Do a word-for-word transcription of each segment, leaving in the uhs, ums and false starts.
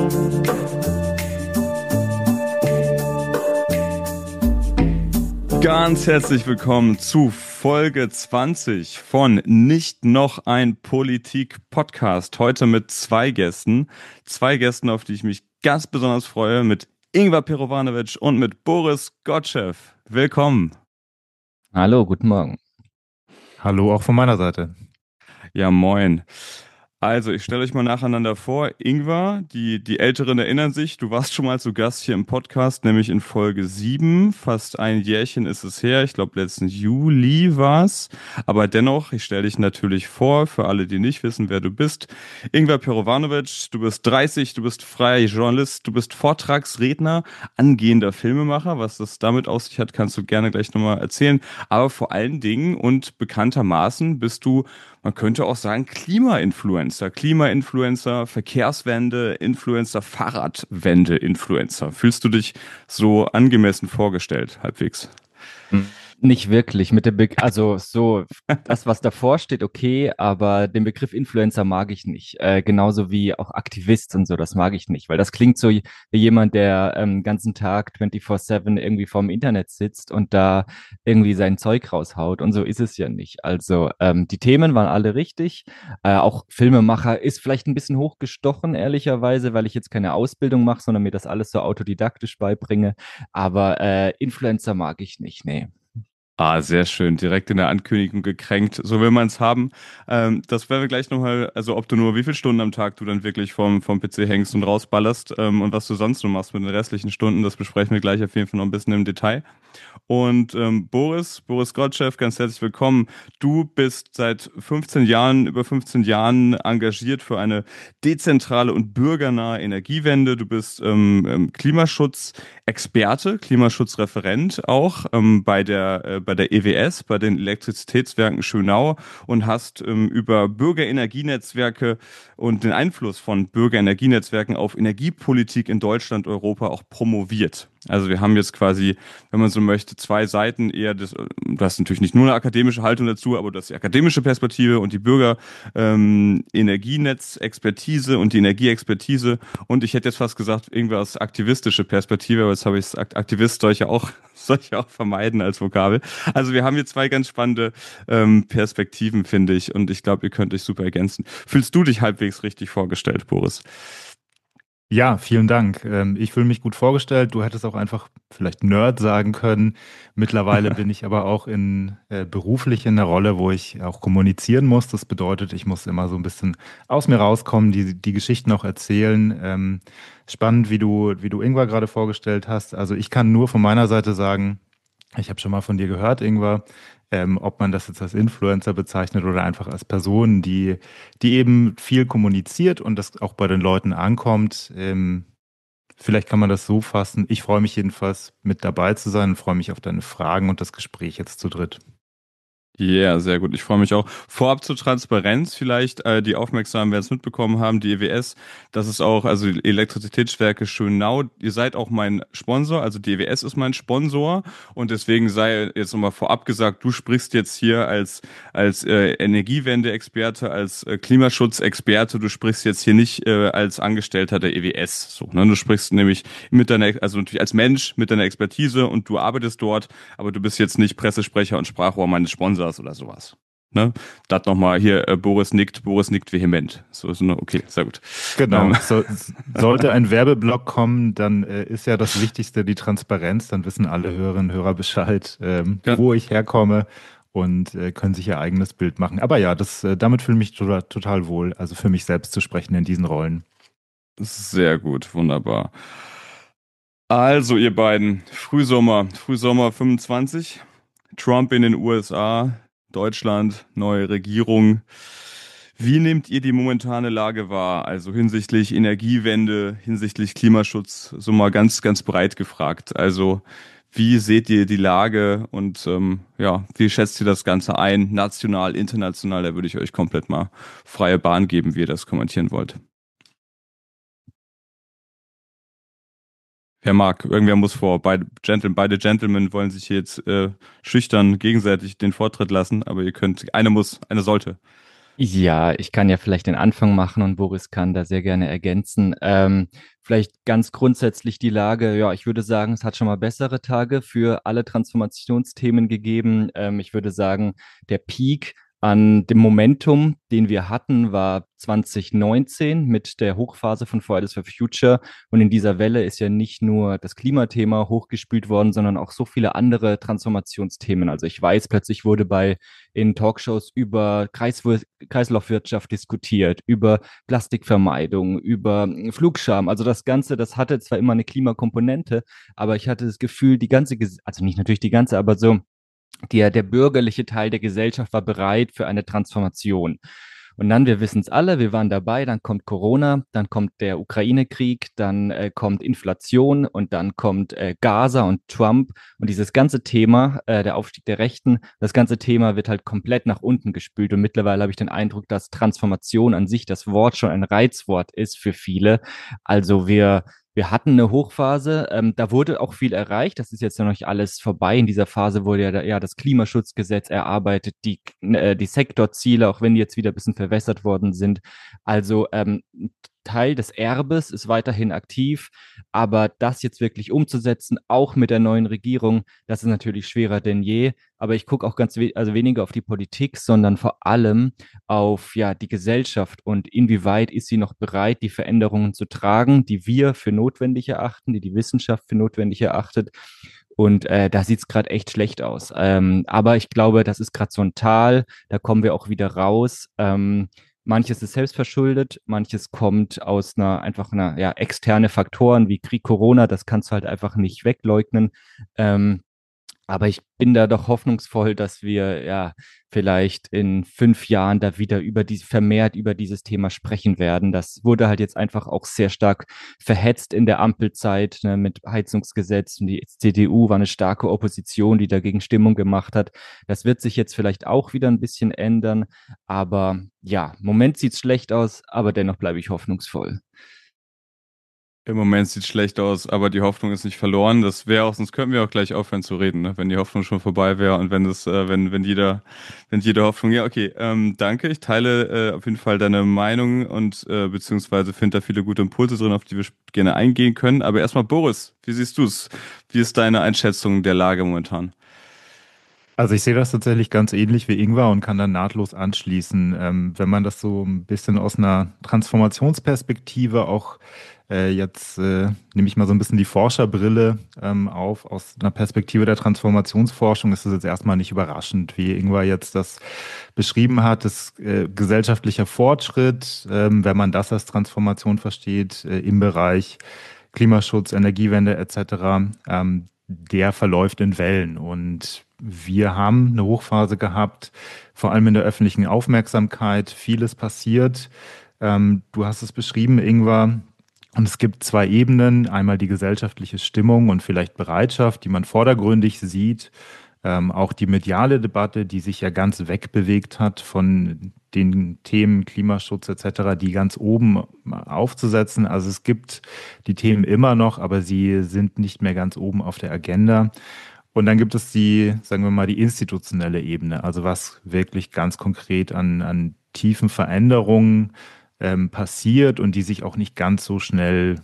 Ganz herzlich willkommen zu Folge zwanzig von Nicht noch ein Politik-Podcast. Heute mit zwei Gästen. Zwei Gästen, auf die ich mich ganz besonders freue, mit Ingvar Perovanovic und mit Boris Gottschew. Willkommen. Hallo, guten Morgen. Hallo auch von meiner Seite. Ja, moin. Also, ich stelle euch mal nacheinander vor. Ingvar, die, die Älteren erinnern sich, du warst schon mal zu Gast hier im Podcast, nämlich in Folge sieben. Fast ein Jährchen ist es her. Ich glaube, letzten Juli war's. Aber dennoch, ich stelle dich natürlich vor, für alle, die nicht wissen, wer du bist. Ingvar Perovanovic, du bist dreißig, du bist freier Journalist, du bist Vortragsredner, angehender Filmemacher. Was das damit auf sich hat, kannst du gerne gleich nochmal erzählen. Aber vor allen Dingen und bekanntermaßen bist du, man könnte auch sagen, Klima-Influencer. Klima-Influencer, Verkehrswende-Influencer, Fahrradwende-Influencer. Fühlst du dich so angemessen vorgestellt, halbwegs? Nicht wirklich. Mit dem Be- also so das, was davor steht, okay, aber den Begriff Influencer mag ich nicht. Äh, genauso wie auch Aktivist und so, das mag ich nicht, weil das klingt so wie jemand, der ähm, den ganzen Tag vierundzwanzig sieben irgendwie vorm Internet sitzt und da irgendwie sein Zeug raushaut, und so ist es ja nicht. Also ähm, die Themen waren alle richtig. Äh, auch Filmemacher ist vielleicht ein bisschen hochgestochen, ehrlicherweise, weil ich jetzt keine Ausbildung mache, sondern mir das alles so autodidaktisch beibringe. Aber äh, Influencer mag ich nicht, nee. Ah, sehr schön. Direkt in der Ankündigung gekränkt. So will man es haben. Ähm, das werden wir gleich nochmal, also ob du nur wie viele Stunden am Tag du dann wirklich vom, vom P C hängst und rausballerst ähm, und was du sonst noch machst mit den restlichen Stunden, das besprechen wir gleich auf jeden Fall noch ein bisschen im Detail. Und ähm, Boris, Boris Gottschew, ganz herzlich willkommen. Du bist seit fünfzehn Jahren, über fünfzehn Jahren engagiert für eine dezentrale und bürgernahe Energiewende. Du bist ähm, ähm, Klimaschutzexperte, Klimaschutzreferent auch ähm, bei der äh, bei der E W S, bei den Elektrizitätswerken Schönau, und hast ähm, über Bürgerenergienetzwerke und den Einfluss von Bürgerenergienetzwerken auf Energiepolitik in Deutschland, Europa auch promoviert. Also wir haben jetzt quasi, wenn man so möchte, zwei Seiten eher, das, du hast natürlich nicht nur eine akademische Haltung dazu, aber du hast die akademische Perspektive und die Bürger ähm, Energienetzexpertise und die Energieexpertise, und ich hätte jetzt fast gesagt, irgendwas aktivistische Perspektive, aber jetzt habe ich es, Aktivist soll ich ja auch, soll ich ja auch vermeiden als Vokabel. Also wir haben hier zwei ganz spannende ähm, Perspektiven, finde ich, und ich glaube, ihr könnt euch super ergänzen. Fühlst du dich halbwegs richtig vorgestellt, Boris? Ja, vielen Dank. Ähm, Ich fühle mich gut vorgestellt. Du hättest auch einfach vielleicht Nerd sagen können. Mittlerweile bin ich aber auch in äh, beruflich in einer Rolle, wo ich auch kommunizieren muss. Das bedeutet, ich muss immer so ein bisschen aus mir rauskommen, die, die Geschichten auch erzählen. Ähm, spannend, wie du, wie du Ingvar gerade vorgestellt hast. Also ich kann nur von meiner Seite sagen, ich habe schon mal von dir gehört, Ingvar, ähm, ob man das jetzt als Influencer bezeichnet oder einfach als Person, die, die eben viel kommuniziert und das auch bei den Leuten ankommt. Ähm, vielleicht kann man das so fassen. Ich freue mich jedenfalls, mit dabei zu sein und freue mich auf deine Fragen und das Gespräch jetzt zu dritt. Ja, yeah, sehr gut. Ich freue mich auch. Vorab zur Transparenz vielleicht, äh, die Aufmerksamen werden es mitbekommen haben, die E W S, das ist auch, also die Elektrizitätswerke Schönau, ihr seid auch mein Sponsor, also die E W S ist mein Sponsor, und deswegen sei jetzt nochmal vorab gesagt, du sprichst jetzt hier als, als äh, Energiewende-Experte, als äh, Klimaschutzexperte, du sprichst jetzt hier nicht äh, als Angestellter der E W S, so, ne? Du sprichst nämlich mit deiner, also natürlich als Mensch mit deiner Expertise, und du arbeitest dort, aber du bist jetzt nicht Pressesprecher und Sprachrohr meines Sponsors oder sowas. Ne? Das nochmal hier, äh, Boris nickt, Boris nickt vehement. So ist nur, okay, sehr gut. Genau. Ähm, So, sollte ein Werbeblock kommen, dann äh, ist ja das Wichtigste die Transparenz. Dann wissen alle Hörerinnen und Hörer Bescheid, ähm, ja, wo ich herkomme und äh, können sich ihr eigenes Bild machen. Aber ja, das, äh, damit fühle ich mich total, total wohl, also für mich selbst zu sprechen in diesen Rollen. sehr gut, wunderbar. Also, ihr beiden, Frühsommer, Frühsommer fünfundzwanzig, Trump in den U S A, Deutschland, neue Regierung. Wie nehmt ihr die momentane Lage wahr? Also hinsichtlich Energiewende, hinsichtlich Klimaschutz, so mal ganz, ganz breit gefragt. Also wie seht ihr die Lage und ähm, ja, wie schätzt ihr das Ganze ein? National, international, da würde ich euch komplett mal freie Bahn geben, wie ihr das kommentieren wollt. Wer mag? Irgendwer muss vor. Beide, Gentle, beide Gentlemen wollen sich hier jetzt äh, schüchtern gegenseitig den Vortritt lassen, aber ihr könnt, eine muss, eine sollte. Ja, ich kann ja vielleicht den Anfang machen und Boris kann da sehr gerne ergänzen. Ähm, Vielleicht ganz grundsätzlich die Lage, ja, ich würde sagen, es hat schon mal bessere Tage für alle Transformationsthemen gegeben. Ähm, ich würde sagen, der Peak an dem Momentum, den wir hatten, war zwanzig neunzehn mit der Hochphase von Fridays for Future. Und in dieser Welle ist ja nicht nur das Klimathema hochgespült worden, sondern auch so viele andere Transformationsthemen. Also ich weiß, plötzlich wurde bei in Talkshows über Kreiswir Kreislaufwirtschaft diskutiert, über Plastikvermeidung, über Flugscham. Also das Ganze, das hatte zwar immer eine Klimakomponente, aber ich hatte das Gefühl, die ganze, also nicht natürlich die ganze, aber so der, der bürgerliche Teil der Gesellschaft war bereit für eine Transformation. Und dann, wir wissen es alle, wir waren dabei, dann kommt Corona, dann kommt der Ukraine-Krieg, dann äh, kommt Inflation und dann kommt äh, Gaza und Trump und dieses ganze Thema, äh, der Aufstieg der Rechten, das ganze Thema wird halt komplett nach unten gespült und mittlerweile habe ich den Eindruck, dass Transformation an sich das Wort schon ein Reizwort ist für viele. Also wir wir hatten eine Hochphase, ähm, da wurde auch viel erreicht. Das ist jetzt noch nicht alles vorbei. In dieser Phase wurde ja, da, ja das Klimaschutzgesetz erarbeitet, die, äh, die Sektorziele, auch wenn die jetzt wieder ein bisschen verwässert worden sind. Also ähm, Teil des Erbes ist weiterhin aktiv, aber das jetzt wirklich umzusetzen, auch mit der neuen Regierung, das ist natürlich schwerer denn je. Aber ich gucke auch ganz we also weniger auf die Politik, sondern vor allem auf ja die Gesellschaft und inwieweit ist sie noch bereit, die Veränderungen zu tragen, die wir für notwendig erachten, die die Wissenschaft für notwendig erachtet. Und äh, da sieht es gerade echt schlecht aus. Ähm, aber ich glaube, das ist gerade so ein Tal, da kommen wir auch wieder raus. Ähm, manches ist selbstverschuldet, manches kommt aus einer einfach einer ja, externe Faktoren wie Krieg, Corona, das kannst du halt einfach nicht wegleugnen. Ähm, aber ich bin da doch hoffnungsvoll, dass wir ja vielleicht in fünf Jahren da wieder über die, vermehrt über dieses Thema sprechen werden. Das wurde halt jetzt einfach auch sehr stark verhetzt in der Ampelzeit, ne, mit Heizungsgesetz und die C D U war eine starke Opposition, die dagegen Stimmung gemacht hat. Das wird sich jetzt vielleicht auch wieder ein bisschen ändern. Aber ja, im Moment sieht es schlecht aus, aber dennoch bleibe ich hoffnungsvoll. Im Moment sieht es schlecht aus, aber die Hoffnung ist nicht verloren. Das wäre auch, sonst könnten wir auch gleich aufhören zu reden, ne? Wenn die Hoffnung schon vorbei wäre und wenn das, äh, wenn, wenn jeder, wenn jede Hoffnung, ja, okay, ähm, danke. Ich teile äh, auf jeden Fall deine Meinung und äh, beziehungsweise finde da viele gute Impulse drin, auf die wir gerne eingehen können. Aber erstmal, Boris, wie siehst du es? Wie ist deine Einschätzung der Lage momentan? Also ich sehe das tatsächlich ganz ähnlich wie Ingvar und kann dann nahtlos anschließen. Ähm, wenn man das so ein bisschen aus einer Transformationsperspektive auch äh, jetzt äh, nehme ich mal so ein bisschen die Forscherbrille ähm, auf, aus einer Perspektive der Transformationsforschung ist es jetzt erstmal nicht überraschend, wie Ingvar jetzt das beschrieben hat, das äh, gesellschaftlicher Fortschritt, ähm, wenn man das als Transformation versteht, äh, im Bereich Klimaschutz, Energiewende et cetera, ähm, der verläuft in Wellen. Und wir haben eine Hochphase gehabt, vor allem in der öffentlichen Aufmerksamkeit. Vieles passiert. Ähm, du hast es beschrieben, Ingvar. Und es gibt zwei Ebenen. Einmal die gesellschaftliche Stimmung und vielleicht Bereitschaft, die man vordergründig sieht. Ähm, auch die mediale Debatte, die sich ja ganz wegbewegt hat von den Themen Klimaschutz et cetera, die ganz oben aufzusetzen. Also es gibt die Themen immer noch, aber sie sind nicht mehr ganz oben auf der Agenda. Und dann gibt es die, sagen wir mal, die institutionelle Ebene, also was wirklich ganz konkret an, an tiefen Veränderungen ähm, passiert und die sich auch nicht ganz so schnell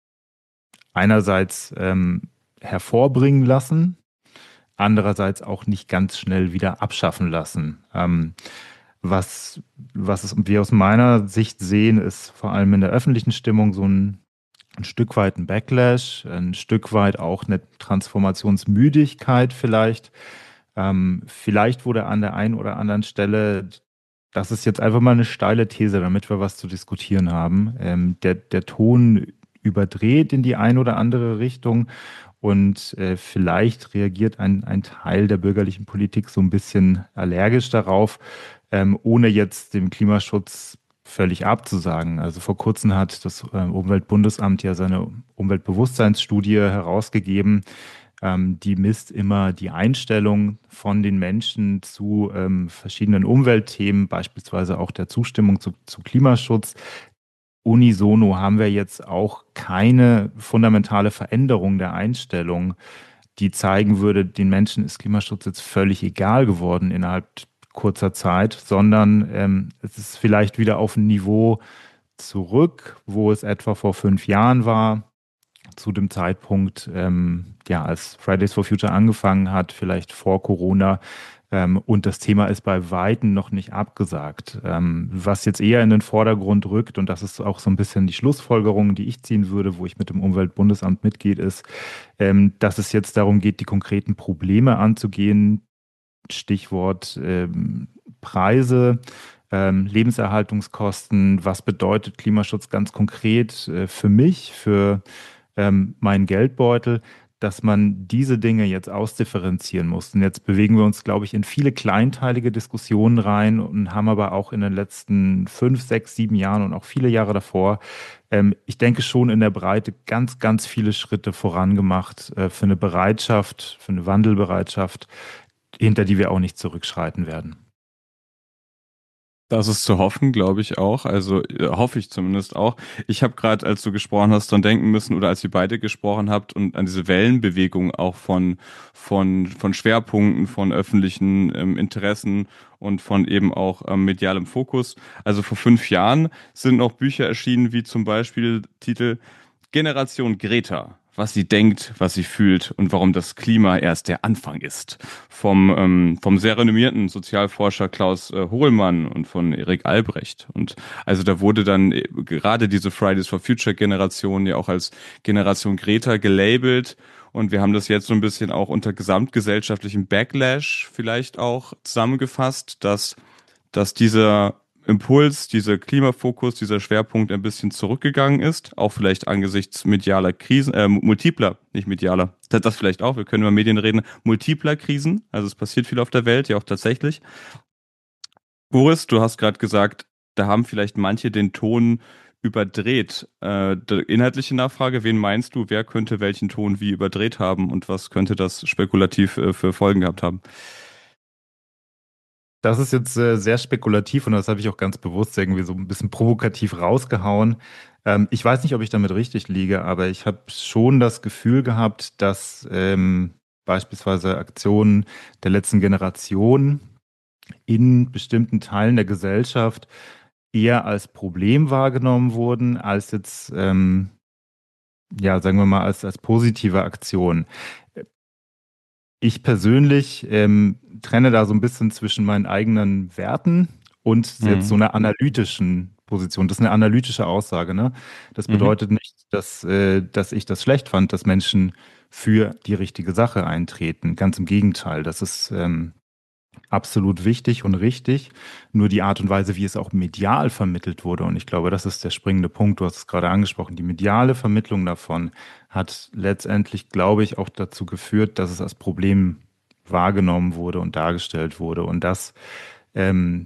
einerseits ähm, hervorbringen lassen, andererseits auch nicht ganz schnell wieder abschaffen lassen. Ähm, was, was es, wir aus meiner Sicht sehen, ist vor allem in der öffentlichen Stimmung so ein, ein Stück weit ein Backlash, ein Stück weit auch eine Transformationsmüdigkeit vielleicht. Ähm, vielleicht wurde an der einen oder anderen Stelle, das ist jetzt einfach mal eine steile These, damit wir was zu diskutieren haben, ähm, der, der Ton überdreht in die eine oder andere Richtung und äh, vielleicht reagiert ein, ein Teil der bürgerlichen Politik so ein bisschen allergisch darauf, ähm, ohne jetzt dem Klimaschutz völlig abzusagen. Also vor kurzem hat das äh, Umweltbundesamt ja seine Umweltbewusstseinsstudie herausgegeben. Ähm, die misst immer die Einstellung von den Menschen zu ähm, verschiedenen Umweltthemen, beispielsweise auch der Zustimmung zu, zu Klimaschutz. Unisono haben wir jetzt auch keine fundamentale Veränderung der Einstellung, die zeigen würde, den Menschen ist Klimaschutz jetzt völlig egal geworden innerhalb kurzer Zeit, sondern ähm, es ist vielleicht wieder auf ein Niveau zurück, wo es etwa vor fünf Jahren war, zu dem Zeitpunkt, ähm, ja, als Fridays for Future angefangen hat, vielleicht vor Corona. Ähm, und das Thema ist bei Weitem noch nicht abgesagt. Ähm, was jetzt eher in den Vordergrund rückt, und das ist auch so ein bisschen die Schlussfolgerung, die ich ziehen würde, wo ich mit dem Umweltbundesamt mitgehe, ist, ähm, dass es jetzt darum geht, die konkreten Probleme anzugehen. Stichwort ähm, Preise, ähm, Lebenserhaltungskosten. Was bedeutet Klimaschutz ganz konkret äh, für mich, für ähm, meinen Geldbeutel, dass man diese Dinge jetzt ausdifferenzieren muss. Und jetzt bewegen wir uns, glaube ich, in viele kleinteilige Diskussionen rein und haben aber auch in den letzten fünf, sechs, sieben Jahren und auch viele Jahre davor, ähm, ich denke schon in der Breite ganz, ganz viele Schritte vorangemacht äh, für eine Bereitschaft, für eine Wandelbereitschaft, hinter die wir auch nicht zurückschreiten werden. Das ist zu hoffen, glaube ich auch. Also äh, hoffe ich zumindest auch. Ich habe gerade, als du gesprochen hast, dran denken müssen oder als ihr beide gesprochen habt und an diese Wellenbewegung auch von, von, von Schwerpunkten, von öffentlichen ähm, Interessen und von eben auch ähm, medialem Fokus. Also vor fünf Jahren sind noch Bücher erschienen, wie zum Beispiel Titel Generation Greta. Was sie denkt, was sie fühlt und warum das Klima erst der Anfang ist. Vom, ähm, vom sehr renommierten Sozialforscher Klaus äh, Hohlmann und von Erik Albrecht. Und also da wurde dann äh, gerade diese Fridays for Future Generation ja auch als Generation Greta gelabelt. Und wir haben das jetzt so ein bisschen auch unter gesamtgesellschaftlichem Backlash vielleicht auch zusammengefasst, dass, dass dieser Impuls, dieser Klimafokus, dieser Schwerpunkt ein bisschen zurückgegangen ist, auch vielleicht angesichts medialer Krisen, äh, multipler, nicht medialer, das, das vielleicht auch, wir können über Medien reden, multipler Krisen, also es passiert viel auf der Welt, ja auch tatsächlich. Boris, du hast gerade gesagt, da haben vielleicht manche den Ton überdreht. Äh, die inhaltliche Nachfrage, wen meinst du, wer könnte welchen Ton wie überdreht haben und was könnte das spekulativ äh, für Folgen gehabt haben? Das ist jetzt äh, sehr spekulativ und das habe ich auch ganz bewusst irgendwie so ein bisschen provokativ rausgehauen. Ähm, ich weiß nicht, ob ich damit richtig liege, aber ich habe schon das Gefühl gehabt, dass ähm, beispielsweise Aktionen der letzten Generation in bestimmten Teilen der Gesellschaft eher als Problem wahrgenommen wurden, als jetzt, ähm, ja, sagen wir mal, als, als positive Aktion. Ich persönlich ähm, trenne da so ein bisschen zwischen meinen eigenen Werten und jetzt so Mhm. einer analytischen Position. Das ist eine analytische Aussage, ne? Das Mhm. bedeutet nicht, dass, äh, dass ich das schlecht fand, dass Menschen für die richtige Sache eintreten. Ganz im Gegenteil, das ist ähm, absolut wichtig und richtig. Nur die Art und Weise, wie es auch medial vermittelt wurde, und ich glaube, das ist der springende Punkt, du hast es gerade angesprochen, die mediale Vermittlung davon hat letztendlich, glaube ich, auch dazu geführt, dass es als Problem wahrgenommen wurde und dargestellt wurde. Und dass, ähm,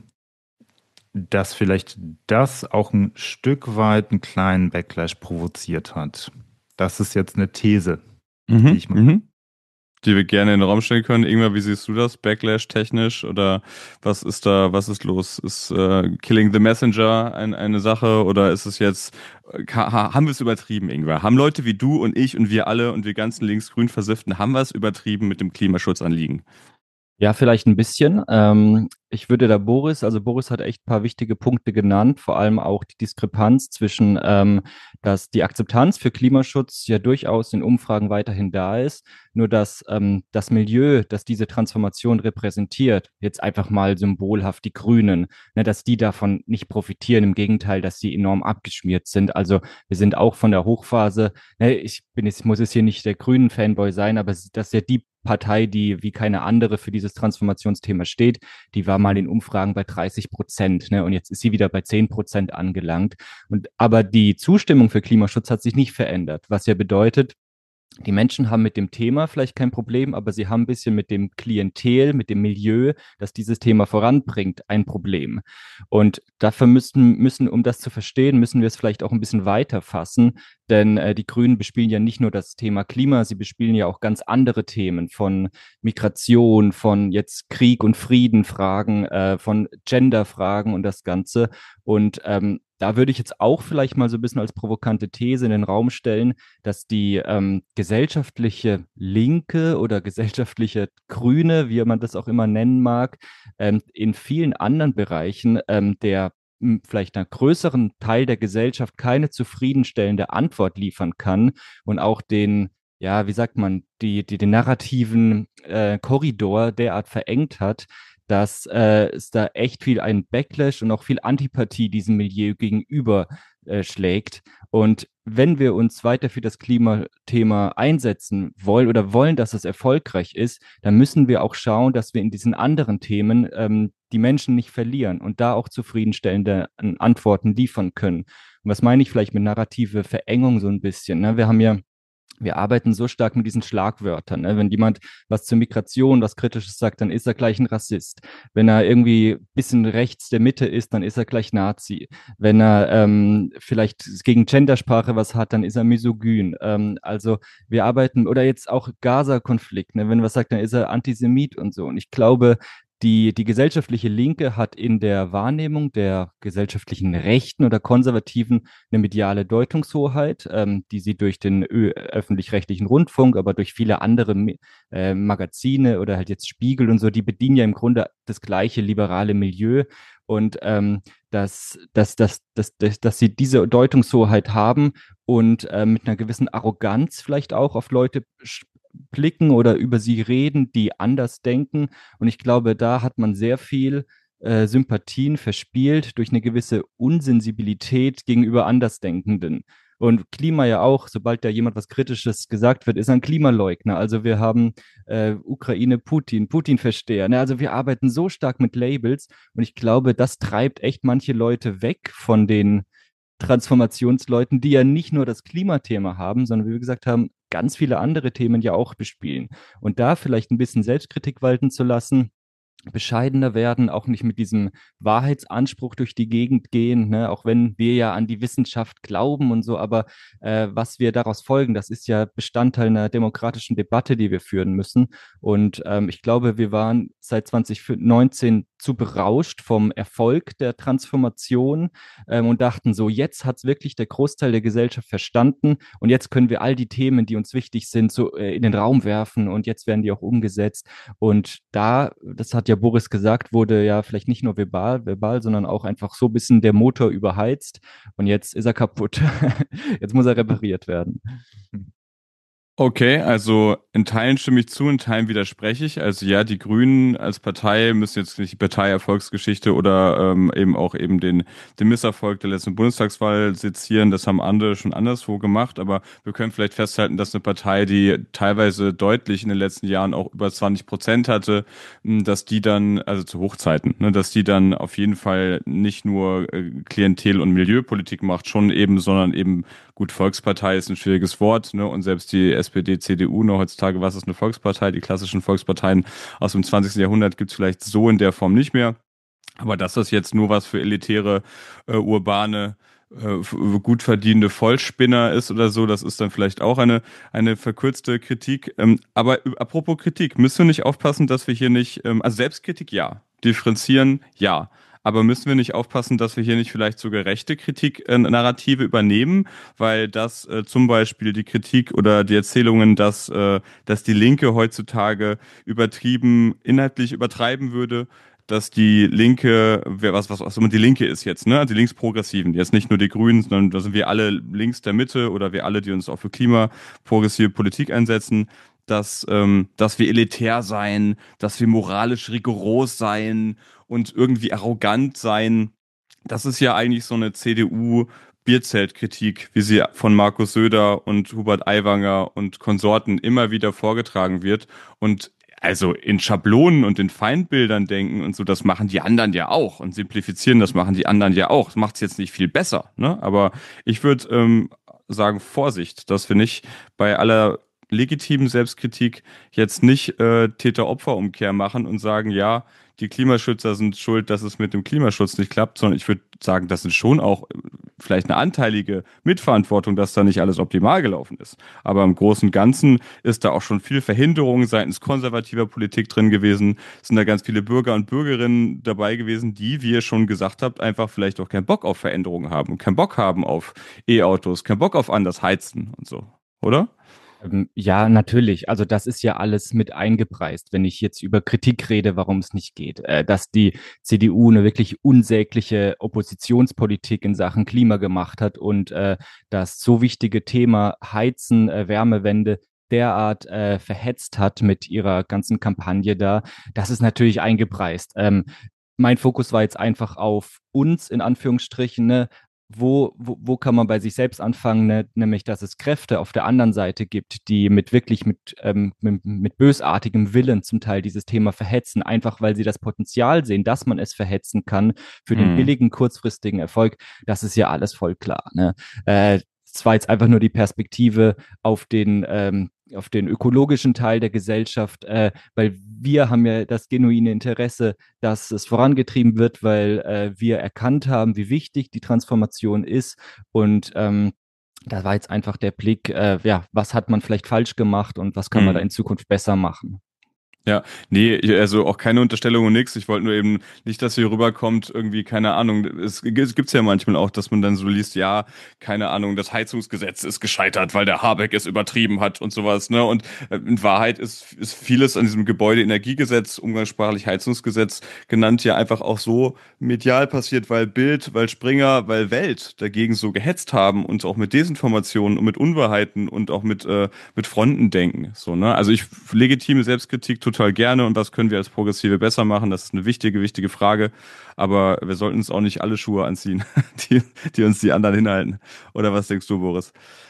dass vielleicht das auch ein Stück weit einen kleinen Backlash provoziert hat. Das ist jetzt eine These, die Mhm. ich mal. Mhm. Die wir gerne in den Raum stellen können. Ingmar, wie siehst du das? Backlash technisch oder was ist da, was ist los? Ist äh, Killing the Messenger ein, eine Sache oder ist es jetzt, äh, ha, haben wir es übertrieben, Ingmar? Haben Leute wie du und ich und wir alle und wir ganzen linksgrün Versifften, haben wir es übertrieben mit dem Klimaschutzanliegen? Ja, vielleicht ein bisschen. Ähm, ich würde da Boris, also Boris hat echt ein paar wichtige Punkte genannt, vor allem auch die Diskrepanz zwischen, ähm, dass die Akzeptanz für Klimaschutz ja durchaus in Umfragen weiterhin da ist, nur dass ähm, das Milieu, das diese Transformation repräsentiert, jetzt einfach mal symbolhaft die Grünen, ne, dass die davon nicht profitieren, im Gegenteil, dass sie enorm abgeschmiert sind. Also wir sind auch von der Hochphase, ne, ich bin jetzt, muss jetzt hier nicht der Grünen-Fanboy sein, aber das ist ja die Partei, die wie keine andere für dieses Transformationsthema steht, die war mal in Umfragen bei dreißig Prozent, ne? Und jetzt ist sie wieder bei zehn Prozent angelangt. Und, aber die Zustimmung für Klimaschutz hat sich nicht verändert, was ja bedeutet, die Menschen haben mit dem Thema vielleicht kein Problem, aber sie haben ein bisschen mit dem Klientel, mit dem Milieu, das dieses Thema voranbringt, ein Problem. Und dafür müssen, müssen, um das zu verstehen, müssen wir es vielleicht auch ein bisschen weiter fassen, denn äh, die Grünen bespielen ja nicht nur das Thema Klima, sie bespielen ja auch ganz andere Themen von Migration, von jetzt Krieg und Friedenfragen, äh, von Genderfragen und das Ganze. Und ähm, da würde ich jetzt auch vielleicht mal so ein bisschen als provokante These in den Raum stellen, dass die ähm, gesellschaftliche Linke oder gesellschaftliche Grüne, wie man das auch immer nennen mag, ähm, in vielen anderen Bereichen ähm, der m, vielleicht einer größeren Teil der Gesellschaft keine zufriedenstellende Antwort liefern kann und auch den, ja, wie sagt man, die, die, den narrativen äh, Korridor derart verengt hat, dass äh, es da echt viel ein Backlash und auch viel Antipathie diesem Milieu gegenüber äh, schlägt. Und wenn wir uns weiter für das Klimathema einsetzen wollen oder wollen, dass es erfolgreich ist, dann müssen wir auch schauen, dass wir in diesen anderen Themen ähm, die Menschen nicht verlieren und da auch zufriedenstellende äh, Antworten liefern können. Und was meine ich vielleicht mit narrative Verengung so ein bisschen? Ne? Wir haben ja wir arbeiten so stark mit diesen Schlagwörtern. Ne? Wenn jemand was zur Migration, was Kritisches sagt, dann ist er gleich ein Rassist. Wenn er irgendwie ein bisschen rechts der Mitte ist, dann ist er gleich Nazi. Wenn er ähm, vielleicht gegen Gendersprache was hat, dann ist er misogyn. Ähm, also wir arbeiten, oder jetzt auch Gaza-Konflikt, ne? Wenn was sagt, dann ist er Antisemit und so. Und ich glaube, die, die gesellschaftliche Linke hat in der Wahrnehmung der gesellschaftlichen Rechten oder Konservativen eine mediale Deutungshoheit, ähm, die sie durch den Ö öffentlich-rechtlichen Rundfunk, aber durch viele andere äh, Magazine oder halt jetzt Spiegel und so, die bedienen ja im Grunde das gleiche liberale Milieu. Und ähm, dass, dass, dass, dass, dass, dass sie diese Deutungshoheit haben und äh, mit einer gewissen Arroganz vielleicht auch auf Leute blicken oder über sie reden, die anders denken. Und ich glaube, da hat man sehr viel äh, Sympathien verspielt durch eine gewisse Unsensibilität gegenüber Andersdenkenden. Und Klima ja auch, sobald da jemand was Kritisches gesagt wird, ist er ein Klimaleugner. Also wir haben äh, Ukraine, Putin, Putin-Versteher. Ne? Also wir arbeiten so stark mit Labels und ich glaube, das treibt echt manche Leute weg von den Transformationsleuten, die ja nicht nur das Klimathema haben, sondern wie wir gesagt haben, ganz viele andere Themen ja auch bespielen. Und da vielleicht ein bisschen Selbstkritik walten zu lassen, bescheidener werden, auch nicht mit diesem Wahrheitsanspruch durch die Gegend gehen, ne? Auch wenn wir ja an die Wissenschaft glauben und so, aber äh, was wir daraus folgen, das ist ja Bestandteil einer demokratischen Debatte, die wir führen müssen. Und ähm, ich glaube, wir waren seit zwanzig neunzehn zu berauscht vom Erfolg der Transformation ähm, und dachten so, jetzt hat es wirklich der Großteil der Gesellschaft verstanden und jetzt können wir all die Themen, die uns wichtig sind, so äh, in den Raum werfen und jetzt werden die auch umgesetzt. Und da, das hat ja Boris gesagt, wurde ja vielleicht nicht nur verbal, verbal, sondern auch einfach so ein bisschen der Motor überheizt und jetzt ist er kaputt. Jetzt muss er repariert werden. Okay, also in Teilen stimme ich zu, in Teilen widerspreche ich. Also ja, die Grünen als Partei müssen jetzt nicht die Parteierfolgsgeschichte oder ähm, eben auch eben den, den Misserfolg der letzten Bundestagswahl sezieren. Das haben andere schon anderswo gemacht, aber wir können vielleicht festhalten, dass eine Partei, die teilweise deutlich in den letzten Jahren auch über zwanzig Prozent hatte, dass die dann, also zu Hochzeiten, ne, dass die dann auf jeden Fall nicht nur äh, Klientel- und Milieupolitik macht, schon eben, sondern eben gut, Volkspartei ist ein schwieriges Wort, ne? Und selbst die S P D, C D U noch heutzutage, was ist eine Volkspartei? Die klassischen Volksparteien aus dem zwanzigsten Jahrhundert gibt es vielleicht so in der Form nicht mehr. Aber dass das jetzt nur was für elitäre, äh, urbane, äh, gut verdienende Vollspinner ist oder so, das ist dann vielleicht auch eine, eine verkürzte Kritik. Ähm, aber apropos Kritik, müssen wir nicht aufpassen, dass wir hier nicht, ähm, also Selbstkritik ja, differenzieren ja. Aber müssen wir nicht aufpassen, dass wir hier nicht vielleicht sogar rechte Kritik-Narrative äh, übernehmen, weil das äh, zum Beispiel die Kritik oder die Erzählungen, dass, äh, dass die Linke heutzutage übertrieben inhaltlich übertreiben würde, dass die Linke, wer was, was, was immer die Linke ist jetzt, ne? Die Linksprogressiven, jetzt nicht nur die Grünen, sondern da sind wir alle links der Mitte oder wir alle, die uns auch für klimaprogressive Politik einsetzen, dass, ähm, dass wir elitär sein, dass wir moralisch rigoros sein und irgendwie arrogant sein. Das ist ja eigentlich so eine C D U Bierzeltkritik, wie sie von Markus Söder und Hubert Aiwanger und Konsorten immer wieder vorgetragen wird. Und also in Schablonen und in Feindbildern denken und so, das machen die anderen ja auch. Und simplifizieren, das machen die anderen ja auch. Das macht es jetzt nicht viel besser, ne? Aber ich würde ähm, sagen, Vorsicht, dass wir nicht bei aller legitimen Selbstkritik jetzt nicht äh, Täter-Opfer-Umkehr machen und sagen, ja, die Klimaschützer sind schuld, dass es mit dem Klimaschutz nicht klappt, sondern ich würde sagen, das ist schon auch äh, vielleicht eine anteilige Mitverantwortung, dass da nicht alles optimal gelaufen ist. Aber im Großen und Ganzen ist da auch schon viel Verhinderung seitens konservativer Politik drin gewesen, sind da ganz viele Bürger und Bürgerinnen dabei gewesen, die, wie ihr schon gesagt habt, einfach vielleicht auch keinen Bock auf Veränderungen haben und keinen Bock haben auf E-Autos, keinen Bock auf anders heizen und so, oder? Ähm, Ja, natürlich. Also das ist ja alles mit eingepreist, wenn ich jetzt über Kritik rede, warum es nicht geht. Äh, dass die C D U eine wirklich unsägliche Oppositionspolitik in Sachen Klima gemacht hat und äh, das so wichtige Thema Heizen, äh, Wärmewende derart äh, verhetzt hat mit ihrer ganzen Kampagne da, das ist natürlich eingepreist. Ähm, mein Fokus war jetzt einfach auf uns, in Anführungsstrichen, ne? Wo, wo, wo kann man bei sich selbst anfangen, ne? Nämlich, dass es Kräfte auf der anderen Seite gibt, die mit wirklich mit, ähm, mit, mit bösartigem Willen zum Teil dieses Thema verhetzen, einfach weil sie das Potenzial sehen, dass man es verhetzen kann für den Mhm. billigen, kurzfristigen Erfolg. Das ist ja alles voll klar. Ne? Äh, es war jetzt einfach nur die Perspektive auf den, ähm, auf den ökologischen Teil der Gesellschaft, äh, weil wir haben ja das genuine Interesse, dass es vorangetrieben wird, weil äh, wir erkannt haben, wie wichtig die Transformation ist. Und ähm, da war jetzt einfach der Blick, äh, ja, was hat man vielleicht falsch gemacht und was kann man da Mhm. in Zukunft besser machen? Ja, nee, also auch keine Unterstellung und nix. Ich wollte nur eben nicht, dass hier rüberkommt, irgendwie, keine Ahnung. Es, es gibt's ja manchmal auch, dass man dann so liest, ja, keine Ahnung, das Heizungsgesetz ist gescheitert, weil der Habeck es übertrieben hat und sowas, ne? Und äh, in Wahrheit ist, ist vieles an diesem Gebäudeenergiegesetz, umgangssprachlich Heizungsgesetz genannt, ja einfach auch so medial passiert, weil Bild, weil Springer, weil Welt dagegen so gehetzt haben und auch mit Desinformationen und mit Unwahrheiten und auch mit, äh, mit Frontendenken, so, ne? Also ich legitime Selbstkritik total gerne und was können wir als Progressive besser machen? Das ist eine wichtige, wichtige Frage. Aber wir sollten uns auch nicht alle Schuhe anziehen, die, die uns die anderen hinhalten. Oder was denkst du, Boris?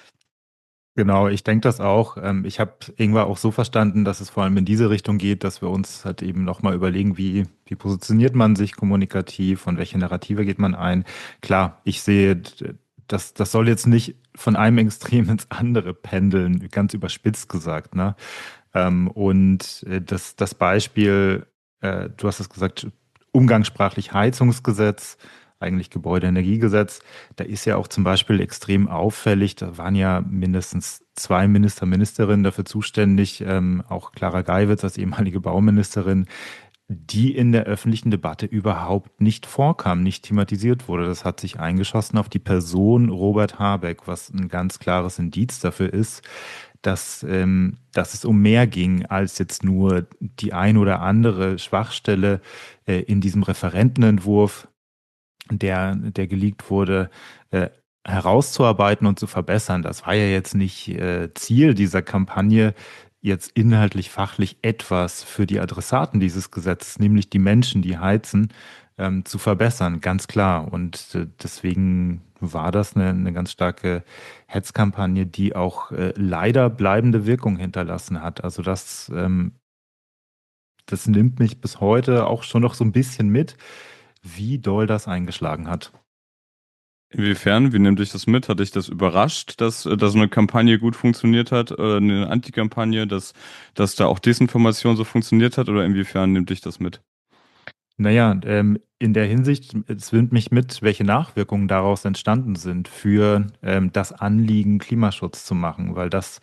Genau, ich denke das auch. Ähm, Ich habe irgendwann auch so verstanden, dass es vor allem in diese Richtung geht, dass wir uns halt eben nochmal überlegen, wie, wie positioniert man sich kommunikativ und welche Narrative geht man ein. Klar, ich sehe, d- das, das soll jetzt nicht von einem Extrem ins andere pendeln, ganz überspitzt gesagt, ne? Ähm, Und äh, das, das Beispiel, äh, du hast es gesagt, umgangssprachlich Heizungsgesetz, eigentlich Gebäudeenergiegesetz. Da ist ja auch zum Beispiel extrem auffällig, da waren ja mindestens zwei Minister, Ministerinnen dafür zuständig, ähm, auch Clara Geiwitz als ehemalige Bauministerin, die in der öffentlichen Debatte überhaupt nicht vorkam, nicht thematisiert wurde. Das hat sich eingeschossen auf die Person Robert Habeck, was ein ganz klares Indiz dafür ist, dass, ähm, dass es um mehr ging als jetzt nur die ein oder andere Schwachstelle äh, in diesem Referentenentwurf, der, der geleakt wurde, äh, herauszuarbeiten und zu verbessern. Das war ja jetzt nicht äh, Ziel dieser Kampagne, jetzt inhaltlich, fachlich etwas für die Adressaten dieses Gesetzes, nämlich die Menschen, die heizen, ähm, zu verbessern, ganz klar. Und äh, deswegen war das eine, eine ganz starke Hetzkampagne, die auch äh, leider bleibende Wirkung hinterlassen hat. Also das, ähm, das nimmt mich bis heute auch schon noch so ein bisschen mit, wie doll das eingeschlagen hat. Inwiefern? Wie nimmt dich das mit? Hat dich das überrascht, dass, äh, dass so eine Kampagne gut funktioniert hat, äh, eine Antikampagne, dass, dass da auch Desinformation so funktioniert hat? Oder inwiefern nimmt dich das mit? Naja, ähm, in der Hinsicht, es nimmt mich mit, welche Nachwirkungen daraus entstanden sind für ähm, das Anliegen, Klimaschutz zu machen, weil das,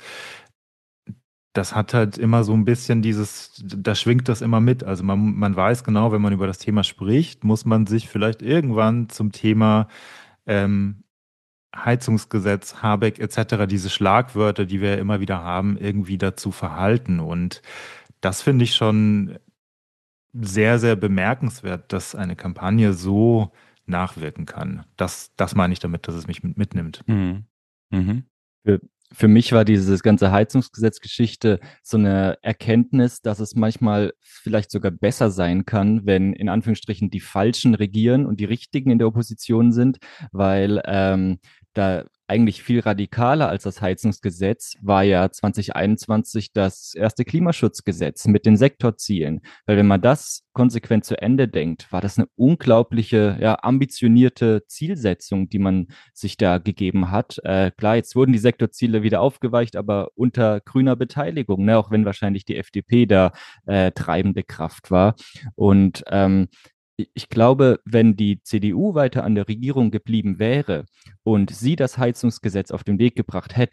das hat halt immer so ein bisschen dieses, da schwingt das immer mit. Also man, man weiß genau, wenn man über das Thema spricht, muss man sich vielleicht irgendwann zum Thema ähm, Heizungsgesetz, Habeck et cetera, diese Schlagwörter, die wir ja immer wieder haben, irgendwie dazu verhalten. Und das finde ich schon sehr, sehr bemerkenswert, dass eine Kampagne so nachwirken kann. Das, das meine ich damit, dass es mich mit, mitnimmt. Mhm. Mhm. Für, für mich war diese ganze Heizungsgesetzgeschichte so eine Erkenntnis, dass es manchmal vielleicht sogar besser sein kann, wenn in Anführungsstrichen die Falschen regieren und die Richtigen in der Opposition sind, weil ähm, da eigentlich viel radikaler als das Heizungsgesetz war ja zwanzig einundzwanzig das erste Klimaschutzgesetz mit den Sektorzielen. Weil wenn man das konsequent zu Ende denkt, war das eine unglaubliche, ja, ambitionierte Zielsetzung, die man sich da gegeben hat. Äh, klar, jetzt wurden die Sektorziele wieder aufgeweicht, aber unter grüner Beteiligung, ne, auch wenn wahrscheinlich die F D P da äh, treibende Kraft war. Und ähm, ich glaube, wenn die C D U weiter an der Regierung geblieben wäre und sie das Heizungsgesetz auf den Weg gebracht hätte,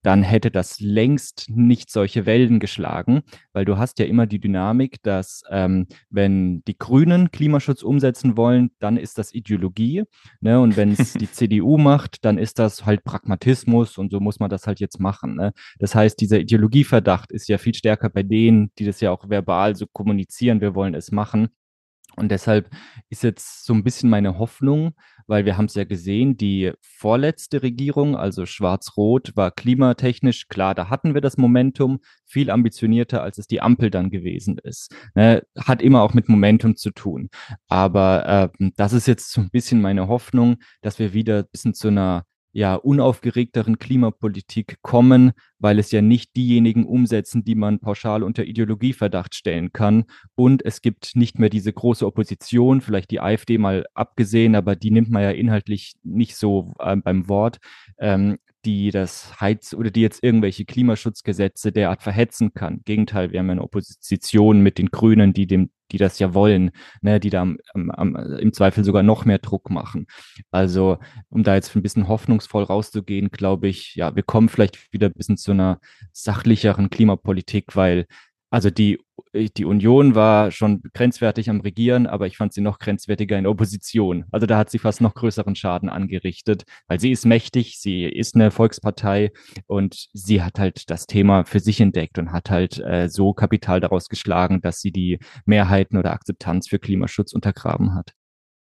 dann hätte das längst nicht solche Wellen geschlagen, weil du hast ja immer die Dynamik, dass ähm, wenn die Grünen Klimaschutz umsetzen wollen, dann ist das Ideologie, ne? Und wenn es die C D U macht, dann ist das halt Pragmatismus und so muss man das halt jetzt machen, ne? Das heißt, dieser Ideologieverdacht ist ja viel stärker bei denen, die das ja auch verbal so kommunizieren, wir wollen es machen. Und deshalb ist jetzt so ein bisschen meine Hoffnung, weil wir haben es ja gesehen, die vorletzte Regierung, also Schwarz-Rot, war klimatechnisch klar, da hatten wir das Momentum, viel ambitionierter, als es die Ampel dann gewesen ist. Ne? Hat immer auch mit Momentum zu tun. Aber äh, das ist jetzt so ein bisschen meine Hoffnung, dass wir wieder ein bisschen zu einer ja, unaufgeregteren Klimapolitik kommen, weil es ja nicht diejenigen umsetzen, die man pauschal unter Ideologieverdacht stellen kann. Und es gibt nicht mehr diese große Opposition, vielleicht die AfD mal abgesehen, aber die nimmt man ja inhaltlich nicht so äh, beim Wort, ähm, die das Heiz- oder die jetzt irgendwelche Klimaschutzgesetze derart verhetzen kann. Im Gegenteil, wir haben ja eine Opposition mit den Grünen, die dem, die das ja wollen, ne, die da am, am, im Zweifel sogar noch mehr Druck machen. Also, um da jetzt ein bisschen hoffnungsvoll rauszugehen, glaube ich, ja, wir kommen vielleicht wieder ein bisschen zu einer sachlicheren Klimapolitik, weil also die, die Union war schon grenzwertig am Regieren, aber ich fand sie noch grenzwertiger in der Opposition. Also da hat sie fast noch größeren Schaden angerichtet, weil sie ist mächtig, sie ist eine Volkspartei und sie hat halt das Thema für sich entdeckt und hat halt äh, so Kapital daraus geschlagen, dass sie die Mehrheiten oder Akzeptanz für Klimaschutz untergraben hat.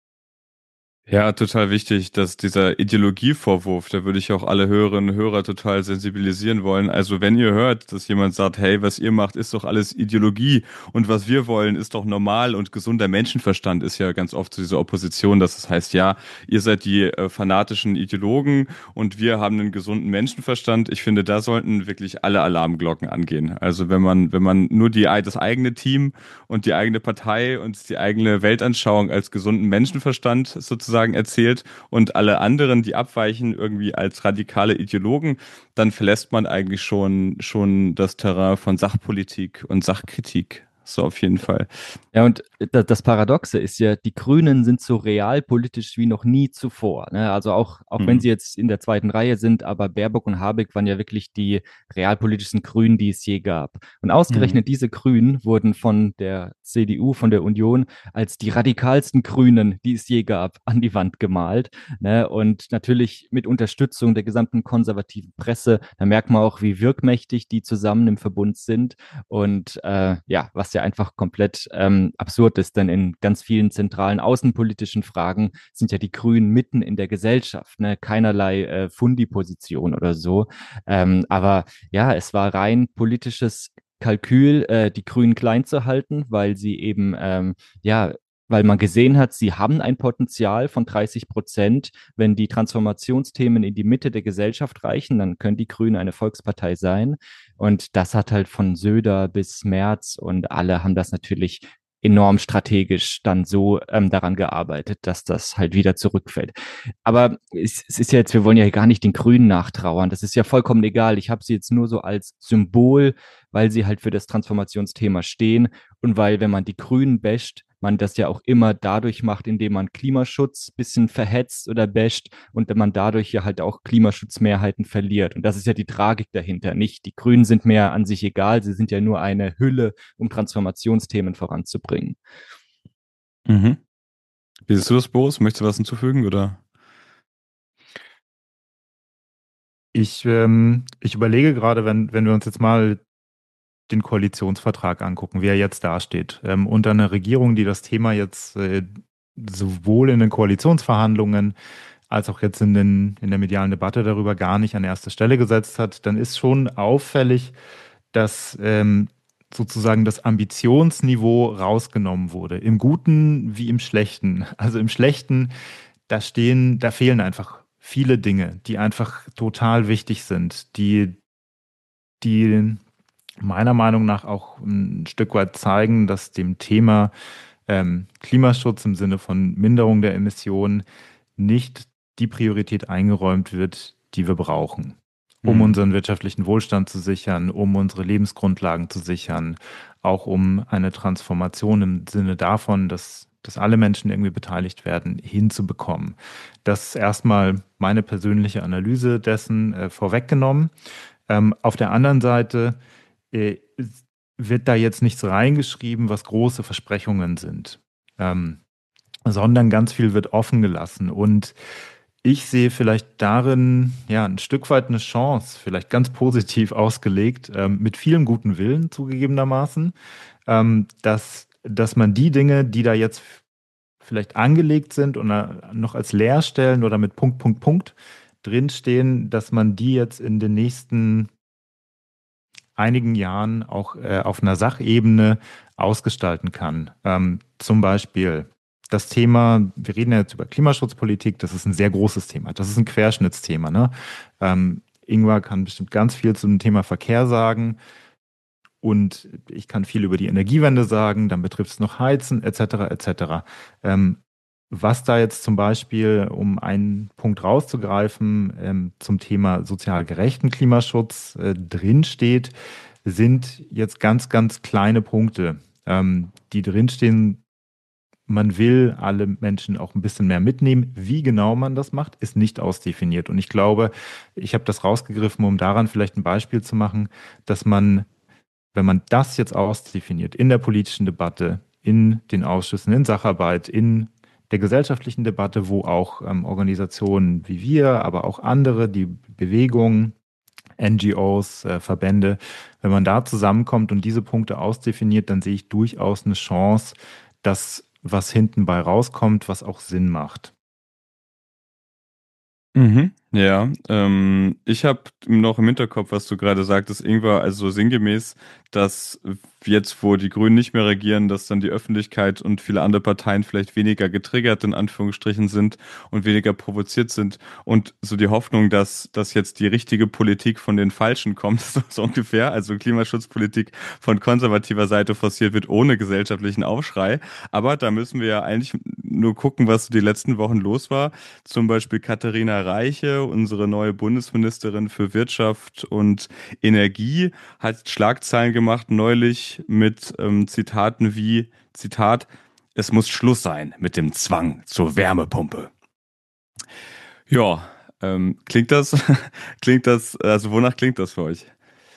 Ja, total wichtig, dass dieser Ideologievorwurf, da würde ich auch alle Hörerinnen und Hörer total sensibilisieren wollen. Also wenn ihr hört, dass jemand sagt, hey, was ihr macht, ist doch alles Ideologie und was wir wollen, ist doch normal und gesunder Menschenverstand, ist ja ganz oft zu dieser Opposition, dass es heißt, ja, ihr seid die äh, fanatischen Ideologen und wir haben einen gesunden Menschenverstand. Ich finde, da sollten wirklich alle Alarmglocken angehen. Also wenn man, wenn man nur die, das eigene Team und die eigene Partei und die eigene Weltanschauung als gesunden Menschenverstand sozusagen erzählt und alle anderen, die abweichen, irgendwie als radikale Ideologen, dann verlässt man eigentlich schon, schon das Terrain von Sachpolitik und Sachkritik. So auf jeden Fall. Ja, und da- das Paradoxe ist ja, die Grünen sind so realpolitisch wie noch nie zuvor. Ne? Also auch, auch wenn Hm. sie jetzt in der zweiten Reihe sind, aber Baerbock und Habeck waren ja wirklich die realpolitischsten Grünen, die es je gab. Und Hm. ausgerechnet diese Grünen wurden von der C D U, von der Union, als die radikalsten Grünen, die es je gab, an die Wand gemalt. Ne? Und natürlich mit Unterstützung der gesamten konservativen Presse, da merkt man auch, wie wirkmächtig die zusammen im Verbund sind. Und äh, ja, was ja einfach komplett ähm, absurd ist, denn in ganz vielen zentralen außenpolitischen Fragen sind ja die Grünen mitten in der Gesellschaft, ne? Keinerlei äh, Fundi-Position oder so. Ähm, aber ja, es war rein politisches Kalkül, äh, die Grünen klein zu halten, weil sie eben ähm, ja weil man gesehen hat, sie haben ein Potenzial von dreißig Prozent. Wenn die Transformationsthemen in die Mitte der Gesellschaft reichen, dann können die Grünen eine Volkspartei sein. Und das hat halt von Söder bis Merz und alle haben das natürlich enorm strategisch dann so ähm, daran gearbeitet, dass das halt wieder zurückfällt. Aber es, es ist ja jetzt, wir wollen ja gar nicht den Grünen nachtrauern. Das ist ja vollkommen egal. Ich habe sie jetzt nur so als Symbol, weil sie halt für das Transformationsthema stehen und weil, wenn man die Grünen basht, man das ja auch immer dadurch macht, indem man Klimaschutz bisschen verhetzt oder basht und man dadurch ja halt auch Klimaschutzmehrheiten verliert. Und das ist ja die Tragik dahinter. Nicht, die Grünen sind mir an sich egal, sie sind ja nur eine Hülle, um Transformationsthemen voranzubringen. Mhm. Wie siehst du das, Boris? Möchtest du was hinzufügen, oder? Ich, ähm, ich überlege gerade, wenn, wenn wir uns jetzt mal den Koalitionsvertrag angucken, wie er jetzt dasteht, ähm, unter einer Regierung, die das Thema jetzt äh, sowohl in den Koalitionsverhandlungen als auch jetzt in, den, in der medialen Debatte darüber gar nicht an erste Stelle gesetzt hat, dann ist schon auffällig, dass ähm, sozusagen das Ambitionsniveau rausgenommen wurde. Im Guten wie im Schlechten. Also im Schlechten, da stehen, da fehlen einfach viele Dinge, die einfach total wichtig sind, die, die meiner Meinung nach auch ein Stück weit zeigen, dass dem Thema ähm, Klimaschutz im Sinne von Minderung der Emissionen nicht die Priorität eingeräumt wird, die wir brauchen, um Hm. unseren wirtschaftlichen Wohlstand zu sichern, um unsere Lebensgrundlagen zu sichern, auch um eine Transformation im Sinne davon, dass, dass alle Menschen irgendwie beteiligt werden, hinzubekommen. Das ist erstmal meine persönliche Analyse dessen äh, vorweggenommen. Ähm, auf der anderen Seite äh, wird da jetzt nichts reingeschrieben, was große Versprechungen sind, ähm, sondern ganz viel wird offen gelassen. Und ich sehe vielleicht darin ja ein Stück weit eine Chance, vielleicht ganz positiv ausgelegt, ähm, mit vielem guten Willen zugegebenermaßen, ähm, dass, dass man die Dinge, die da jetzt vielleicht angelegt sind und noch als Leerstellen oder mit Punkt, Punkt, Punkt drinstehen, dass man die jetzt in den nächsten einigen Jahren auch äh, auf einer Sachebene ausgestalten kann. Ähm, zum Beispiel das Thema, wir reden ja jetzt über Klimaschutzpolitik, das ist ein sehr großes Thema. Das ist ein Querschnittsthema. Ne? Ähm, Ingvar kann bestimmt ganz viel zum Thema Verkehr sagen. Und ich kann viel über die Energiewende sagen, dann betrifft es noch Heizen, et cetera, et cetera. Ähm, was da jetzt zum Beispiel, um einen Punkt rauszugreifen, ähm, zum Thema sozial gerechten Klimaschutz äh, drinsteht, sind jetzt ganz, ganz kleine Punkte, ähm, die drinstehen. Man will alle Menschen auch ein bisschen mehr mitnehmen. Wie genau man das macht, ist nicht ausdefiniert. Und ich glaube, ich habe das rausgegriffen, um daran vielleicht ein Beispiel zu machen, dass man, wenn man das jetzt ausdefiniert in der politischen Debatte, in den Ausschüssen, in Sacharbeit, in der gesellschaftlichen Debatte, wo auch ähm, Organisationen wie wir, aber auch andere, die Bewegungen, N G Os, äh, Verbände, wenn man da zusammenkommt und diese Punkte ausdefiniert, dann sehe ich durchaus eine Chance, dass was hinten bei rauskommt, was auch Sinn macht. Mhm. Ja, ähm, ich habe noch im Hinterkopf, was du gerade sagtest, Ingwer, also sinngemäß, dass jetzt, wo die Grünen nicht mehr regieren, dass dann die Öffentlichkeit und viele andere Parteien vielleicht weniger getriggert in Anführungsstrichen sind und weniger provoziert sind und so die Hoffnung, dass, dass jetzt die richtige Politik von den Falschen kommt, so, so ungefähr, also Klimaschutzpolitik von konservativer Seite forciert wird, ohne gesellschaftlichen Aufschrei. Aber da müssen wir ja eigentlich nur gucken, was die letzten Wochen los war. Zum Beispiel Katharina Reiche, unsere neue Bundesministerin für Wirtschaft und Energie, hat Schlagzeilen gemacht neulich mit ähm, Zitaten wie, Zitat, es muss Schluss sein mit dem Zwang zur Wärmepumpe. Ja, ähm, klingt das, klingt das, also wonach klingt das für euch?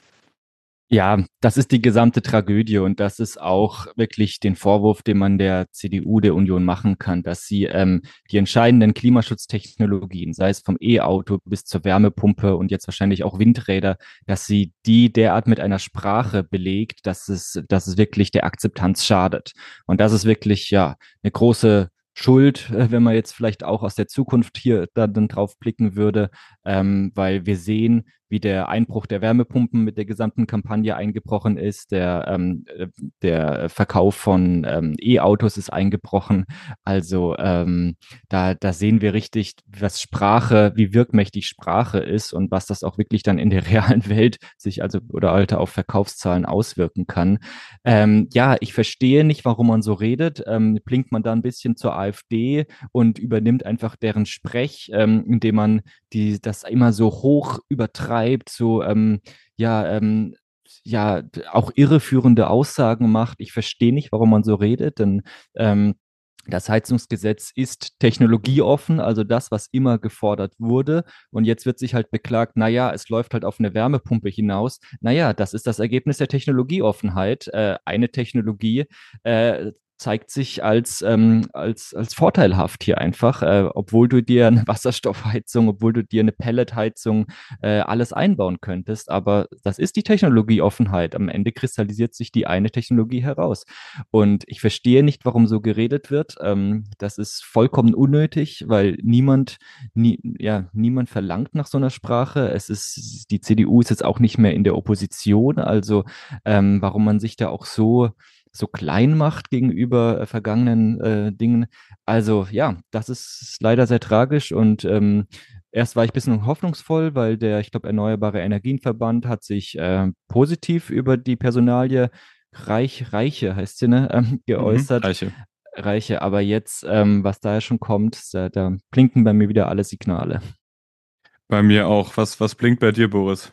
Ja, das ist die gesamte Tragödie und das ist auch wirklich den Vorwurf, den man der C D U, der Union machen kann, dass sie ähm, die entscheidenden Klimaschutztechnologien, sei es vom E-Auto bis zur Wärmepumpe und jetzt wahrscheinlich auch Windräder, dass sie die derart mit einer Sprache belegt, dass es, dass es wirklich der Akzeptanz schadet. Und das ist wirklich, ja, eine große Schuld, äh, wenn man jetzt vielleicht auch aus der Zukunft hier da dann drauf blicken würde, ähm, weil wir sehen, wie der Einbruch der Wärmepumpen mit der gesamten Kampagne eingebrochen ist. Der, ähm, äh, der Verkauf von ähm, E-Autos ist eingebrochen. Also ähm, da, da sehen wir richtig, was Sprache, wie wirkmächtig Sprache ist und was das auch wirklich dann in der realen Welt sich also oder Alter auf Verkaufszahlen auswirken kann. Ähm, ja, ich verstehe nicht, warum man so redet. Ähm, blinkt man da ein bisschen zur AfD und übernimmt einfach deren Sprech, ähm, indem man die das immer so hoch übertreibt, so ähm, ja, ähm, ja, auch irreführende Aussagen macht. Ich verstehe nicht, warum man so redet, denn ähm, das Heizungsgesetz ist technologieoffen, also das, was immer gefordert wurde. Und jetzt wird sich halt beklagt, naja, es läuft halt auf eine Wärmepumpe hinaus. Naja, das ist das Ergebnis der Technologieoffenheit. Äh, eine Technologie äh, zeigt sich als, ähm, als, als vorteilhaft hier einfach, äh, obwohl du dir eine Wasserstoffheizung, obwohl du dir eine Pelletheizung äh, alles einbauen könntest. Aber das ist die Technologieoffenheit. Am Ende kristallisiert sich die eine Technologie heraus. Und ich verstehe nicht, warum so geredet wird. Ähm, das ist vollkommen unnötig, weil niemand, nie, ja, niemand verlangt nach so einer Sprache. Es ist, die C D U ist jetzt auch nicht mehr in der Opposition. Also ähm, warum man sich da auch so so klein macht gegenüber äh, vergangenen äh, Dingen. Also ja, das ist leider sehr tragisch und ähm, erst war ich ein bisschen hoffnungsvoll, weil der, ich glaube, Erneuerbare Energienverband hat sich äh, positiv über die Personalie Reich, Reiche heißt sie, ne, ähm, Mhm. geäußert. Reiche. Reiche, aber jetzt, ähm, was da ja schon kommt, da, da blinken bei mir wieder alle Signale. Bei mir auch. Was, was blinkt bei dir, Boris?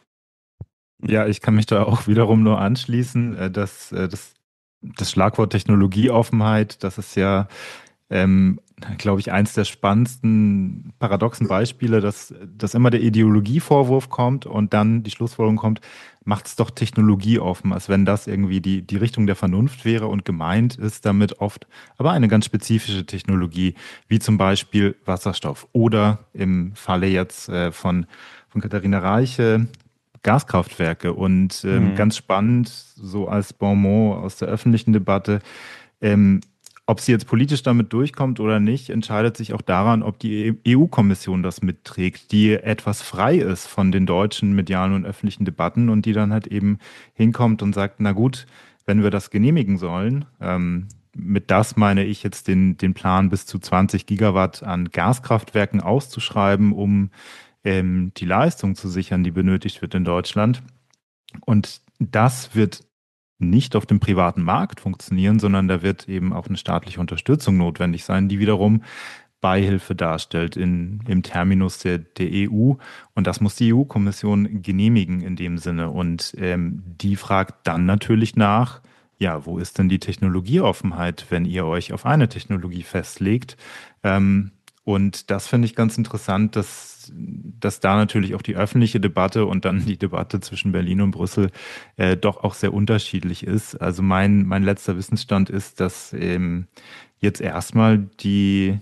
Ja, ich kann mich da auch wiederum nur anschließen, äh, dass äh, das, das Schlagwort Technologieoffenheit, das ist ja ähm, glaube ich, eins der spannendsten paradoxen Beispiele, dass, dass immer der Ideologievorwurf kommt und dann die Schlussfolgerung kommt, macht es doch technologieoffen, als wenn das irgendwie die, die Richtung der Vernunft wäre und gemeint ist damit oft aber eine ganz spezifische Technologie, wie zum Beispiel Wasserstoff oder im Falle jetzt äh, von, von Katharina Reiche Gaskraftwerke. Und ähm, Mhm. ganz spannend, so als Bonmot aus der öffentlichen Debatte, ähm, ob sie jetzt politisch damit durchkommt oder nicht, entscheidet sich auch daran, ob die E U-Kommission das mitträgt, die etwas frei ist von den deutschen medialen und öffentlichen Debatten und die dann halt eben hinkommt und sagt, na gut, wenn wir das genehmigen sollen, ähm, mit das meine ich jetzt den, den Plan bis zu zwanzig Gigawatt an Gaskraftwerken auszuschreiben, um ähm, die Leistung zu sichern, die benötigt wird in Deutschland. Und das wird nicht auf dem privaten Markt funktionieren, sondern da wird eben auch eine staatliche Unterstützung notwendig sein, die wiederum Beihilfe darstellt in, im Terminus der, der E U. Und das muss die E U-Kommission genehmigen in dem Sinne. Und ähm, die fragt dann natürlich nach, ja, wo ist denn die Technologieoffenheit, wenn ihr euch auf eine Technologie festlegt? Ähm, und das finde ich ganz interessant, dass, dass da natürlich auch die öffentliche Debatte und dann die Debatte zwischen Berlin und Brüssel äh, doch auch sehr unterschiedlich ist. Also mein, mein letzter Wissensstand ist, dass ähm, jetzt erstmal die,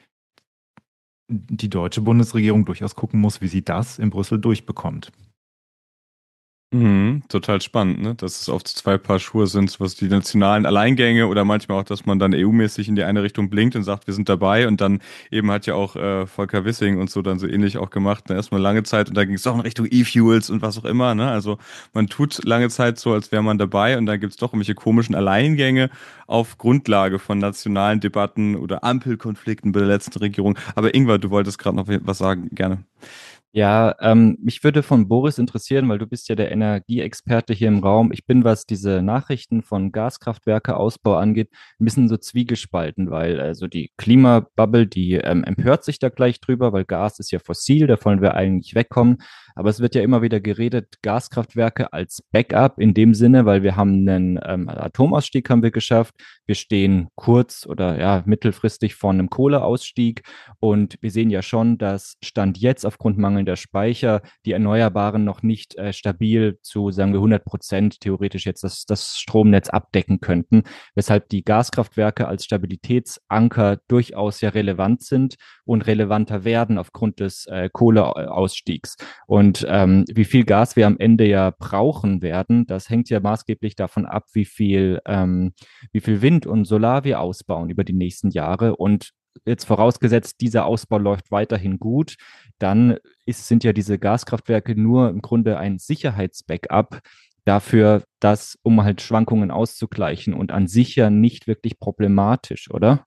die deutsche Bundesregierung durchaus gucken muss, wie sie das in Brüssel durchbekommt. Mhm, total spannend, ne? Dass es oft zwei Paar Schuhe sind, was die nationalen Alleingänge oder manchmal auch, dass man dann E U-mäßig in die eine Richtung blinkt und sagt, wir sind dabei und dann eben hat ja auch äh, Volker Wissing und so dann so ähnlich auch gemacht, ne? Erstmal lange Zeit und da ging es doch in Richtung E-Fuels und was auch immer, ne? Also man tut lange Zeit so, als wäre man dabei und dann gibt es doch irgendwelche komischen Alleingänge auf Grundlage von nationalen Debatten oder Ampelkonflikten bei der letzten Regierung. Aber Ingvar, du wolltest gerade noch was sagen, gerne. Ja, ähm, mich würde von Boris interessieren, weil du bist ja der Energieexperte hier im Raum. Ich bin, was diese Nachrichten von Gaskraftwerke-Ausbau angeht, ein bisschen so zwiegespalten, weil also die Klimabubble, die ähm, empört sich da gleich drüber, weil Gas ist ja fossil, da wollen wir eigentlich wegkommen. Aber es wird ja immer wieder geredet, Gaskraftwerke als Backup in dem Sinne, weil wir haben einen ähm, Atomausstieg haben wir geschafft. Wir stehen kurz oder ja mittelfristig vor einem Kohleausstieg. Und wir sehen ja schon, dass Stand jetzt aufgrund mangelnder Speicher die Erneuerbaren noch nicht äh, stabil zu, sagen wir, hundert Prozent theoretisch jetzt das, das Stromnetz abdecken könnten, weshalb die Gaskraftwerke als Stabilitätsanker durchaus ja relevant sind und relevanter werden aufgrund des äh, Kohleausstiegs. Und ähm, wie viel Gas wir am Ende ja brauchen werden, das hängt ja maßgeblich davon ab, wie viel, ähm, wie viel Wind und Solar wir ausbauen über die nächsten Jahre. Und jetzt vorausgesetzt, dieser Ausbau läuft weiterhin gut, dann ist, sind ja diese Gaskraftwerke nur im Grunde ein Sicherheitsbackup dafür, dass, um halt Schwankungen auszugleichen und an sich ja nicht wirklich problematisch, oder?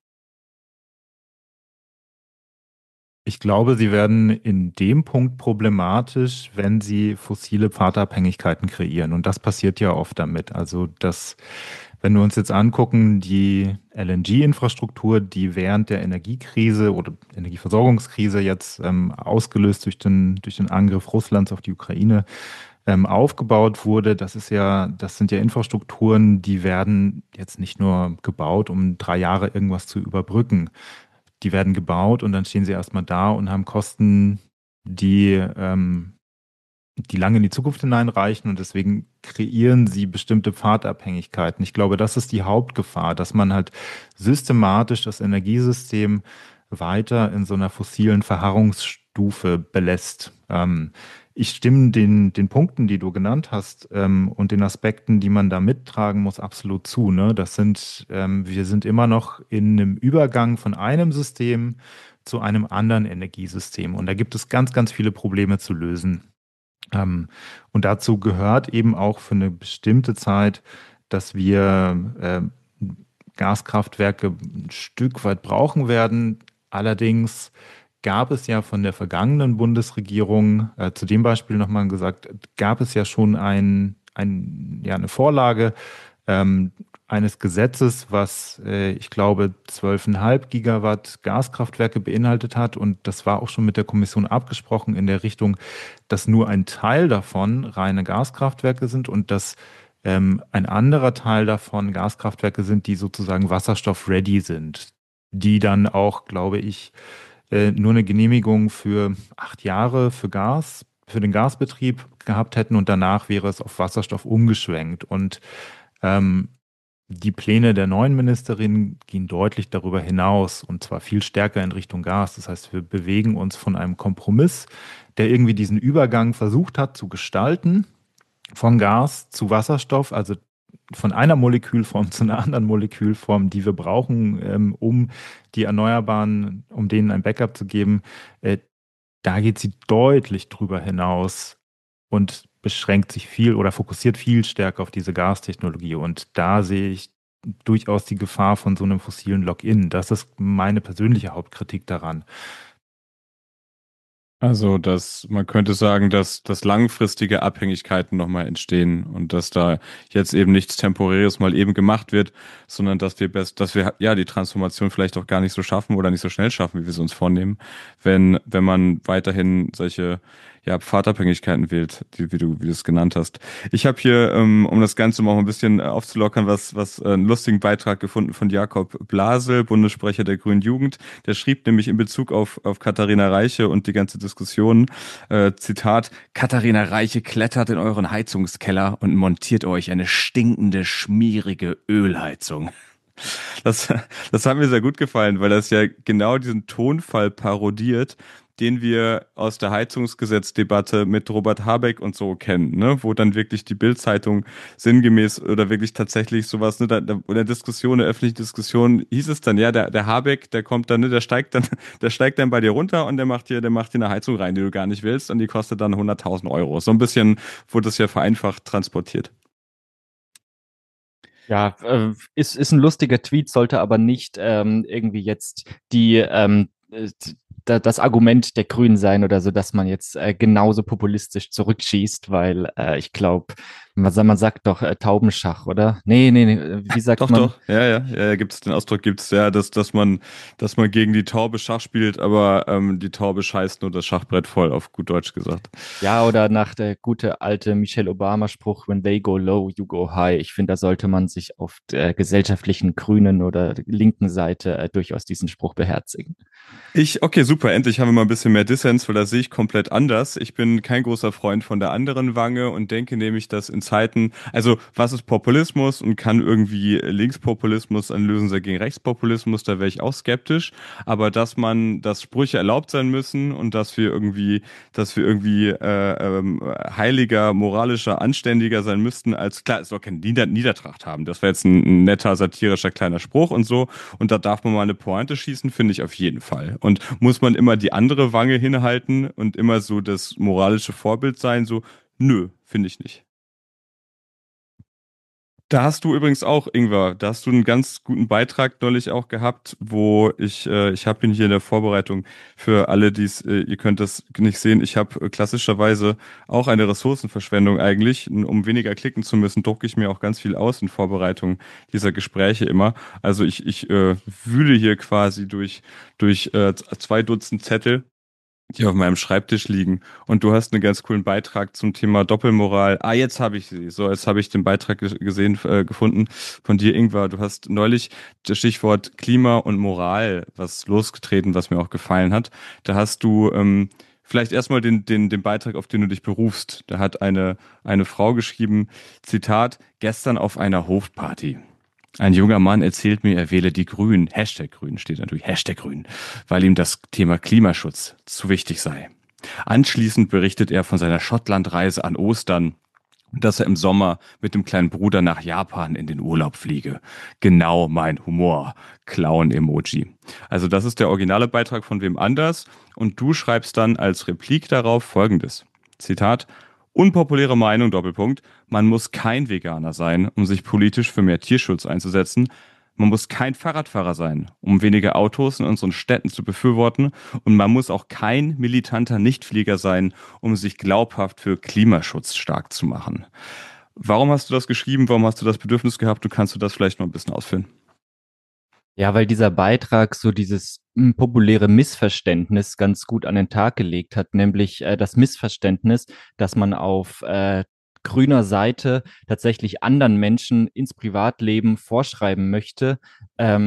Ich glaube, sie werden in dem Punkt problematisch, wenn sie fossile Pfadabhängigkeiten kreieren. Und das passiert ja oft damit. Also, dass, wenn wir uns jetzt angucken, die L N G-Infrastruktur, die während der Energiekrise oder Energieversorgungskrise jetzt ähm, ausgelöst durch den, durch den Angriff Russlands auf die Ukraine ähm, aufgebaut wurde, das ist ja, das sind ja Infrastrukturen, die werden jetzt nicht nur gebaut, um drei Jahre irgendwas zu überbrücken. Die werden gebaut und dann stehen sie erstmal da und haben Kosten, die, ähm, die lange in die Zukunft hineinreichen und deswegen kreieren sie bestimmte Pfadabhängigkeiten. Ich glaube, das ist die Hauptgefahr, dass man halt systematisch das Energiesystem weiter in so einer fossilen Verharrungsstufe belässt. Ähm, ich stimme den, den Punkten, die du genannt hast, ähm, und den Aspekten, die man da mittragen muss, absolut zu. Ne? Das sind, ähm, wir sind immer noch in einem Übergang von einem System zu einem anderen Energiesystem. Und da gibt es ganz, ganz viele Probleme zu lösen. Ähm, und dazu gehört eben auch für eine bestimmte Zeit, dass wir äh, Gaskraftwerke ein Stück weit brauchen werden. Allerdings gab es ja von der vergangenen Bundesregierung, äh, zu dem Beispiel nochmal gesagt, gab es ja schon ein, ein, ja, eine Vorlage ähm, eines Gesetzes, was äh, ich glaube zwölf Komma fünf Gigawatt Gaskraftwerke beinhaltet hat. Und das war auch schon mit der Kommission abgesprochen in der Richtung, dass nur ein Teil davon reine Gaskraftwerke sind und dass ähm, ein anderer Teil davon Gaskraftwerke sind, die sozusagen wasserstoff-ready sind. die dann auch, glaube ich, äh, nur eine Genehmigung für acht Jahre für Gas, für den Gasbetrieb gehabt hätten und danach wäre es auf Wasserstoff umgeschwenkt. Und ähm, die Pläne der neuen Ministerin gehen deutlich darüber hinaus und zwar viel stärker in Richtung Gas. Das heißt, wir bewegen uns von einem Kompromiss, der irgendwie diesen Übergang versucht hat zu gestalten, von Gas zu Wasserstoff, also von einer Molekülform zu einer anderen Molekülform, die wir brauchen, ähm, um die Erneuerbaren, um denen ein Backup zu geben. Äh, da geht sie deutlich drüber hinaus und beschränkt sich viel oder fokussiert viel stärker auf diese Gastechnologie. Und da sehe ich durchaus die Gefahr von so einem fossilen Lock-in. Das ist meine persönliche Hauptkritik daran. Also, dass man könnte sagen, dass, dass langfristige Abhängigkeiten nochmal entstehen und dass da jetzt eben nichts Temporäres mal eben gemacht wird, sondern dass wir best, dass wir ja die Transformation vielleicht auch gar nicht so schaffen oder nicht so schnell schaffen, wie wir es uns vornehmen, wenn, wenn man weiterhin solche ja, Pfadabhängigkeiten wählt, die, wie du, wie du es genannt hast. Ich habe hier, ähm, um das Ganze mal ein bisschen aufzulockern, was, was äh, einen lustigen Beitrag gefunden von Jakob Blasel, Bundessprecher der Grünen Jugend. Der schrieb nämlich in Bezug auf, auf Katharina Reiche und die ganze Diskussion, äh, Zitat, Katharina Reiche klettert in euren Heizungskeller und montiert euch eine stinkende, schmierige Ölheizung. Das, das hat mir sehr gut gefallen, weil das ja genau diesen Tonfall parodiert, den wir aus der Heizungsgesetzdebatte mit Robert Habeck und so kennen, ne? Wo dann wirklich die Bild-Zeitung sinngemäß oder wirklich tatsächlich sowas, ne, da, da, in der Diskussion, der öffentlichen Diskussion hieß es dann, ja, der, der Habeck, der kommt dann, ne, der steigt dann, der steigt dann bei dir runter und der macht dir, der macht dir eine Heizung rein, die du gar nicht willst und die kostet dann hunderttausend Euro. So ein bisschen wurde das ja vereinfacht transportiert. Ja, äh, ist, ist ein lustiger Tweet, sollte aber nicht ähm, irgendwie jetzt die, ähm, äh, da, das Argument der Grünen sein oder so, dass man jetzt äh, genauso populistisch zurückschießt, weil äh, ich glaube, man, man sagt doch äh, Taubenschach, oder? Nee, nee, nee, wie sagt Doch, man? doch, ja, ja, ja, ja, gibt's den Ausdruck, gibt's ja, dass, dass man, dass man gegen die Taube Schach spielt, aber ähm, die Taube scheißt nur das Schachbrett voll, auf gut Deutsch gesagt. Ja, oder nach der gute alte Michelle Obama-Spruch, when they go low, you go high. Ich finde, da sollte man sich auf der gesellschaftlichen grünen oder linken Seite äh, durchaus diesen Spruch beherzigen. Ich, okay, super, endlich haben wir mal ein bisschen mehr Dissens, weil das sehe ich komplett anders. Ich bin kein großer Freund von der anderen Wange und denke nämlich, dass in Zeiten, also was ist Populismus und kann irgendwie Linkspopulismus ein Lösen sein gegen Rechtspopulismus, da wäre ich auch skeptisch. Aber dass man, dass Sprüche erlaubt sein müssen und dass wir irgendwie, dass wir irgendwie äh, ähm, heiliger, moralischer, anständiger sein müssten, als klar, es soll keine Nieder Niedertracht haben. Das wäre jetzt ein, ein netter, satirischer kleiner Spruch und so. Und da darf man mal eine Pointe schießen, finde ich auf jeden Fall. Und muss man immer die andere Wange hinhalten und immer so das moralische Vorbild sein? So, nö, finde ich nicht. Da hast du übrigens auch, Ingwer, da hast du einen ganz guten Beitrag neulich auch gehabt, wo ich, äh, ich habe ihn hier in der Vorbereitung für alle, die es, äh, ihr könnt das nicht sehen, ich habe äh, klassischerweise auch eine Ressourcenverschwendung eigentlich, n- um weniger klicken zu müssen, drucke ich mir auch ganz viel aus in Vorbereitung dieser Gespräche immer. Also ich, ich äh, wühle hier quasi durch, durch äh, zwei Dutzend Zettel, die auf meinem Schreibtisch liegen. Und du hast einen ganz coolen Beitrag zum Thema Doppelmoral. Ah, jetzt habe ich sie. So, jetzt habe ich den Beitrag ge- gesehen, äh, gefunden von dir, Ingvar. Du hast neulich das Stichwort Klima und Moral was losgetreten, was mir auch gefallen hat. Da hast du ähm, vielleicht erstmal den, den, den Beitrag, auf den du dich berufst. Da hat eine, eine Frau geschrieben, Zitat, gestern auf einer Hofparty. Ein junger Mann erzählt mir, er wähle die Grünen, Hashtag Grün steht natürlich, Hashtag Grün, weil ihm das Thema Klimaschutz zu wichtig sei. Anschließend berichtet er von seiner Schottlandreise an Ostern, dass er im Sommer mit dem kleinen Bruder nach Japan in den Urlaub fliege. Genau mein Humor. Clown-Emoji. Also das ist der originale Beitrag von wem anders und du schreibst dann als Replik darauf Folgendes. Zitat, unpopuläre Meinung, Doppelpunkt. Man muss kein Veganer sein, um sich politisch für mehr Tierschutz einzusetzen. Man muss kein Fahrradfahrer sein, um weniger Autos in unseren Städten zu befürworten. Und man muss auch kein militanter Nichtflieger sein, um sich glaubhaft für Klimaschutz stark zu machen. Warum hast du das geschrieben? Warum hast du das Bedürfnis gehabt? Du kannst du das vielleicht noch ein bisschen ausführen? Ja, weil dieser Beitrag so dieses hm, populäre Missverständnis ganz gut an den Tag gelegt hat, nämlich äh, das Missverständnis, dass man auf äh, grüner Seite tatsächlich anderen Menschen ins Privatleben vorschreiben möchte, ähm,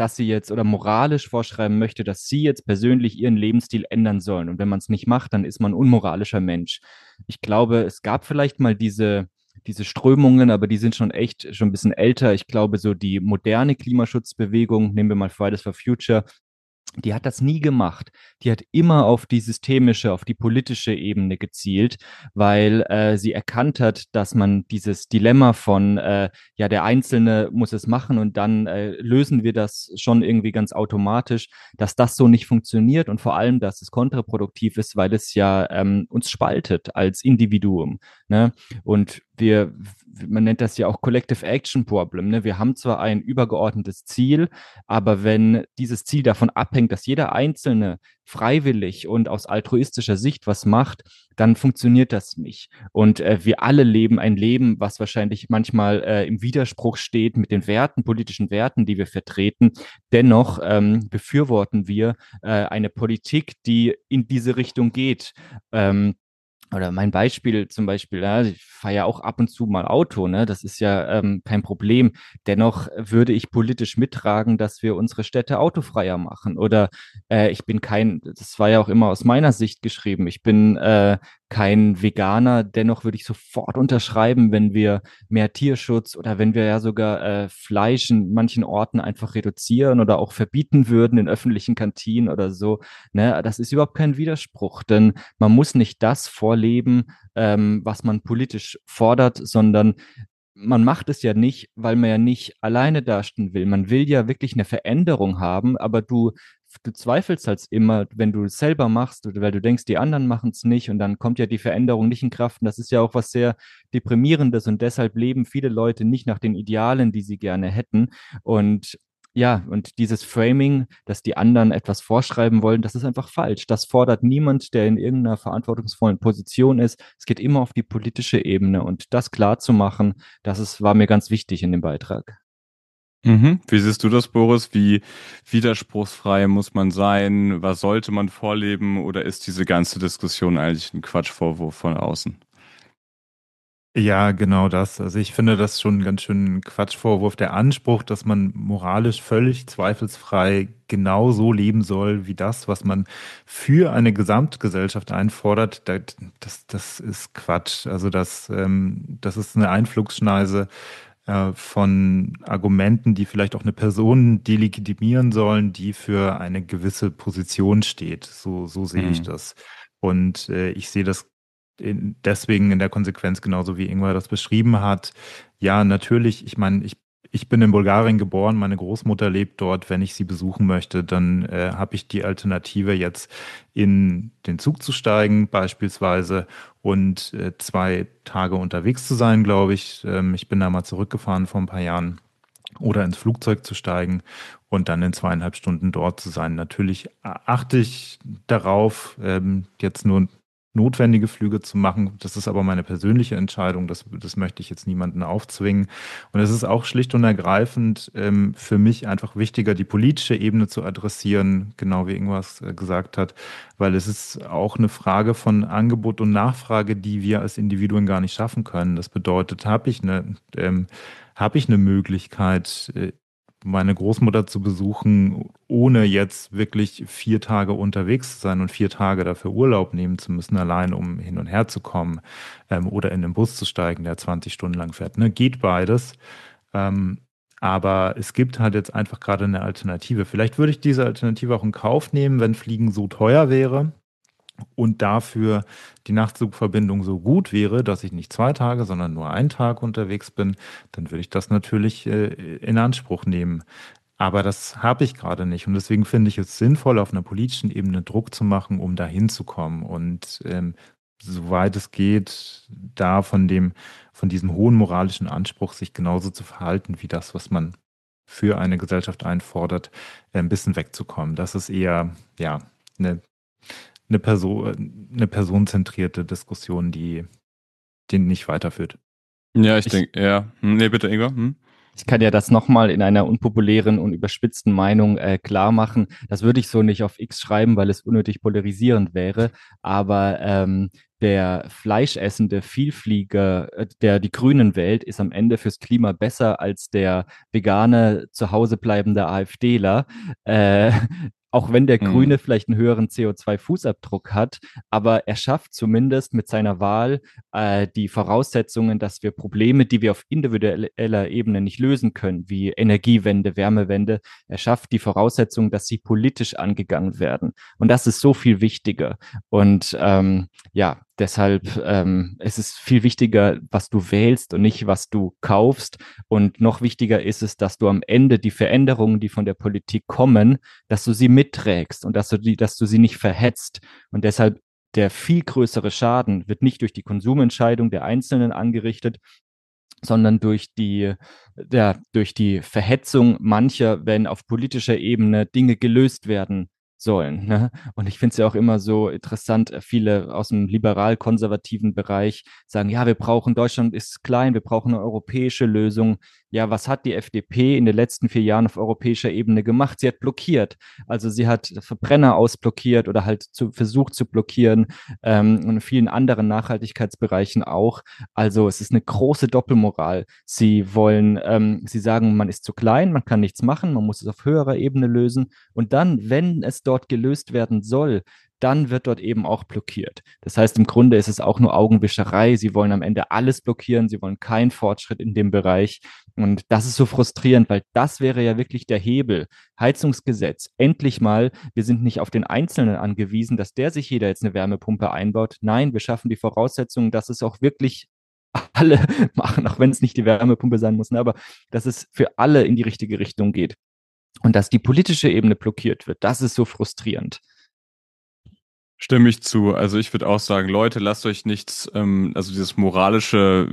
dass sie jetzt oder moralisch vorschreiben möchte, dass sie jetzt persönlich ihren Lebensstil ändern sollen. Und wenn man es nicht macht, dann ist man ein unmoralischer Mensch. Ich glaube, es gab vielleicht mal diese diese Strömungen, aber die sind schon echt schon ein bisschen älter. Ich glaube, so die moderne Klimaschutzbewegung, nehmen wir mal Fridays for Future, die hat das nie gemacht. Die hat immer auf die systemische, auf die politische Ebene gezielt, weil äh, sie erkannt hat, dass man dieses Dilemma von, äh, ja, der Einzelne muss es machen und dann äh, lösen wir das schon irgendwie ganz automatisch, dass das so nicht funktioniert und vor allem, dass es kontraproduktiv ist, weil es ja ähm, uns spaltet als Individuum. Ne? Und wir, man nennt das ja auch Collective Action Problem. Ne? Wir haben zwar ein übergeordnetes Ziel, aber wenn dieses Ziel davon abhängt, dass jeder Einzelne freiwillig und aus altruistischer Sicht was macht, dann funktioniert das nicht. Und äh, wir alle leben ein Leben, was wahrscheinlich manchmal äh, im Widerspruch steht mit den Werten, politischen Werten, die wir vertreten. Dennoch ähm, befürworten wir äh, eine Politik, die in diese Richtung geht. Ähm, oder mein Beispiel zum Beispiel, ja, ich fahre ja auch ab und zu mal Auto, ne? Das ist ja ähm, kein Problem. Dennoch würde ich politisch mittragen, dass wir unsere Städte autofreier machen. Oder äh, ich bin kein, das war ja auch immer aus meiner Sicht geschrieben, ich bin äh, kein Veganer, dennoch würde ich sofort unterschreiben, wenn wir mehr Tierschutz oder wenn wir ja sogar äh, Fleisch in manchen Orten einfach reduzieren oder auch verbieten würden in öffentlichen Kantinen oder so. Ne? Das ist überhaupt kein Widerspruch, denn man muss nicht das vorleben, ähm, was man politisch fordert, sondern man macht es ja nicht, weil man ja nicht alleine dastehen will. Man will ja wirklich eine Veränderung haben, aber du, du zweifelst halt immer, wenn du es selber machst, oder weil du denkst, die anderen machen es nicht und dann kommt ja die Veränderung nicht in Kraft. Und das ist ja auch was sehr Deprimierendes und deshalb leben viele Leute nicht nach den Idealen, die sie gerne hätten. Und ja, und dieses Framing, dass die anderen etwas vorschreiben wollen, das ist einfach falsch. Das fordert niemand, der in irgendeiner verantwortungsvollen Position ist. Es geht immer auf die politische Ebene und das klar zu machen, das ist, war mir ganz wichtig in dem Beitrag. Mhm. Wie siehst du das, Boris? Wie widerspruchsfrei muss man sein? Was sollte man vorleben? Oder ist diese ganze Diskussion eigentlich ein Quatschvorwurf von außen? Ja, genau das. Also ich finde das schon ganz schön ein Quatschvorwurf. Der Anspruch, dass man moralisch völlig zweifelsfrei genau so leben soll, wie das, was man für eine Gesamtgesellschaft einfordert, das, das, das ist Quatsch. Also das, ähm, das ist eine Einflugsschneise äh, von Argumenten, die vielleicht auch eine Person delegitimieren sollen, die für eine gewisse Position steht. So, so sehe ich Mhm. das. Und äh, ich sehe das in, deswegen in der Konsequenz genauso wie Ingwer das beschrieben hat. Ja, natürlich, ich meine, ich, ich bin in Bulgarien geboren, meine Großmutter lebt dort. Wenn ich sie besuchen möchte, dann äh, habe ich die Alternative, jetzt in den Zug zu steigen, beispielsweise, und äh, zwei Tage unterwegs zu sein, glaube ich. Ähm, ich bin da mal zurückgefahren vor ein paar Jahren. Oder ins Flugzeug zu steigen und dann in zweieinhalb Stunden dort zu sein. Natürlich achte ich darauf, ähm, jetzt nur notwendige Flüge zu machen. Das ist aber meine persönliche Entscheidung. Das, das möchte ich jetzt niemanden aufzwingen. Und es ist auch schlicht und ergreifend ähm, für mich einfach wichtiger, die politische Ebene zu adressieren, genau wie irgendwas äh, gesagt hat, weil es ist auch eine Frage von Angebot und Nachfrage, die wir als Individuen gar nicht schaffen können. Das bedeutet, habe ich eine, ähm, habe ich eine Möglichkeit, äh, meine Großmutter zu besuchen, ohne jetzt wirklich vier Tage unterwegs zu sein und vier Tage dafür Urlaub nehmen zu müssen, allein um hin und her zu kommen, ähm, oder in den Bus zu steigen, der zwanzig Stunden lang fährt. Ne? Geht beides. Ähm, aber es gibt halt jetzt einfach gerade eine Alternative. Vielleicht würde ich diese Alternative auch in Kauf nehmen, wenn Fliegen so teuer wäre und dafür die Nachtzugverbindung so gut wäre, dass ich nicht zwei Tage, sondern nur einen Tag unterwegs bin, dann würde ich das natürlich äh, in Anspruch nehmen. Aber das habe ich gerade nicht. Und deswegen finde ich es sinnvoll, auf einer politischen Ebene Druck zu machen, um da hinzukommen. Und ähm, soweit es geht, da von dem, von diesem hohen moralischen Anspruch, sich genauso zu verhalten wie das, was man für eine Gesellschaft einfordert, äh, ein bisschen wegzukommen. Das ist eher, ja, eine eine Person, eine personenzentrierte Diskussion, die den nicht weiterführt. Ja, ich Ich, denke, ja. Hm, nee, bitte, Ingwer. Hm? Ich kann ja das nochmal in einer unpopulären und überspitzten Meinung äh, klar machen. Das würde ich so nicht auf X schreiben, weil es unnötig polarisierend wäre. Aber ähm, der fleischessende Vielflieger, äh, der die Grünen wählt, ist am Ende fürs Klima besser als der vegane, zu Hause bleibende AfDler. Äh, Auch wenn der Mhm. Grüne vielleicht einen höheren C O zwei Fußabdruck hat, aber er schafft zumindest mit seiner Wahl äh, die Voraussetzungen, dass wir Probleme, die wir auf individueller Ebene nicht lösen können, wie Energiewende, Wärmewende, er schafft die Voraussetzungen, dass sie politisch angegangen werden. Und das ist so viel wichtiger. Und ähm, ja, deshalb ähm, es ist es viel wichtiger, was du wählst und nicht, was du kaufst. Und noch wichtiger ist es, dass du am Ende die Veränderungen, die von der Politik kommen, dass du sie mitträgst und dass du die, dass du sie nicht verhetzt. Und deshalb der viel größere Schaden wird nicht durch die Konsumentscheidung der Einzelnen angerichtet, sondern durch die, ja, durch die Verhetzung mancher, wenn auf politischer Ebene Dinge gelöst werden sollen. Ne? Und ich finde es ja auch immer so interessant, viele aus dem liberal-konservativen Bereich sagen, ja, wir brauchen, Deutschland ist klein, wir brauchen eine europäische Lösung. Ja, was hat die F D P in den letzten vier Jahren auf europäischer Ebene gemacht? Sie hat blockiert. Also sie hat Verbrenner ausblockiert oder halt zu, versucht zu blockieren ähm, und in vielen anderen Nachhaltigkeitsbereichen auch. Also es ist eine große Doppelmoral. Sie wollen, ähm, sie sagen, man ist zu klein, man kann nichts machen, man muss es auf höherer Ebene lösen. Und dann, wenn es dort gelöst werden soll, dann wird dort eben auch blockiert. Das heißt, im Grunde ist es auch nur Augenwischerei. Sie wollen am Ende alles blockieren. Sie wollen keinen Fortschritt in dem Bereich. Und das ist so frustrierend, weil das wäre ja wirklich der Hebel. Heizungsgesetz. Endlich mal, wir sind nicht auf den Einzelnen angewiesen, dass der sich jeder jetzt eine Wärmepumpe einbaut. Nein, wir schaffen die Voraussetzungen, dass es auch wirklich alle machen, auch wenn es nicht die Wärmepumpe sein muss, ne, aber dass es für alle in die richtige Richtung geht. Und dass die politische Ebene blockiert wird, das ist so frustrierend. Stimme ich zu. Also ich würde auch sagen, Leute, lasst euch nichts, ähm, also dieses moralische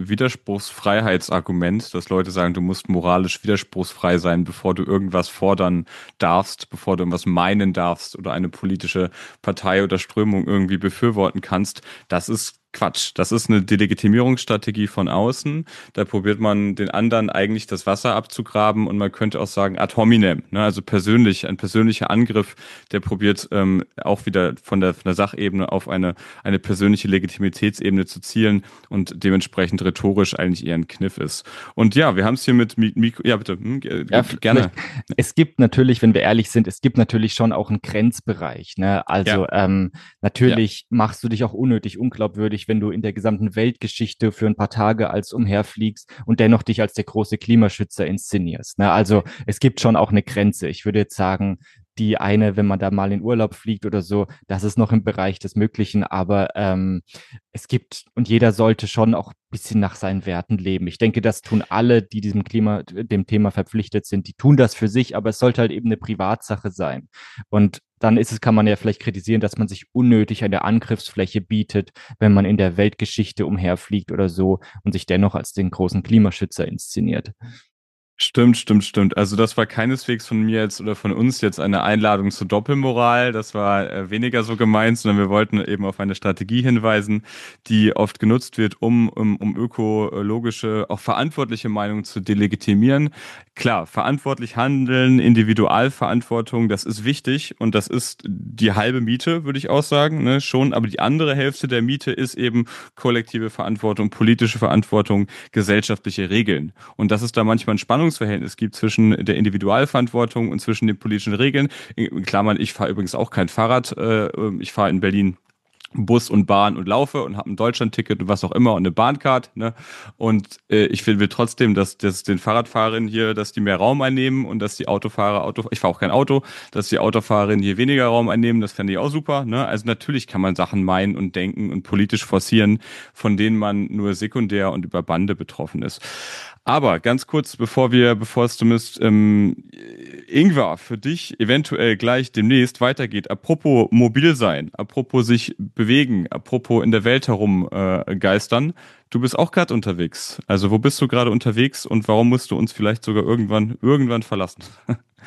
Widerspruchsfreiheitsargument, dass Leute sagen, du musst moralisch widerspruchsfrei sein, bevor du irgendwas fordern darfst, bevor du irgendwas meinen darfst oder eine politische Partei oder Strömung irgendwie befürworten kannst. Das ist Quatsch. Das ist eine Delegitimierungsstrategie von außen. Da probiert man den anderen eigentlich das Wasser abzugraben und man könnte auch sagen ad hominem, ne? Also persönlich, ein persönlicher Angriff, der probiert ähm, auch wieder von der, von der Sachebene auf eine, eine persönliche Legitimitätsebene zu zielen und dementsprechend rhetorisch eigentlich eher ein Kniff ist. Und ja, wir haben es hier mit Mikro, ja bitte, hm, Ja, gerne. vielleicht, es gibt natürlich, wenn wir ehrlich sind, es gibt natürlich schon auch einen Grenzbereich. Ne? Ja, Also ähm, ja. natürlich machst du dich auch unnötig unglaubwürdig, wenn du in der gesamten Weltgeschichte für ein paar Tage als umherfliegst und dennoch dich als der große Klimaschützer inszenierst. Ne? Also es gibt schon auch eine Grenze. Ich würde jetzt sagen, die eine, wenn man da mal in Urlaub fliegt oder so, das ist noch im Bereich des Möglichen, aber ähm, es gibt und jeder sollte schon auch ein bisschen nach seinen Werten leben. Ich denke, das tun alle, die diesem Klima, dem Thema verpflichtet sind. Die tun das für sich, aber es sollte halt eben eine Privatsache sein. Und dann ist es, kann man ja vielleicht kritisieren, dass man sich unnötig eine Angriffsfläche bietet, wenn man in der Weltgeschichte umherfliegt oder so und sich dennoch als den großen Klimaschützer inszeniert. Stimmt, stimmt, stimmt. Also das war keineswegs von mir jetzt oder von uns jetzt eine Einladung zur Doppelmoral. Das war äh, weniger so gemeint, sondern wir wollten eben auf eine Strategie hinweisen, die oft genutzt wird, um, um, um ökologische, auch verantwortliche Meinungen zu delegitimieren. Klar, verantwortlich handeln, Individualverantwortung, das ist wichtig und das ist die halbe Miete, würde ich auch sagen, ne, schon. Aber die andere Hälfte der Miete ist eben kollektive Verantwortung, politische Verantwortung, gesellschaftliche Regeln. Und dass es da manchmal ein Spannungsverhältnis gibt zwischen der Individualverantwortung und zwischen den politischen Regeln. In Klammern, ich fahre übrigens auch kein Fahrrad. Äh, ich fahre in Berlin Bus und Bahn und laufe und habe ein Deutschlandticket und was auch immer und eine Bahncard, ne? Und äh, ich will, will trotzdem, dass, dass den Fahrradfahrerinnen hier, dass die mehr Raum einnehmen und dass die Autofahrer, Auto, ich fahre auch kein Auto, dass die Autofahrerinnen hier weniger Raum einnehmen, das fände ich auch super, ne? Also natürlich kann man Sachen meinen und denken und politisch forcieren, von denen man nur sekundär und über Bande betroffen ist. Aber ganz kurz, bevor wir, bevor es zumindest ähm, Ingwer für dich eventuell gleich demnächst weitergeht. Apropos mobil sein, apropos sich bewegen, apropos in der Welt herum äh, geistern. Du bist auch gerade unterwegs. Also wo bist du gerade unterwegs und warum musst du uns vielleicht sogar irgendwann irgendwann verlassen?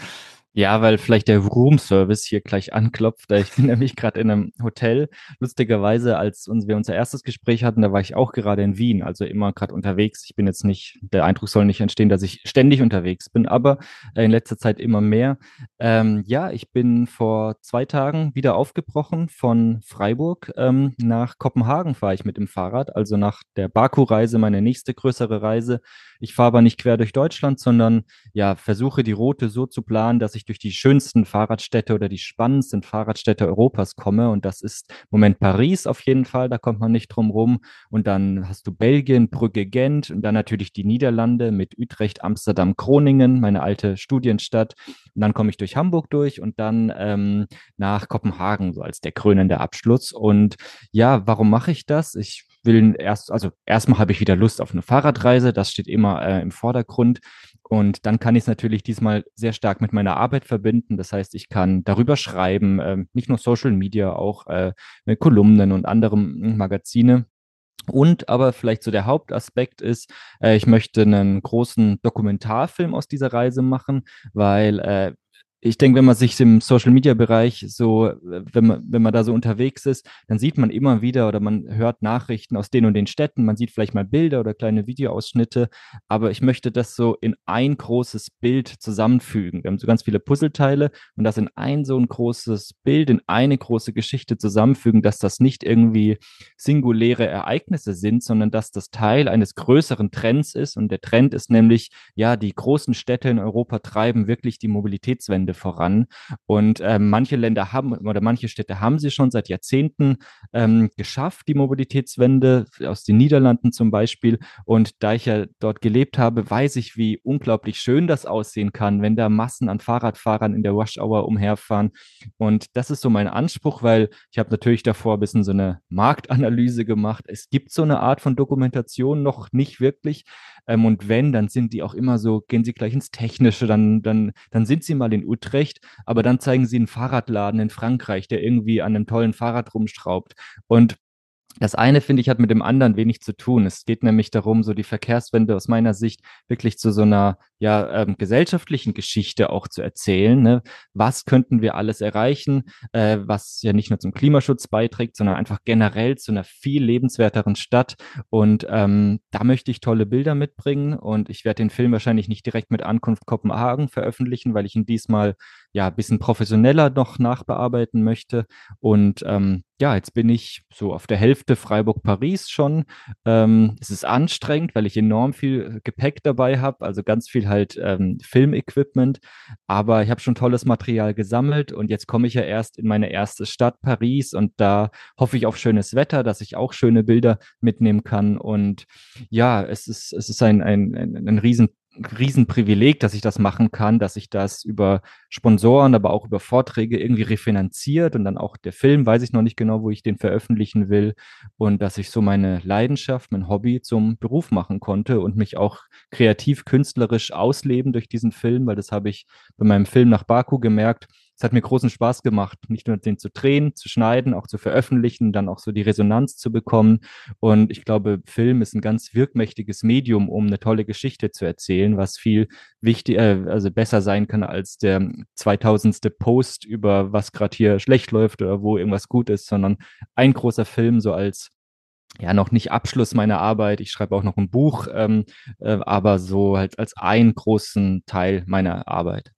Ja, weil vielleicht der Roomservice hier gleich anklopft. Ich bin nämlich gerade in einem Hotel. Lustigerweise, als uns, wir unser erstes Gespräch hatten, da war ich auch gerade in Wien, also immer gerade unterwegs. Ich bin jetzt nicht, der Eindruck soll nicht entstehen, dass ich ständig unterwegs bin, aber äh, in letzter Zeit immer mehr. Ähm, ja, ich bin vor zwei Tagen wieder aufgebrochen von Freiburg. Ähm, nach Kopenhagen fahre ich mit dem Fahrrad, also nach der Baku-Reise, meine nächste größere Reise. Ich fahre aber nicht quer durch Deutschland, sondern ja, versuche die Route so zu planen, dass ich durch die schönsten Fahrradstädte oder die spannendsten Fahrradstädte Europas komme. Und das ist im Moment Paris auf jeden Fall, da kommt man nicht drum rum. Und dann hast du Belgien, Brügge, Gent und dann natürlich die Niederlande mit Utrecht, Amsterdam, Groningen, meine alte Studienstadt. Und dann komme ich durch Hamburg durch und dann ähm, nach Kopenhagen, so als der krönende Abschluss. Und ja, warum mache ich das? Ich will erst, also erstmal habe ich wieder Lust auf eine Fahrradreise, das steht immer äh, im Vordergrund. Und dann kann ich es natürlich diesmal sehr stark mit meiner Arbeit verbinden. Das heißt, ich kann darüber schreiben, ähm, nicht nur Social Media, auch äh, Kolumnen und andere mm, Magazine. Und aber vielleicht so der Hauptaspekt ist, äh, ich möchte einen großen Dokumentarfilm aus dieser Reise machen, weil äh, ich denke, wenn man sich im Social-Media-Bereich so, äh, wenn man, wenn man da so unterwegs ist, dann sieht man immer wieder oder man hört Nachrichten aus den und den Städten, man sieht vielleicht mal Bilder oder kleine Videoausschnitte, aber ich möchte das so in ein großes Bild zusammenfügen. Wir haben so ganz viele Puzzleteile und das in ein so ein großes Bild, in eine große Geschichte zusammenfügen, dass das nicht irgendwie singuläre Ereignisse sind, sondern dass das Teil eines größeren Trends ist. Und der Trend ist nämlich, ja, die großen Städte in Europa treiben wirklich die Mobilitätswende voran. Und äh, manche Länder haben oder manche Städte haben sie schon seit Jahrzehnten ähm, geschafft, die Mobilitätswende, aus den Niederlanden zum Beispiel. Und da ich ja dort gelebt habe, weiß ich, wie unglaublich schön das aussehen kann, wenn da Massen an Fahrradfahrern in der Rush Hour umherfahren. Und das ist so mein Anspruch, weil ich habe natürlich davor ein bisschen so eine Marktanalyse gemacht. Es gibt so eine Art von Dokumentation noch nicht wirklich. Ähm, und wenn, dann sind die auch immer so, gehen sie gleich ins Technische, dann, dann, dann sind sie mal in Utrecht, aber dann zeigen sie einen Fahrradladen in Frankreich, der irgendwie an einem tollen Fahrrad rumschraubt. Und das eine, finde ich, hat mit dem anderen wenig zu tun. Es geht nämlich darum, so die Verkehrswende aus meiner Sicht wirklich zu so einer ja, ähm, gesellschaftlichen Geschichte auch zu erzählen. Ne? Was könnten wir alles erreichen, äh, was ja nicht nur zum Klimaschutz beiträgt, sondern einfach generell zu einer viel lebenswerteren Stadt. Und ähm, da möchte ich tolle Bilder mitbringen. Und ich werde den Film wahrscheinlich nicht direkt mit Ankunft Kopenhagen veröffentlichen, weil ich ihn diesmal ja ein bisschen professioneller noch nachbearbeiten möchte. Und ähm, ja, jetzt bin ich so auf der Hälfte Freiburg-Paris schon. Ähm, es ist anstrengend, weil ich enorm viel Gepäck dabei habe, also ganz viel halt ähm, Filmequipment. Aber ich habe schon tolles Material gesammelt und jetzt komme ich ja erst in meine erste Stadt, Paris, und da hoffe ich auf schönes Wetter, dass ich auch schöne Bilder mitnehmen kann. Und ja, es ist, es ist ein, ein, ein, ein riesen Riesenprivileg, dass ich das machen kann, dass ich das über Sponsoren, aber auch über Vorträge irgendwie refinanziert und dann auch der Film, weiß ich noch nicht genau, wo ich den veröffentlichen will und dass ich so meine Leidenschaft, mein Hobby zum Beruf machen konnte und mich auch kreativ, künstlerisch ausleben durch diesen Film, weil das habe ich bei meinem Film nach Baku gemerkt. Es hat mir großen Spaß gemacht, nicht nur den zu drehen, zu schneiden, auch zu veröffentlichen, dann auch so die Resonanz zu bekommen. Und ich glaube, Film ist ein ganz wirkmächtiges Medium, um eine tolle Geschichte zu erzählen, was viel wichtig, äh, also besser sein kann als der zweitausendste Post über was gerade hier schlecht läuft oder wo irgendwas gut ist, sondern ein großer Film so als ja noch nicht Abschluss meiner Arbeit. Ich schreibe auch noch ein Buch, ähm, äh, aber so halt als einen großen Teil meiner Arbeit.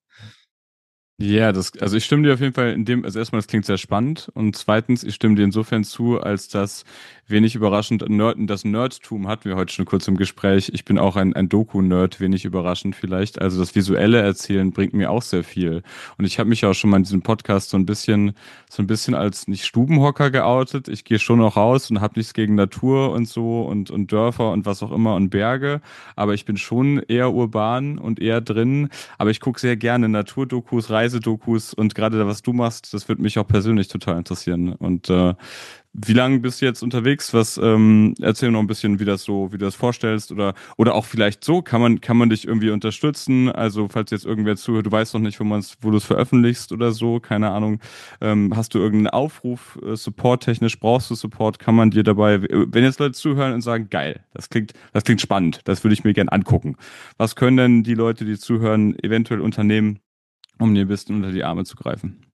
Ja, das, also ich stimme dir auf jeden Fall in dem, also erstmal, das klingt sehr spannend und zweitens, ich stimme dir insofern zu, als dass wenig überraschend Nerd, das Nerdtum hatten wir heute schon kurz im Gespräch. Ich bin auch ein, ein Doku-Nerd, wenig überraschend vielleicht. Also das visuelle Erzählen bringt mir auch sehr viel. Und ich habe mich auch schon mal in diesem Podcast so ein bisschen, so ein bisschen als nicht Stubenhocker geoutet. Ich gehe schon noch raus und habe nichts gegen Natur und so und, und Dörfer und was auch immer und Berge. Aber ich bin schon eher urban und eher drin. Aber ich gucke sehr gerne Naturdokus, Reisedokus und gerade da, was du machst, das würde mich auch persönlich total interessieren. Und äh, wie lange bist du jetzt unterwegs? Was ähm, erzähl noch ein bisschen, wie das so, wie du das vorstellst oder oder auch vielleicht so, kann man kann man dich irgendwie unterstützen? Also falls jetzt irgendwer zuhört, du weißt noch nicht, wo man es, wo du es veröffentlichst oder so, keine Ahnung. Ähm, hast du irgendeinen Aufruf, äh, supporttechnisch brauchst du Support? Kann man dir dabei, wenn jetzt Leute zuhören und sagen, geil, das klingt, das klingt spannend, das würde ich mir gern angucken. Was können denn die Leute, die zuhören, eventuell unternehmen, um dir ein bisschen unter die Arme zu greifen?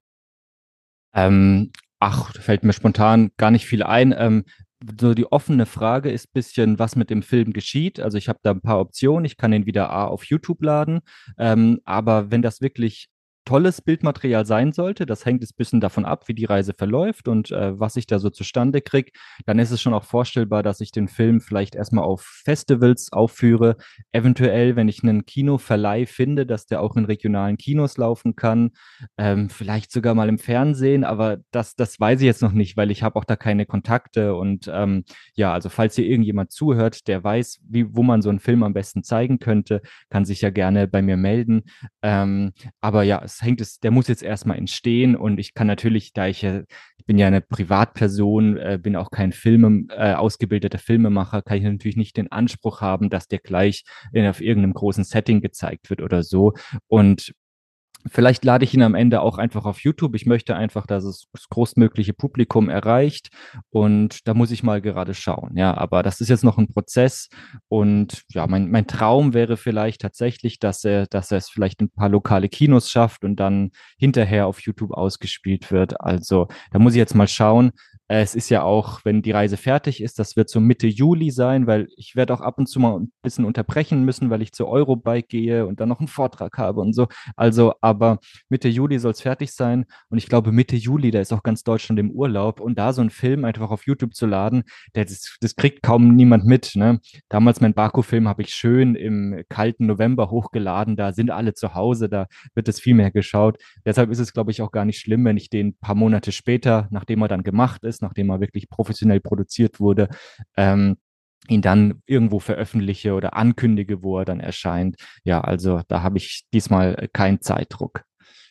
Ähm, ach, da fällt mir spontan gar nicht viel ein. Ähm, so die offene Frage ist ein bisschen, was mit dem Film geschieht. Also ich habe da ein paar Optionen. Ich kann den wieder A auf YouTube laden. Ähm, aber wenn das wirklich tolles Bildmaterial sein sollte, das hängt jetzt ein bisschen davon ab, wie die Reise verläuft und äh, was ich da so zustande kriege, dann ist es schon auch vorstellbar, dass ich den Film vielleicht erstmal auf Festivals aufführe. Eventuell, wenn ich einen Kinoverleih finde, dass der auch in regionalen Kinos laufen kann, ähm, vielleicht sogar mal im Fernsehen, aber das, das weiß ich jetzt noch nicht, weil ich habe auch da keine Kontakte. Und ähm, ja, also falls hier irgendjemand zuhört, der weiß, wie, wo man so einen Film am besten zeigen könnte, kann sich ja gerne bei mir melden. Ähm, aber ja, es hängt es, der muss jetzt erstmal entstehen und ich kann natürlich, da ich ja, ich bin ja eine Privatperson, äh, bin auch kein Film, äh, ausgebildeter Filmemacher, kann ich natürlich nicht den Anspruch haben, dass der gleich in, auf irgendeinem großen Setting gezeigt wird oder so. Und vielleicht lade ich ihn am Ende auch einfach auf YouTube. Ich möchte einfach, dass es das großmögliche Publikum erreicht. Und da muss ich mal gerade schauen. Ja, aber das ist jetzt noch ein Prozess. Und ja, mein, mein Traum wäre vielleicht tatsächlich, dass er, dass er es vielleicht ein paar lokale Kinos schafft und dann hinterher auf YouTube ausgespielt wird. Also da muss ich jetzt mal schauen. Äh, Es ist ja auch, wenn die Reise fertig ist, das wird so Mitte Juli sein, weil ich werde auch ab und zu mal ein bisschen unterbrechen müssen, weil ich zur Eurobike gehe und dann noch einen Vortrag habe und so. Also, aber Mitte Juli soll es fertig sein. Und ich glaube, Mitte Juli, da ist auch ganz Deutschland im Urlaub. Und da so einen Film einfach auf YouTube zu laden, der, das, das kriegt kaum niemand mit. Ne? Damals mein Baku-Film habe ich schön im kalten November hochgeladen. Da sind alle zu Hause, da wird es viel mehr geschaut. Deshalb ist es, glaube ich, auch gar nicht schlimm, wenn ich den ein paar Monate später, nachdem er dann gemacht ist, nachdem er wirklich professionell produziert wurde, ähm, ihn dann irgendwo veröffentliche oder ankündige, wo er dann erscheint. Ja, also da habe ich diesmal keinen Zeitdruck.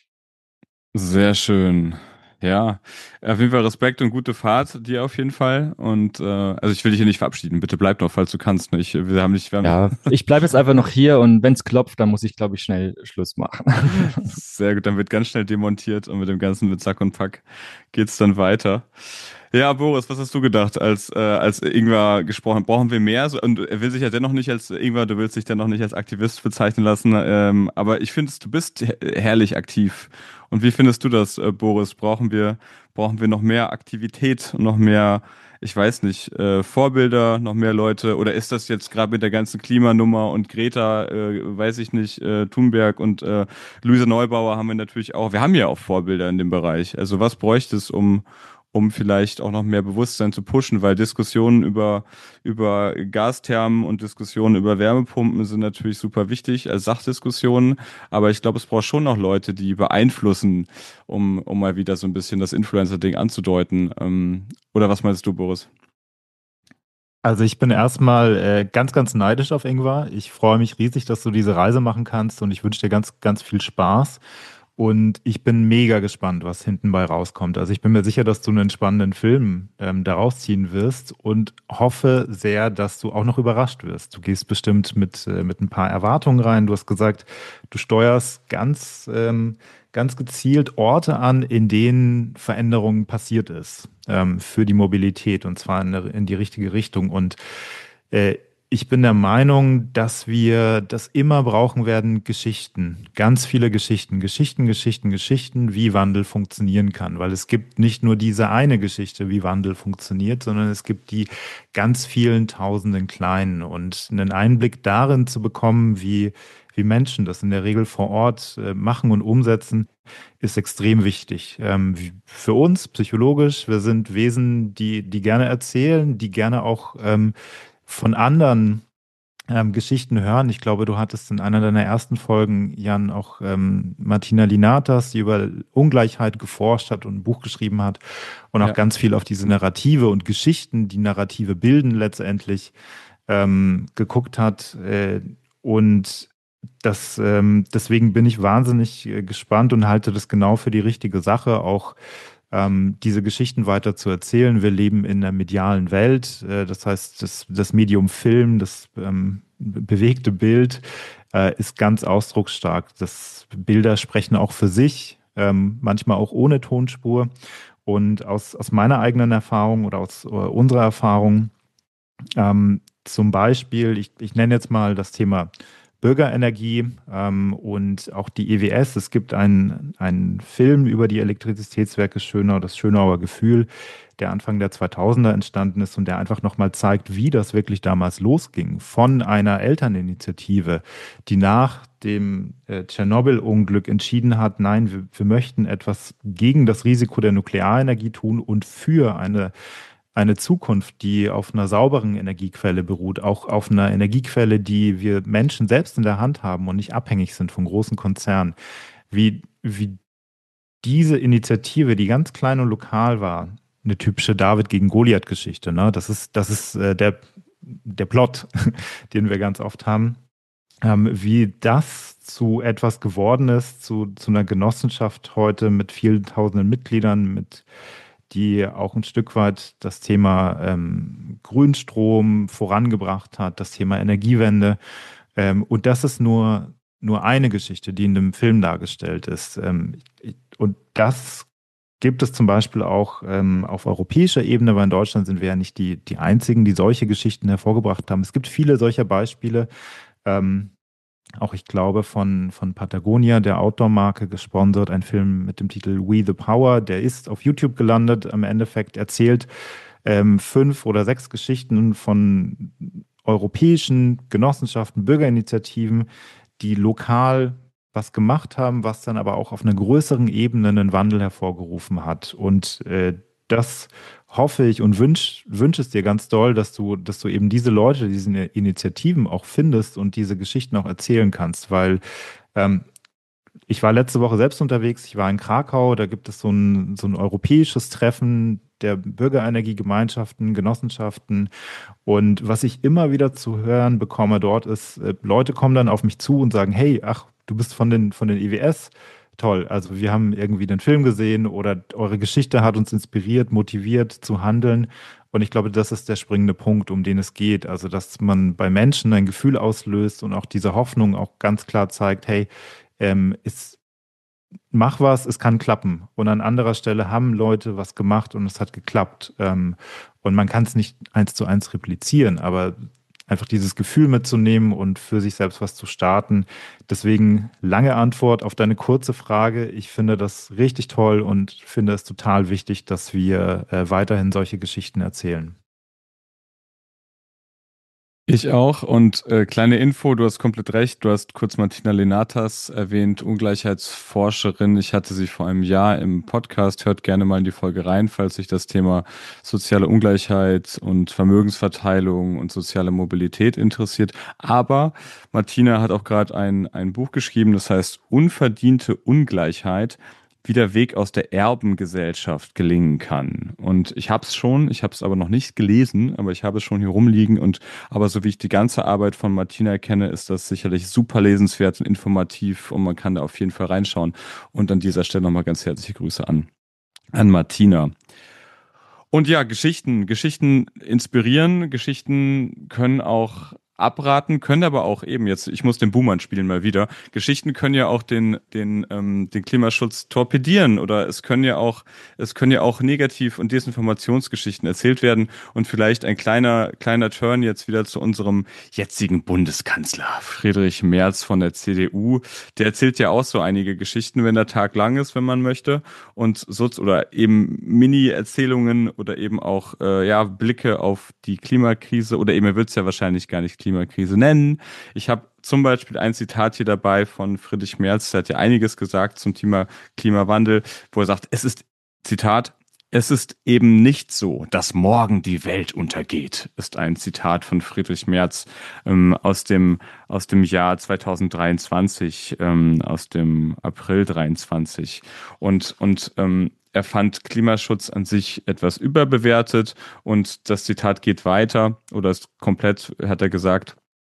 Sehr schön. Ja, auf jeden Fall Respekt und gute Fahrt dir auf jeden Fall. Und äh, also ich will dich hier nicht verabschieden. Bitte bleib noch, falls du kannst. Ich, wir haben nicht, wir haben Ja, ich bleibe jetzt einfach noch hier und wenn es klopft, dann muss ich, glaube ich, schnell Schluss machen. sehr gut. Dann wird ganz schnell demontiert und mit dem ganzen mit Sack und Pack geht's dann weiter. Ja, Boris, was hast du gedacht, als, äh, als Ingwer gesprochen hat? Brauchen wir mehr? So, und er will sich ja dennoch nicht als Ingwer, du willst dich dennoch nicht als Aktivist bezeichnen lassen. Ähm, aber ich finde, du bist her herrlich aktiv. Und wie findest du das, äh, Boris? Brauchen wir, brauchen wir noch mehr Aktivität und noch mehr, ich weiß nicht, äh, Vorbilder, noch mehr Leute? Oder ist das jetzt gerade mit der ganzen Klimanummer und Greta, äh, weiß ich nicht, äh, Thunberg und äh, Luise Neubauer haben wir natürlich auch. Wir haben ja auch Vorbilder in dem Bereich. Also was bräuchte es, um um vielleicht auch noch mehr Bewusstsein zu pushen, weil Diskussionen über, über Gasthermen und Diskussionen über Wärmepumpen sind natürlich super wichtig als Sachdiskussionen, aber ich glaube, es braucht schon noch Leute, die beeinflussen, um, um mal wieder so ein bisschen das Influencer-Ding anzudeuten. Ähm, oder was meinst du, Boris? Also ich bin erstmal äh, ganz, ganz neidisch auf Ingvar. Ich freue mich riesig, dass du diese Reise machen kannst und ich wünsche dir ganz, ganz viel Spaß. Und ich bin mega gespannt, was hinten bei rauskommt. Also ich bin mir sicher, dass du einen spannenden Film ähm, daraus ziehen wirst und hoffe sehr, dass du auch noch überrascht wirst. Du gehst bestimmt mit, äh, mit ein paar Erwartungen rein. Du hast gesagt, du steuerst ganz, ähm, ganz gezielt Orte an, in denen Veränderungen passiert ist ähm, für die Mobilität und zwar in, in die richtige Richtung. Und äh, ich bin der Meinung, dass wir das immer brauchen werden, Geschichten. Ganz viele Geschichten. Geschichten, Geschichten, Geschichten, wie Wandel funktionieren kann. Weil es gibt nicht nur diese eine Geschichte, wie Wandel funktioniert, sondern es gibt die ganz vielen tausenden kleinen. Und einen Einblick darin zu bekommen, wie, wie Menschen das in der Regel vor Ort äh, machen und umsetzen, ist extrem wichtig. Ähm, wie- für uns psychologisch, wir sind Wesen, die, die gerne erzählen, die gerne auch ähm, von anderen ähm, Geschichten hören. Ich glaube, du hattest in einer deiner ersten Folgen, Jan, auch ähm, Martina Linatas, die über Ungleichheit geforscht hat und ein Buch geschrieben hat und auch Ja. ganz viel auf diese Narrative und Geschichten, die Narrative bilden letztendlich, ähm, geguckt hat. Äh, und das, ähm, deswegen bin ich wahnsinnig äh, gespannt und halte das genau für die richtige Sache, auch ähm, diese Geschichten weiter zu erzählen. Wir leben in einer medialen Welt, äh, das heißt, das, das Medium Film, das ähm, bewegte Bild äh, ist ganz ausdrucksstark. Das Bilder sprechen auch für sich, ähm, manchmal auch ohne Tonspur. Und aus, aus meiner eigenen Erfahrung oder aus äh, unserer Erfahrung, ähm, zum Beispiel, ich, ich nenne jetzt mal das Thema Bürgerenergie ähm, und auch die E W S. Es gibt einen, einen Film über die Elektrizitätswerke Schönau, das Schönauer Gefühl, der Anfang der zweitausender entstanden ist und der einfach nochmal zeigt, wie das wirklich damals losging. Von einer Elterninitiative, die nach dem äh, Tschernobyl-Unglück entschieden hat, nein, wir, wir möchten etwas gegen das Risiko der Nuklearenergie tun und für eine eine Zukunft, die auf einer sauberen Energiequelle beruht, auch auf einer Energiequelle, die wir Menschen selbst in der Hand haben und nicht abhängig sind von großen Konzernen, wie, wie diese Initiative, die ganz klein und lokal war, eine typische David gegen Goliath-Geschichte, ne? Das ist, das ist äh, der, der Plot, den wir ganz oft haben, ähm, wie das zu etwas geworden ist, zu, zu einer Genossenschaft heute mit vielen tausenden Mitgliedern, mit die auch ein Stück weit das Thema ähm, Grünstrom vorangebracht hat, das Thema Energiewende. Ähm, und das ist nur, nur eine Geschichte, die in dem Film dargestellt ist. Ähm, und das gibt es zum Beispiel auch ähm, auf europäischer Ebene, weil in Deutschland sind wir ja nicht die, die Einzigen, die solche Geschichten hervorgebracht haben. Es gibt viele solcher Beispiele. Ähm, auch ich glaube von, von Patagonia, der Outdoor-Marke, gesponsert, ein Film mit dem Titel We the Power, der ist auf YouTube gelandet, im Endeffekt erzählt ähm, fünf oder sechs Geschichten von europäischen Genossenschaften, Bürgerinitiativen, die lokal was gemacht haben, was dann aber auch auf einer größeren Ebene einen Wandel hervorgerufen hat. Und äh, das hoffe ich und wünsch, wünsche es dir ganz doll, dass du, dass du eben diese Leute, diese Initiativen auch findest und diese Geschichten auch erzählen kannst, weil ähm, ich war letzte Woche selbst unterwegs, ich war in Krakau, da gibt es so ein, so ein europäisches Treffen der Bürgerenergiegemeinschaften, Genossenschaften und was ich immer wieder zu hören bekomme dort ist, äh, Leute kommen dann auf mich zu und sagen, hey, ach, du bist von den, von den E W S, toll, also wir haben irgendwie den Film gesehen oder eure Geschichte hat uns inspiriert, motiviert zu handeln. Und ich glaube, das ist der springende Punkt, um den es geht. Also, dass man bei Menschen ein Gefühl auslöst und auch diese Hoffnung auch ganz klar zeigt, hey, ähm, es, mach was, es kann klappen. Und an anderer Stelle haben Leute was gemacht und es hat geklappt. Ähm, und man kann es nicht eins zu eins replizieren, aber einfach dieses Gefühl mitzunehmen und für sich selbst was zu starten. Deswegen lange Antwort auf deine kurze Frage. Ich finde das richtig toll und finde es total wichtig, dass wir äh, weiterhin solche Geschichten erzählen. Ich auch. Und äh, kleine Info, du hast komplett recht. Du hast kurz Martina Lenatas erwähnt, Ungleichheitsforscherin. Ich hatte sie vor einem Jahr im Podcast. Hört gerne mal in die Folge rein, falls sich das Thema soziale Ungleichheit und Vermögensverteilung und soziale Mobilität interessiert. Aber Martina hat auch gerade ein, ein Buch geschrieben, das heißt Unverdiente Ungleichheit, wie der Weg aus der Erbengesellschaft gelingen kann. Und ich habe es schon, ich habe es aber noch nicht gelesen, aber ich habe es schon hier rumliegen. Und aber so wie ich die ganze Arbeit von Martina kenne, ist das sicherlich super lesenswert und informativ und man kann da auf jeden Fall reinschauen. Und an dieser Stelle nochmal ganz herzliche Grüße an, an Martina. Und ja, Geschichten, Geschichten inspirieren, Geschichten können auch abraten, können aber auch eben jetzt, ich muss den Buhmann spielen mal wieder. Geschichten können ja auch den den ähm, den Klimaschutz torpedieren oder es können ja auch es können ja auch Negativ- und Desinformationsgeschichten erzählt werden und vielleicht ein kleiner kleiner Turn jetzt wieder zu unserem jetzigen Bundeskanzler Friedrich Merz von der C D U. Der erzählt ja auch so einige Geschichten, wenn der Tag lang ist, wenn man möchte und so oder eben Mini-Erzählungen oder eben auch äh, ja Blicke auf die Klimakrise oder eben er wird es ja wahrscheinlich gar nicht Klimakrise nennen. Ich habe zum Beispiel ein Zitat hier dabei von Friedrich Merz, der hat ja einiges gesagt zum Thema Klimawandel, wo er sagt, es ist, Zitat, es ist eben nicht so, dass morgen die Welt untergeht, ist ein Zitat von Friedrich Merz ähm, aus dem, aus dem Jahr zweitausenddreiundzwanzig, ähm, aus dem April dreiundzwanzig. Und, und ähm, er fand Klimaschutz an sich etwas überbewertet und das Zitat geht weiter oder ist komplett, hat er gesagt,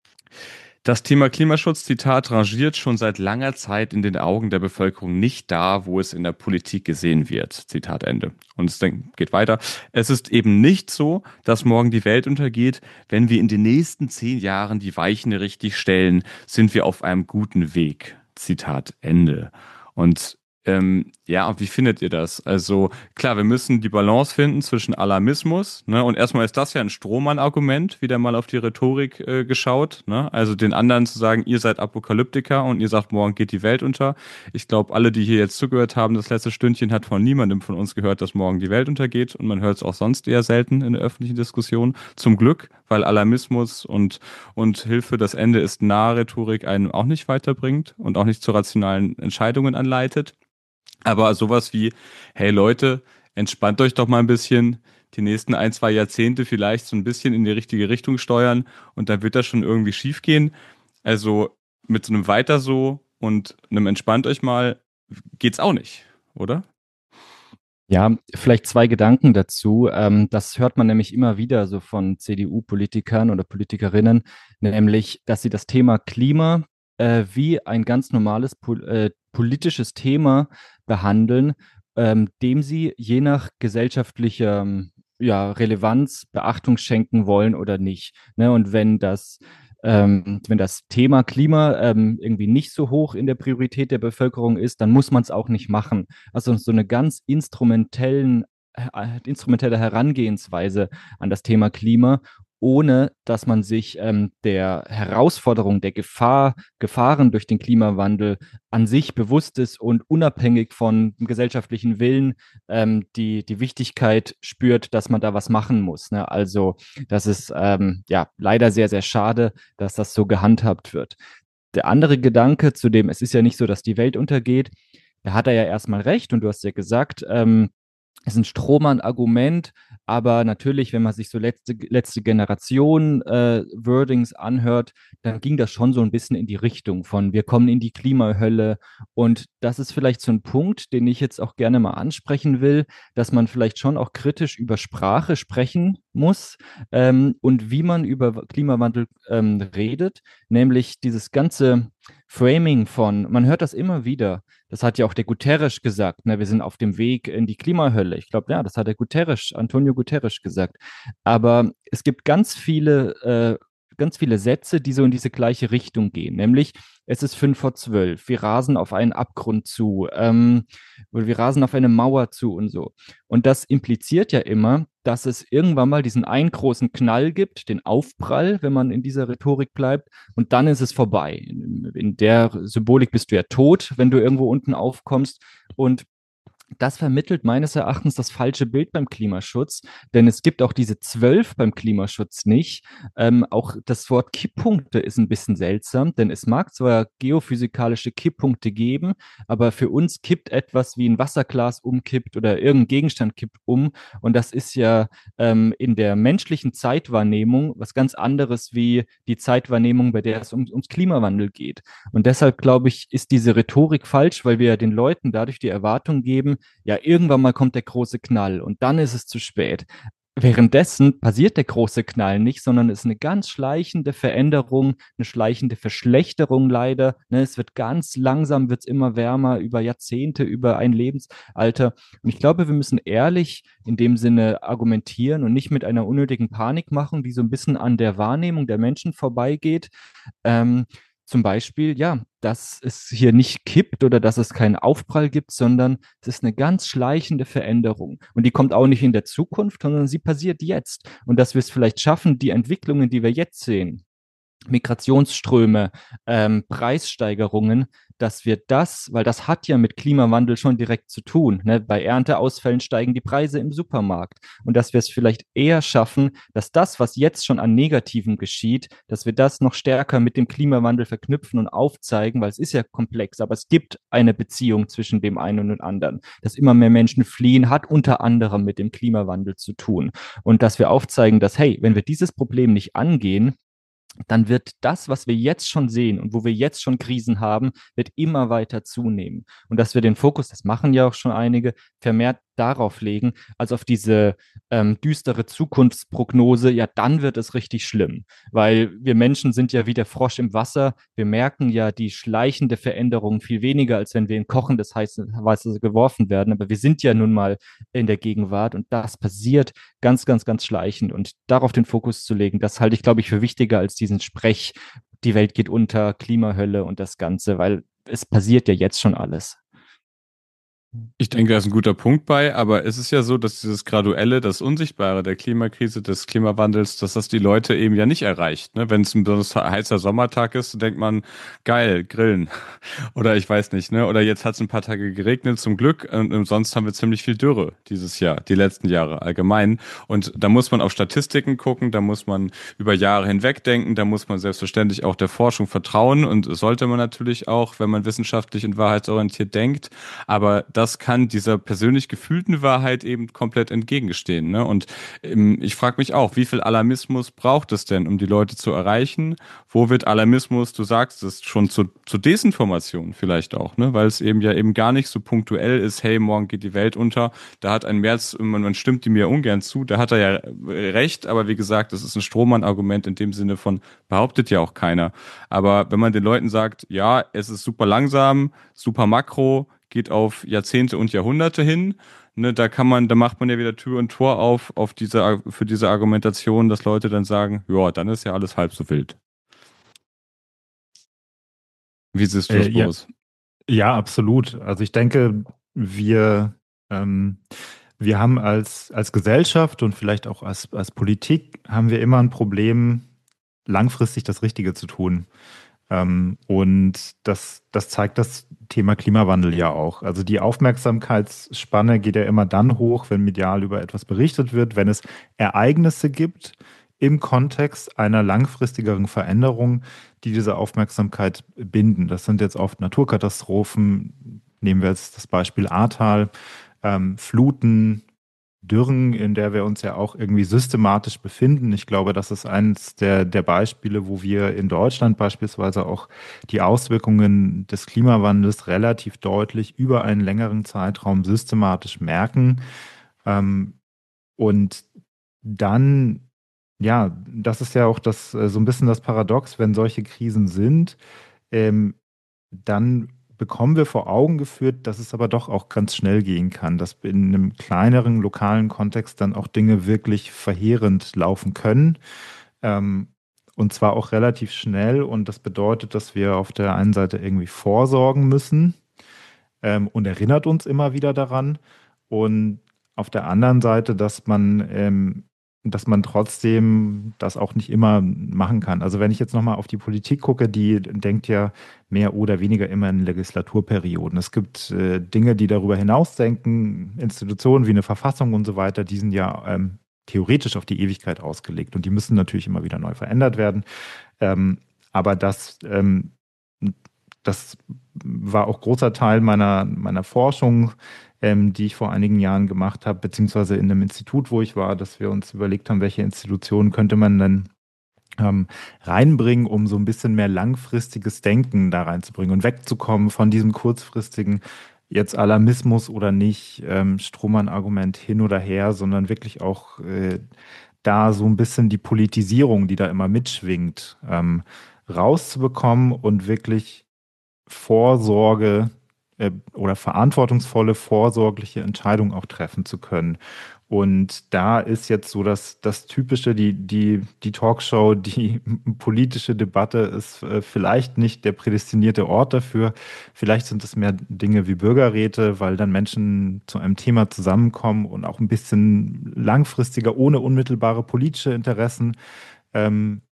das Thema Klimaschutz, Zitat, rangiert schon seit langer Zeit in den Augen der Bevölkerung nicht da, wo es in der Politik gesehen wird. Zitat Ende. Und es geht weiter. Es ist eben nicht so, dass morgen die Welt untergeht. Wenn wir in den nächsten zehn Jahren die Weichen richtig stellen, sind wir auf einem guten Weg. Zitat Ende. Und Ähm, ja, wie findet ihr das? Also klar, wir müssen die Balance finden zwischen Alarmismus, ne? Und erstmal ist das ja ein Strohmann-Argument, wieder mal auf die Rhetorik äh, geschaut, ne? Also den anderen zu sagen, ihr seid Apokalyptiker und ihr sagt, morgen geht die Welt unter. Ich glaube, alle, die hier jetzt zugehört haben, das letzte Stündchen hat von niemandem von uns gehört, dass morgen die Welt untergeht und man hört es auch sonst eher selten in der öffentlichen Diskussion. Zum Glück, weil Alarmismus und, und Hilfe, das Ende ist nah Rhetorik einen auch nicht weiterbringt und auch nicht zu rationalen Entscheidungen anleitet. Aber sowas wie, hey Leute, entspannt euch doch mal ein bisschen, die nächsten ein, zwei Jahrzehnte vielleicht so ein bisschen in die richtige Richtung steuern und dann wird das schon irgendwie schief gehen. Also mit so einem Weiter so und einem entspannt euch mal geht's auch nicht, oder? Ja, vielleicht zwei Gedanken dazu. Ähm, das hört man nämlich immer wieder so von C D U-Politikern oder Politikerinnen, nämlich, dass sie das Thema Klima äh, wie ein ganz normales pol äh, politisches Thema behandeln, ähm, dem sie je nach gesellschaftlicher ähm, ja, Relevanz Beachtung schenken wollen oder nicht. Ne? Und wenn das ähm, wenn das Thema Klima ähm, irgendwie nicht so hoch in der Priorität der Bevölkerung ist, dann muss man es auch nicht machen. Also so eine ganz instrumentellen, äh, instrumentelle Herangehensweise an das Thema Klima, ohne dass man sich ähm, der Herausforderung, der Gefahr, Gefahren durch den Klimawandel an sich bewusst ist und unabhängig von dem gesellschaftlichen Willen ähm, die, die Wichtigkeit spürt, dass man da was machen muss. Ne? Also das ist ähm, ja leider sehr, sehr schade, dass das so gehandhabt wird. Der andere Gedanke zu dem, es ist ja nicht so, dass die Welt untergeht, da hat er ja erstmal recht und du hast ja gesagt, ähm, es ist ein Strohmann-Argument, aber natürlich, wenn man sich so letzte, letzte Generation äh, Wordings anhört, dann ging das schon so ein bisschen in die Richtung von, wir kommen in die Klimahölle. Und das ist vielleicht so ein Punkt, den ich jetzt auch gerne mal ansprechen will, dass man vielleicht schon auch kritisch über Sprache sprechen muss ähm, und wie man über Klimawandel ähm, redet, nämlich dieses ganze Framing von, man hört das immer wieder, das hat ja auch der Guterres gesagt, ne? Wir sind auf dem Weg in die Klimahölle. Ich glaube, ja, das hat der Guterres, Antonio Guterres gesagt. Aber es gibt ganz viele, äh, ganz viele Sätze, die so in diese gleiche Richtung gehen. Nämlich, es ist fünf vor zwölf, wir rasen auf einen Abgrund zu, ähm, oder wir rasen auf eine Mauer zu und so. Und das impliziert ja immer, dass es irgendwann mal diesen einen großen Knall gibt, den Aufprall, wenn man in dieser Rhetorik bleibt, und dann ist es vorbei. In, in der Symbolik bist du ja tot, wenn du irgendwo unten aufkommst. Und das vermittelt meines Erachtens das falsche Bild beim Klimaschutz, denn es gibt auch diese zwölf beim Klimaschutz nicht. Ähm, auch das Wort Kipppunkte ist ein bisschen seltsam, denn es mag zwar geophysikalische Kipppunkte geben, aber für uns kippt etwas wie ein Wasserglas umkippt oder irgendein Gegenstand kippt um. Und das ist ja ähm, in der menschlichen Zeitwahrnehmung was ganz anderes wie die Zeitwahrnehmung, bei der es um, ums Klimawandel geht. Und deshalb glaube ich, ist diese Rhetorik falsch, weil wir ja den Leuten dadurch die Erwartung geben, ja, irgendwann mal kommt der große Knall und dann ist es zu spät. Währenddessen passiert der große Knall nicht, sondern es ist eine ganz schleichende Veränderung, eine schleichende Verschlechterung leider. Ne, es wird ganz langsam, wird es immer wärmer, über Jahrzehnte, über ein Lebensalter. Und ich glaube, wir müssen ehrlich in dem Sinne argumentieren und nicht mit einer unnötigen Panik machen, die so ein bisschen an der Wahrnehmung der Menschen vorbeigeht. Ähm, Zum Beispiel, ja, dass es hier nicht kippt oder dass es keinen Aufprall gibt, sondern es ist eine ganz schleichende Veränderung. Und die kommt auch nicht in der Zukunft, sondern sie passiert jetzt. Und dass wir es vielleicht schaffen, die Entwicklungen, die wir jetzt sehen, Migrationsströme, ähm, Preissteigerungen, dass wir das, weil das hat ja mit Klimawandel schon direkt zu tun. Ne? Bei Ernteausfällen steigen die Preise im Supermarkt. Und dass wir es vielleicht eher schaffen, dass das, was jetzt schon an Negativen geschieht, dass wir das noch stärker mit dem Klimawandel verknüpfen und aufzeigen, weil es ist ja komplex, aber es gibt eine Beziehung zwischen dem einen und dem anderen. Dass immer mehr Menschen fliehen, hat unter anderem mit dem Klimawandel zu tun. Und dass wir aufzeigen, dass, hey, wenn wir dieses Problem nicht angehen, dann wird das, was wir jetzt schon sehen und wo wir jetzt schon Krisen haben, wird immer weiter zunehmen. Und dass wir den Fokus, das machen ja auch schon einige, vermehrt darauf legen, als auf diese ähm, düstere Zukunftsprognose, ja, dann wird es richtig schlimm. Weil wir Menschen sind ja wie der Frosch im Wasser. Wir merken ja die schleichende Veränderung viel weniger, als wenn wir in kochendes heiße Wasser geworfen werden. Aber wir sind ja nun mal in der Gegenwart und das passiert ganz, ganz, ganz schleichend. Und darauf den Fokus zu legen, das halte ich, glaube ich, für wichtiger als diesen Sprech, die Welt geht unter, Klimahölle und das Ganze, weil es passiert ja jetzt schon alles. Ich denke, da ist ein guter Punkt bei, aber es ist ja so, dass dieses Graduelle, das Unsichtbare der Klimakrise, des Klimawandels, dass das die Leute eben ja nicht erreicht. Ne? Wenn es ein besonders heißer Sommertag ist, denkt man, geil, grillen. Oder ich weiß nicht, ne? Oder jetzt hat es ein paar Tage geregnet, zum Glück. Und, und sonst haben wir ziemlich viel Dürre dieses Jahr, die letzten Jahre allgemein. Und da muss man auf Statistiken gucken, da muss man über Jahre hinweg denken, da muss man selbstverständlich auch der Forschung vertrauen und sollte man natürlich auch, wenn man wissenschaftlich und wahrheitsorientiert denkt. Aber das kann dieser persönlich gefühlten Wahrheit eben komplett entgegengestehen. Ne? Und ähm, ich frage mich auch, wie viel Alarmismus braucht es denn, um die Leute zu erreichen? Wo wird Alarmismus, du sagst es, schon zu, zu Desinformation vielleicht auch, ne? Weil es eben ja eben gar nicht so punktuell ist, hey, morgen geht die Welt unter. Da hat ein Merz, man, man stimmt ihm ja ungern zu, da hat er ja recht, aber wie gesagt, das ist ein Strohmann-Argument in dem Sinne von, behauptet ja auch keiner. Aber wenn man den Leuten sagt, ja, es ist super langsam, super makro, geht auf Jahrzehnte und Jahrhunderte hin. Ne, da kann man, da macht man ja wieder Tür und Tor auf, auf diese, für diese Argumentation, dass Leute dann sagen, ja, dann ist ja alles halb so wild. Wie siehst du Äh, das, ja, Boris? ja, absolut. Also ich denke, wir, ähm, wir haben als, als Gesellschaft und vielleicht auch als, als Politik haben wir immer ein Problem, langfristig das Richtige zu tun. Ähm, und das, das zeigt das Thema Klimawandel ja auch. Also die Aufmerksamkeitsspanne geht ja immer dann hoch, wenn medial über etwas berichtet wird, wenn es Ereignisse gibt im Kontext einer langfristigeren Veränderung, die diese Aufmerksamkeit binden. Das sind jetzt oft Naturkatastrophen. Nehmen wir jetzt das Beispiel Ahrtal, ähm, Fluten, Dürren, in der wir uns ja auch irgendwie systematisch befinden. Ich glaube, das ist eines der, der Beispiele, wo wir in Deutschland beispielsweise auch die Auswirkungen des Klimawandels relativ deutlich über einen längeren Zeitraum systematisch merken. Ähm, und dann, ja, das ist ja auch das, äh, so ein bisschen das Paradox, wenn solche Krisen sind, ähm, dann bekommen wir vor Augen geführt, dass es aber doch auch ganz schnell gehen kann, dass in einem kleineren lokalen Kontext dann auch Dinge wirklich verheerend laufen können. Ähm, und zwar auch relativ schnell. Und das bedeutet, dass wir auf der einen Seite irgendwie vorsorgen müssen, ähm, und erinnert uns immer wieder daran. Und auf der anderen Seite, dass man, ähm, dass man trotzdem das auch nicht immer machen kann. Also wenn ich jetzt nochmal auf die Politik gucke, die denkt ja mehr oder weniger immer in Legislaturperioden. Es gibt äh, Dinge, die darüber hinaus denken, Institutionen wie eine Verfassung und so weiter, die sind ja ähm, theoretisch auf die Ewigkeit ausgelegt und die müssen natürlich immer wieder neu verändert werden. Ähm, aber das, ähm, das war auch großer Teil meiner, meiner Forschung, ähm, die ich vor einigen Jahren gemacht habe, beziehungsweise in einem Institut, wo ich war, dass wir uns überlegt haben, welche Institutionen könnte man denn ähm, reinbringen, um so ein bisschen mehr langfristiges Denken da reinzubringen und wegzukommen von diesem kurzfristigen, jetzt Alarmismus oder nicht, ähm, Strohmann-Argument hin oder her, sondern wirklich auch äh, da so ein bisschen die Politisierung, die da immer mitschwingt, ähm, rauszubekommen und wirklich Vorsorge äh, oder verantwortungsvolle, vorsorgliche Entscheidungen auch treffen zu können. Und da ist jetzt so das, das Typische, die, die, die Talkshow, die politische Debatte ist äh, vielleicht nicht der prädestinierte Ort dafür. Vielleicht sind es mehr Dinge wie Bürgerräte, weil dann Menschen zu einem Thema zusammenkommen und auch ein bisschen langfristiger, ohne unmittelbare politische Interessen, ähm,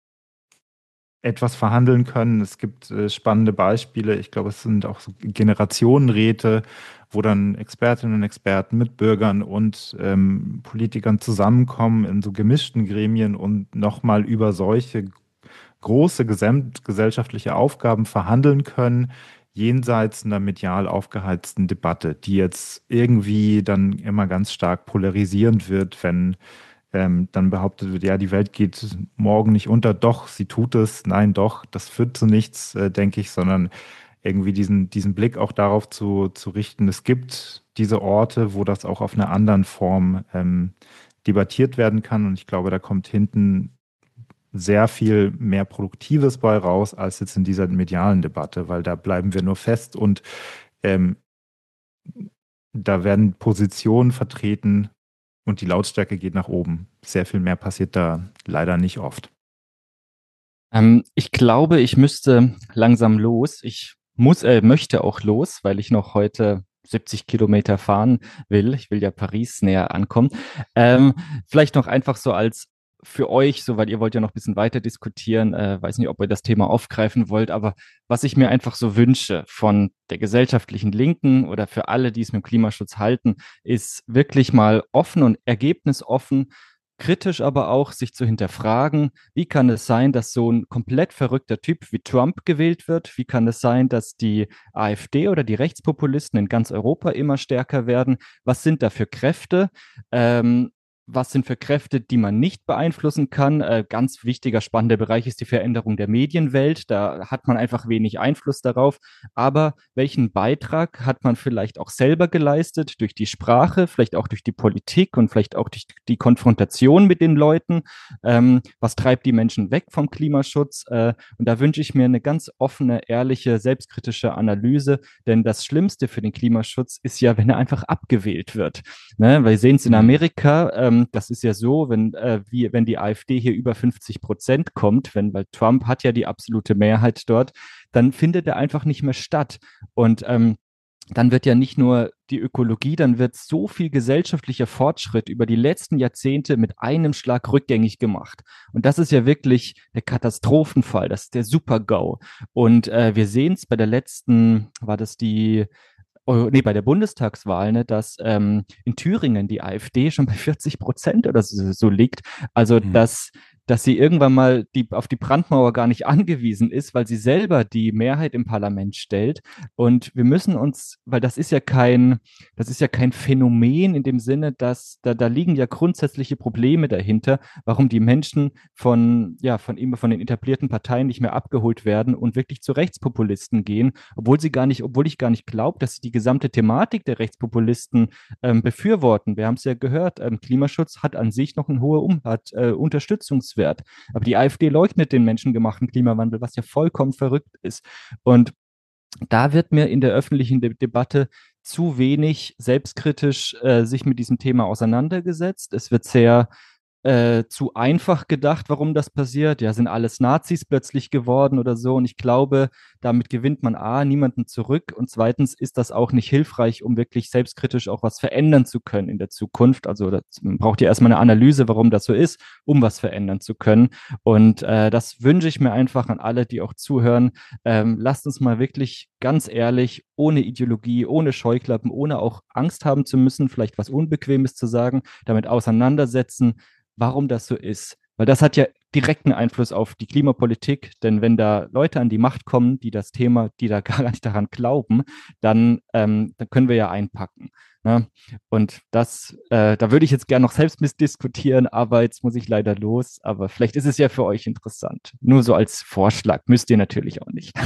etwas verhandeln können. Es gibt äh, spannende Beispiele. Ich glaube, es sind auch so Generationenräte, wo dann Expertinnen und Experten mit Bürgern und ähm, Politikern zusammenkommen in so gemischten Gremien und nochmal über solche große gesamtgesellschaftliche Aufgaben verhandeln können, jenseits einer medial aufgeheizten Debatte, die jetzt irgendwie dann immer ganz stark polarisierend wird, wenn ähm, dann behauptet wird, ja, die Welt geht morgen nicht unter. Doch, sie tut es. Nein, doch, das führt zu nichts, äh, denke ich, sondern irgendwie diesen, diesen Blick auch darauf zu, zu richten. Es gibt diese Orte, wo das auch auf einer anderen Form ähm, debattiert werden kann. Und ich glaube, da kommt hinten sehr viel mehr Produktives bei raus, als jetzt in dieser medialen Debatte, weil da bleiben wir nur fest und ähm, da werden Positionen vertreten, und die Lautstärke geht nach oben. Sehr viel mehr passiert da leider nicht oft. Ähm, ich glaube, ich müsste langsam los. Ich muss, äh, möchte auch los, weil ich noch heute siebzig Kilometer fahren will. Ich will ja Paris näher ankommen. Ähm, vielleicht noch einfach so als für euch, so weil ihr wollt ja noch ein bisschen weiter diskutieren, äh, weiß nicht, ob ihr das Thema aufgreifen wollt, aber was ich mir einfach so wünsche von der gesellschaftlichen Linken oder für alle, die es mit dem Klimaschutz halten, ist wirklich mal offen und ergebnisoffen, kritisch aber auch sich zu hinterfragen, wie kann es sein, dass so ein komplett verrückter Typ wie Trump gewählt wird? Wie kann es sein, dass die AfD oder die Rechtspopulisten in ganz Europa immer stärker werden? Was sind da für Kräfte? Ähm, Was sind für Kräfte, die man nicht beeinflussen kann? Äh, ganz wichtiger, spannender Bereich ist die Veränderung der Medienwelt. Da hat man einfach wenig Einfluss darauf. Aber welchen Beitrag hat man vielleicht auch selber geleistet durch die Sprache, vielleicht auch durch die Politik und vielleicht auch durch die Konfrontation mit den Leuten? Ähm, was treibt die Menschen weg vom Klimaschutz? Äh, und da wünsche ich mir eine ganz offene, ehrliche, selbstkritische Analyse, denn das Schlimmste für den Klimaschutz ist ja, wenn er einfach abgewählt wird. Ne? Wir sehen es in Amerika, ähm, das ist ja so, wenn, äh, wie, wenn die AfD hier über fünfzig Prozent kommt, wenn, weil Trump hat ja die absolute Mehrheit dort, dann findet er einfach nicht mehr statt. Und ähm, dann wird ja nicht nur die Ökologie, dann wird so viel gesellschaftlicher Fortschritt über die letzten Jahrzehnte mit einem Schlag rückgängig gemacht. Und das ist ja wirklich der Katastrophenfall, das ist der Super-GAU. Und äh, wir sehen es bei der letzten, war das die Oh, nee, bei der Bundestagswahl, ne, dass ähm, in Thüringen die AfD schon bei vierzig Prozent oder so, so liegt. Also, Mhm. dass, dass sie irgendwann mal die, auf die Brandmauer gar nicht angewiesen ist, weil sie selber die Mehrheit im Parlament stellt. Und wir müssen uns, weil das ist ja kein, das ist ja kein Phänomen in dem Sinne, dass da, da liegen ja grundsätzliche Probleme dahinter, warum die Menschen von, ja, von immer von den etablierten Parteien nicht mehr abgeholt werden und wirklich zu Rechtspopulisten gehen, obwohl sie gar nicht, obwohl ich gar nicht glaube, dass sie die gesamte Thematik der Rechtspopulisten ähm, befürworten. Wir haben es ja gehört, ähm, Klimaschutz hat an sich noch einen hohen um hat, äh, Unterstützungswert. Aber die AfD leugnet den menschengemachten Klimawandel, was ja vollkommen verrückt ist. Und da wird mir in der öffentlichen De Debatte zu wenig selbstkritisch äh, sich mit diesem Thema auseinandergesetzt. Es wird sehr äh, zu einfach gedacht, warum das passiert. Ja, sind alles Nazis plötzlich geworden oder so. Und ich glaube, damit gewinnt man A, niemanden zurück. Und zweitens ist das auch nicht hilfreich, um wirklich selbstkritisch auch was verändern zu können in der Zukunft. Also das, man braucht ja erstmal eine Analyse, warum das so ist, um was verändern zu können. Und äh, das wünsche ich mir einfach an alle, die auch zuhören. Ähm, lasst uns mal wirklich ganz ehrlich, ohne Ideologie, ohne Scheuklappen, ohne auch Angst haben zu müssen, vielleicht was Unbequemes zu sagen, damit auseinandersetzen, warum das so ist. Weil das hat ja direkten Einfluss auf die Klimapolitik, denn wenn da Leute an die Macht kommen, die das Thema, die da gar nicht daran glauben, dann, ähm, dann können wir ja einpacken. Ne? Und das, äh, da würde ich jetzt gerne noch selbst mitdiskutieren, aber jetzt muss ich leider los. Aber vielleicht ist es ja für euch interessant. Nur so als Vorschlag, müsst ihr natürlich auch nicht.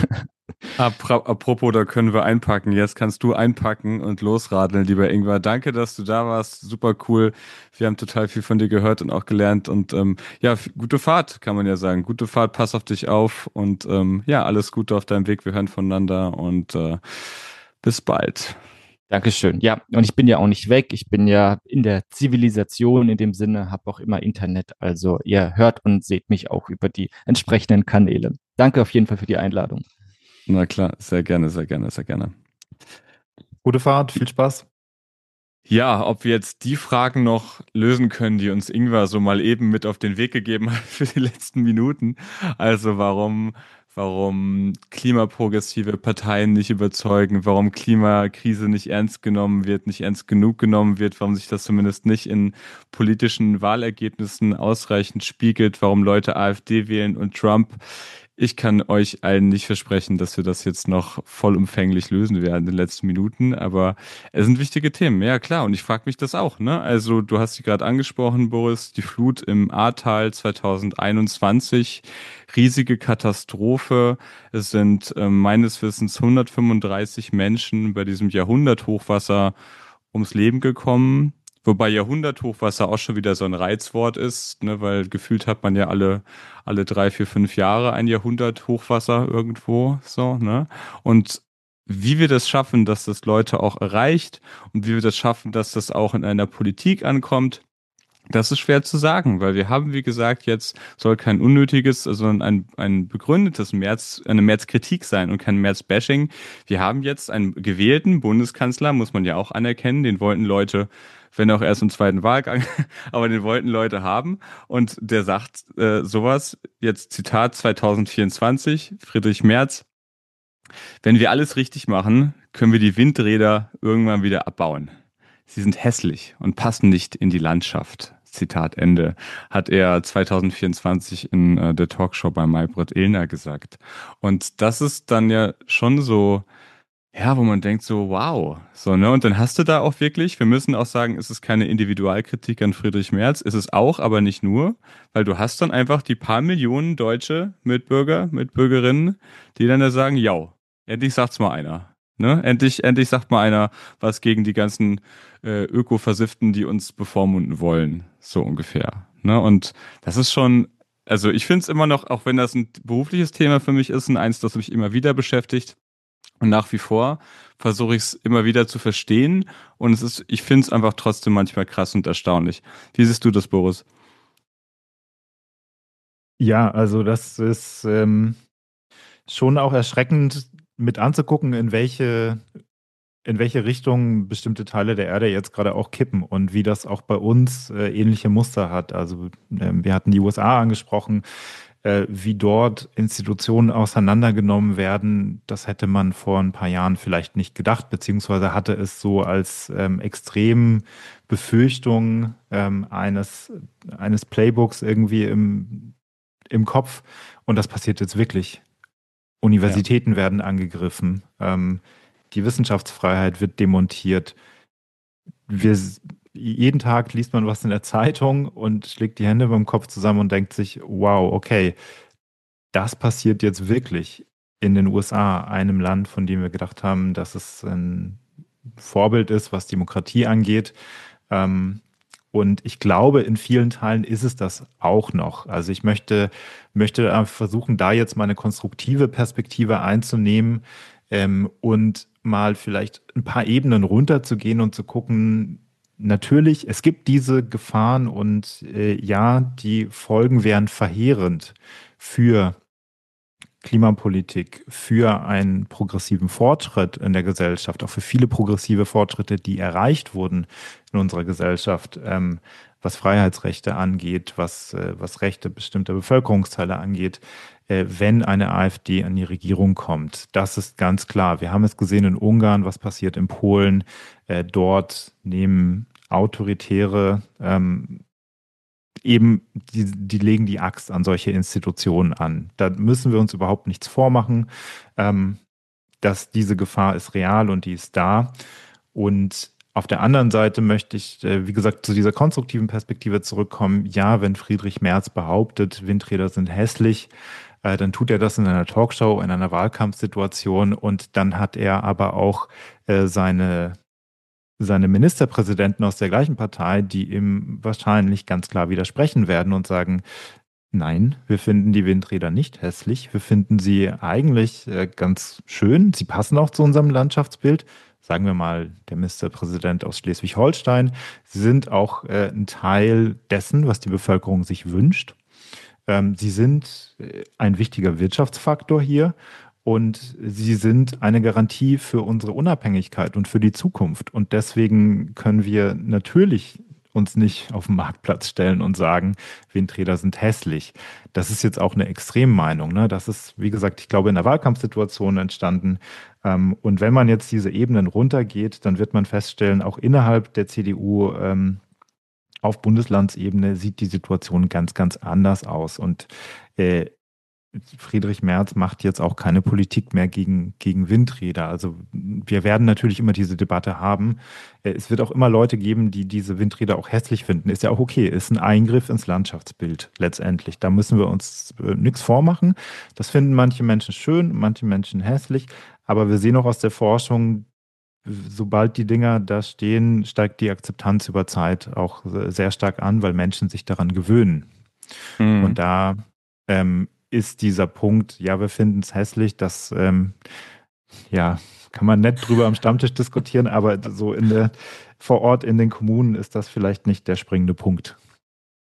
Apropos, da können wir einpacken. Jetzt kannst du einpacken und losradeln, lieber Ingvar. Danke, dass du da warst. Super cool. Wir haben total viel von dir gehört und auch gelernt. Und ähm, ja, gute Fahrt, kann man ja sagen. Gute Fahrt, pass auf dich auf. Und ähm, ja, alles Gute auf deinem Weg. Wir hören voneinander und äh, bis bald. Dankeschön. Ja, und ich bin ja auch nicht weg. Ich bin ja in der Zivilisation in dem Sinne, habe auch immer Internet. Also ihr hört und seht mich auch über die entsprechenden Kanäle. Danke auf jeden Fall für die Einladung. Na klar, sehr gerne, sehr gerne, sehr gerne. Gute Fahrt, viel Spaß. Ja, ob wir jetzt die Fragen noch lösen können, die uns Ingvar so mal eben mit auf den Weg gegeben hat für die letzten Minuten. Also warum, warum klimaprogressive Parteien nicht überzeugen, warum Klimakrise nicht ernst genommen wird, nicht ernst genug genommen wird, warum sich das zumindest nicht in politischen Wahlergebnissen ausreichend spiegelt, warum Leute AfD wählen und Trump. Ich kann euch allen nicht versprechen, dass wir das jetzt noch vollumfänglich lösen werden in den letzten Minuten, aber es sind wichtige Themen, ja klar. Und ich frage mich das auch, ne? Also du hast sie gerade angesprochen, Boris, die Flut im Ahrtal zwanzig einundzwanzig, riesige Katastrophe. Es sind äh, meines Wissens hundertfünfunddreißig Menschen bei diesem Jahrhunderthochwasser ums Leben gekommen. Wobei Jahrhunderthochwasser auch schon wieder so ein Reizwort ist, ne, weil gefühlt hat man ja alle, alle drei, vier, fünf Jahre ein Jahrhunderthochwasser irgendwo, so, ne? Und wie wir das schaffen, dass das Leute auch erreicht und wie wir das schaffen, dass das auch in einer Politik ankommt, Das ist schwer zu sagen, weil wir haben, wie gesagt, jetzt soll kein unnötiges, sondern ein, ein begründetes März, eine Märzkritik sein und kein März-Bashing. Wir haben jetzt einen gewählten Bundeskanzler, muss man ja auch anerkennen, den wollten Leute, wenn auch erst im zweiten Wahlgang, aber den wollten Leute haben. Und der sagt äh, sowas, jetzt Zitat zwanzig vierundzwanzig, Friedrich Merz: Wenn wir alles richtig machen, können wir die Windräder irgendwann wieder abbauen. Sie sind hässlich und passen nicht in die Landschaft. Zitat Ende, hat er zwanzig vierundzwanzig in äh, der Talkshow bei Maybrit Illner gesagt. Und das ist dann ja schon so, ja, wo man denkt so, wow. So, ne? Und dann hast du da auch wirklich, wir müssen auch sagen, es ist keine Individualkritik an Friedrich Merz, ist es auch, aber nicht nur, weil du hast dann einfach die paar Millionen deutsche Mitbürger, Mitbürgerinnen, die dann da sagen, ja, endlich sagt's mal einer. Ne? Endlich, endlich sagt mal einer was gegen die ganzen äh, Öko-Versifften, die uns bevormunden wollen. So ungefähr. Ne? Und das ist schon, also ich finde es immer noch, auch wenn das ein berufliches Thema für mich ist, ein eins, das mich immer wieder beschäftigt. Und nach wie vor versuche ich es immer wieder zu verstehen. Und es ist, ich finde es einfach trotzdem manchmal krass und erstaunlich. Wie siehst du das, Boris? Ja, also das ist ähm, schon auch erschreckend mit anzugucken, in welche, in welche Richtung bestimmte Teile der Erde jetzt gerade auch kippen und wie das auch bei uns äh, ähnliche Muster hat. Also ähm, wir hatten die U S A angesprochen, äh, wie dort Institutionen auseinandergenommen werden. Das hätte man vor ein paar Jahren vielleicht nicht gedacht, beziehungsweise hatte es so als ähm, extrem Befürchtung ähm, eines, eines Playbooks irgendwie im, im Kopf. Und das passiert jetzt wirklich. Ja. Universitäten werden angegriffen, ähm, die Wissenschaftsfreiheit wird demontiert. Wir, jeden Tag liest man was in der Zeitung und schlägt die Hände beim Kopf zusammen und denkt sich, wow, okay, das passiert jetzt wirklich in den U S A, einem Land, von dem wir gedacht haben, dass es ein Vorbild ist, was Demokratie angeht. Ähm, und ich glaube, in vielen Teilen ist es das auch noch. Also ich möchte, möchte versuchen, da jetzt mal eine konstruktive Perspektive einzunehmen, ähm, und mal vielleicht ein paar Ebenen runterzugehen und zu gucken, natürlich, es gibt diese Gefahren und äh, ja, die Folgen wären verheerend für Klimapolitik, für einen progressiven Fortschritt in der Gesellschaft, auch für viele progressive Fortschritte, die erreicht wurden in unserer Gesellschaft, ähm, was Freiheitsrechte angeht, was, äh, was Rechte bestimmter Bevölkerungsteile angeht, äh, wenn eine AfD an die Regierung kommt. Das ist ganz klar. Wir haben es gesehen in Ungarn, was passiert in Polen. Äh, dort nehmen autoritäre ähm, eben, die, die legen die Axt an solche Institutionen an. Da müssen wir uns überhaupt nichts vormachen, ähm, dass diese Gefahr ist real und die ist da. Und auf der anderen Seite möchte ich, äh, wie gesagt, zu dieser konstruktiven Perspektive zurückkommen. Ja, wenn Friedrich Merz behauptet, Windräder sind hässlich, äh, dann tut er das in einer Talkshow, in einer Wahlkampfsituation und dann hat er aber auch äh, seine seine Ministerpräsidenten aus der gleichen Partei, die ihm wahrscheinlich ganz klar widersprechen werden und sagen, nein, wir finden die Windräder nicht hässlich, wir finden sie eigentlich äh, ganz schön, sie passen auch zu unserem Landschaftsbild. Sagen wir mal, der Ministerpräsident aus Schleswig-Holstein, sie sind auch äh, ein Teil dessen, was die Bevölkerung sich wünscht. Ähm, sie sind äh, ein wichtiger Wirtschaftsfaktor hier und sie sind eine Garantie für unsere Unabhängigkeit und für die Zukunft. Und deswegen können wir natürlich uns nicht auf den Marktplatz stellen und sagen, Windräder sind hässlich. Das ist jetzt auch eine Extremmeinung, ne? Das ist, wie gesagt, ich glaube, in der Wahlkampfsituation entstanden. Ähm, und wenn man jetzt diese Ebenen runtergeht, dann wird man feststellen, auch innerhalb der C D U, ähm, auf Bundeslandsebene sieht die Situation ganz, ganz anders aus. Und äh, Friedrich Merz macht jetzt auch keine Politik mehr gegen, gegen Windräder. Also wir werden natürlich immer diese Debatte haben. Äh, Es wird auch immer Leute geben, die diese Windräder auch hässlich finden. Ist ja auch okay, ist ein Eingriff ins Landschaftsbild letztendlich. Da müssen wir uns äh, nichts vormachen. Das finden manche Menschen schön, manche Menschen hässlich. Aber wir sehen auch aus der Forschung, sobald die Dinger da stehen, steigt die Akzeptanz über Zeit auch sehr stark an, weil Menschen sich daran gewöhnen. Und Mhm. da ähm, ist dieser Punkt, ja, wir finden es hässlich, das ähm, ja, kann man nett drüber am Stammtisch diskutieren, aber so in der, vor Ort in den Kommunen ist das vielleicht nicht der springende Punkt.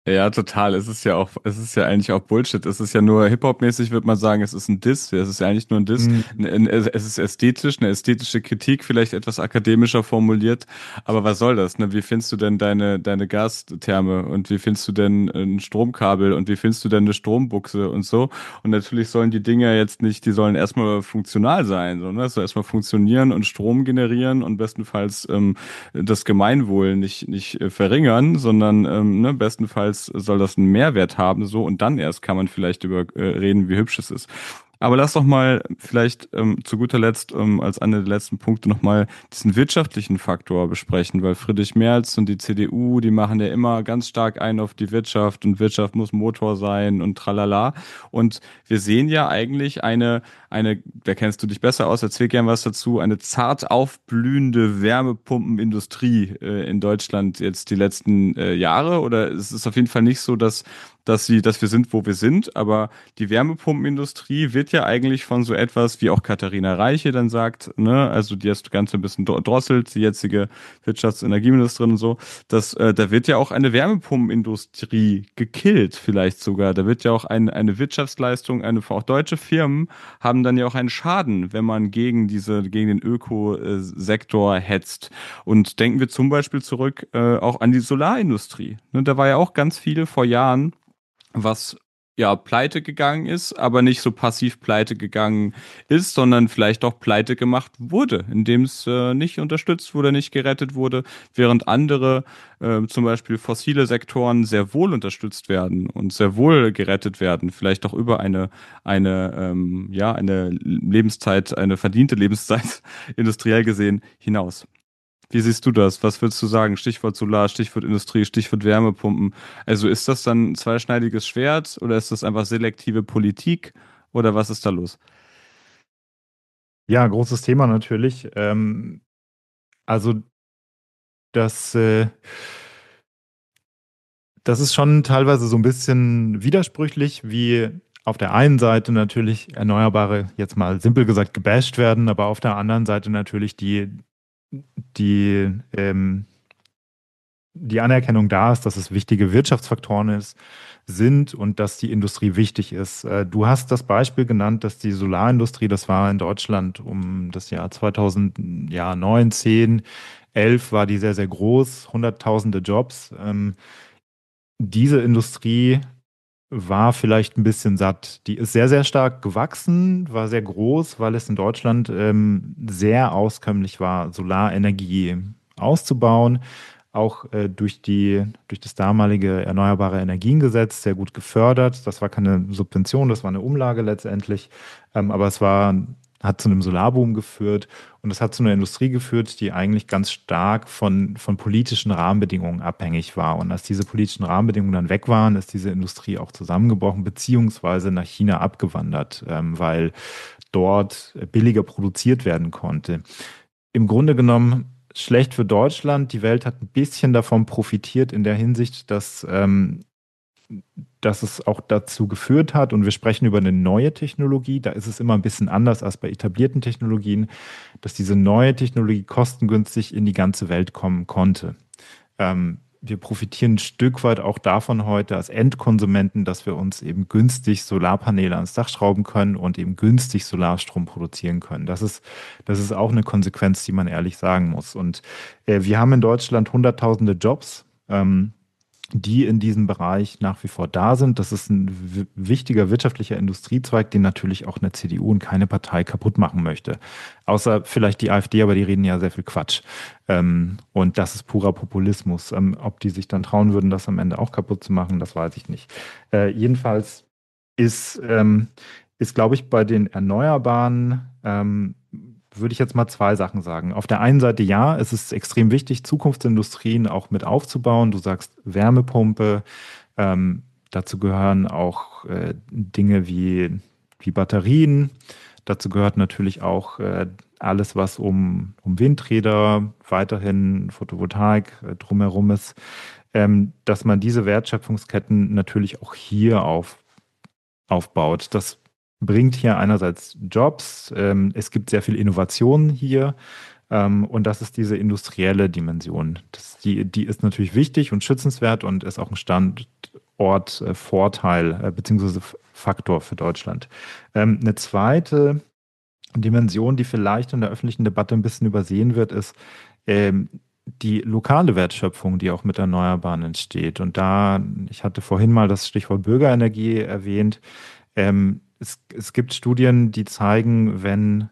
Ja, total. Es ist ja auch, es ist ja eigentlich auch Bullshit. Es ist ja nur Hip-Hop-mäßig, würde man sagen, es ist ein Diss. Ja, es ist ja eigentlich nur ein Diss. Hm. Ein- ein- Es ist ästhetisch, eine ästhetische Kritik, vielleicht etwas akademischer formuliert. Aber was soll das, ne? Wie findest du denn deine, deine Gastherme? Und wie findest du denn ein Stromkabel? Und wie findest du denn eine Strombuchse und so? Und natürlich sollen die Dinge jetzt nicht, die sollen erstmal funktional sein, so, ne? Es soll erstmal funktionieren und Strom generieren und bestenfalls ähm, das Gemeinwohl nicht, nicht äh, verringern, sondern ähm, ne, bestenfalls soll das einen Mehrwert haben, so, und dann erst kann man vielleicht über äh, reden, wie hübsch es ist. Aber lass doch mal vielleicht ähm, zu guter Letzt ähm, als einer der letzten Punkte nochmal diesen wirtschaftlichen Faktor besprechen, weil Friedrich Merz und die C D U, die machen ja immer ganz stark ein auf die Wirtschaft und Wirtschaft muss Motor sein und tralala. Und wir sehen ja eigentlich eine, eine, da kennst du dich besser aus, erzähl gern was dazu, eine zart aufblühende Wärmepumpenindustrie äh, in Deutschland jetzt die letzten äh, Jahre. Oder es ist auf jeden Fall nicht so, dass dass sie, dass wir sind, wo wir sind, aber die Wärmepumpenindustrie wird ja eigentlich von so etwas, wie auch Katharina Reiche dann sagt, ne, also die das Ganze ein bisschen drosselt, die jetzige Wirtschafts- und Energieministerin und so, dass äh, da wird ja auch eine Wärmepumpenindustrie gekillt, vielleicht sogar. Da wird ja auch ein, eine Wirtschaftsleistung, eine, auch deutsche Firmen haben dann ja auch einen Schaden, wenn man gegen diese, gegen den Ökosektor hetzt. Und denken wir zum Beispiel zurück äh, auch an die Solarindustrie. Ne, da war ja auch ganz viel vor Jahren, was ja pleite gegangen ist, aber nicht so passiv pleite gegangen ist, sondern vielleicht auch pleite gemacht wurde, indem es äh, nicht unterstützt wurde, nicht gerettet wurde, während andere, äh, zum Beispiel fossile Sektoren, sehr wohl unterstützt werden und sehr wohl gerettet werden, vielleicht auch über eine, eine, ähm, ja, eine Lebenszeit, eine verdiente Lebenszeit, industriell gesehen, hinaus. Wie siehst du das? Was würdest du sagen? Stichwort Solar, Stichwort Industrie, Stichwort Wärmepumpen. Also ist das dann ein zweischneidiges Schwert oder ist das einfach selektive Politik oder was ist da los? Ja, großes Thema natürlich. Ähm, also das, äh, das ist schon teilweise so ein bisschen widersprüchlich, wie auf der einen Seite natürlich Erneuerbare jetzt mal simpel gesagt gebasht werden, aber auf der anderen Seite natürlich die, die ähm, die Anerkennung da ist, dass es wichtige Wirtschaftsfaktoren ist, sind und dass die Industrie wichtig ist. Äh, Du hast das Beispiel genannt, dass die Solarindustrie, das war in Deutschland um das Jahr zweitausendneun, zehn, elf war die sehr, sehr groß, hunderttausende Jobs. Ähm, Diese Industrie war vielleicht ein bisschen satt. Die ist sehr, sehr stark gewachsen, war sehr groß, weil es in Deutschland ähm, sehr auskömmlich war, Solarenergie auszubauen. Auch äh, durch die, durch das damalige Erneuerbare Energiengesetz sehr gut gefördert. Das war keine Subvention, das war eine Umlage letztendlich. Ähm, aber es war, hat zu einem Solarboom geführt und es hat zu einer Industrie geführt, die eigentlich ganz stark von, von politischen Rahmenbedingungen abhängig war. Und als diese politischen Rahmenbedingungen dann weg waren, ist diese Industrie auch zusammengebrochen, beziehungsweise nach China abgewandert, ähm, weil dort billiger produziert werden konnte. Im Grunde genommen schlecht für Deutschland. Die Welt hat ein bisschen davon profitiert in der Hinsicht, dass ähm, dass es auch dazu geführt hat, und wir sprechen über eine neue Technologie, da ist es immer ein bisschen anders als bei etablierten Technologien, dass diese neue Technologie kostengünstig in die ganze Welt kommen konnte. Ähm, wir profitieren ein Stück weit auch davon heute als Endkonsumenten, dass wir uns eben günstig Solarpaneele ans Dach schrauben können und eben günstig Solarstrom produzieren können. Das ist, das ist auch eine Konsequenz, die man ehrlich sagen muss. Und äh, wir haben in Deutschland hunderttausende Jobs. Ähm, die in diesem Bereich nach wie vor da sind. Das ist ein w- wichtiger wirtschaftlicher Industriezweig, den natürlich auch eine C D U und keine Partei kaputt machen möchte. Außer vielleicht die AfD, aber die reden ja sehr viel Quatsch. Ähm, und das ist purer Populismus. Ähm, ob die sich dann trauen würden, das am Ende auch kaputt zu machen, das weiß ich nicht. Äh, jedenfalls ist, ähm, ist, glaube ich, bei den Erneuerbaren, ähm, würde ich jetzt mal zwei Sachen sagen. Auf der einen Seite, ja, es ist extrem wichtig, Zukunftsindustrien auch mit aufzubauen. Du sagst Wärmepumpe, ähm, dazu gehören auch äh, Dinge wie, wie Batterien. Dazu gehört natürlich auch äh, alles, was um, um Windräder, weiterhin Photovoltaik äh, drumherum ist, ähm, dass man diese Wertschöpfungsketten natürlich auch hier auf, aufbaut. Das bringt hier einerseits Jobs, ähm, es gibt sehr viel Innovation hier, Ähm, und das ist diese industrielle Dimension. Das, die, die ist natürlich wichtig und schützenswert und ist auch ein Standortvorteil äh, beziehungsweise Faktor für Deutschland. Ähm, eine zweite Dimension, die vielleicht in der öffentlichen Debatte ein bisschen übersehen wird, ist ähm, die lokale Wertschöpfung, die auch mit Erneuerbaren entsteht. Und da, ich hatte vorhin mal das Stichwort Bürgerenergie erwähnt, ähm, es, es gibt Studien, die zeigen, wenn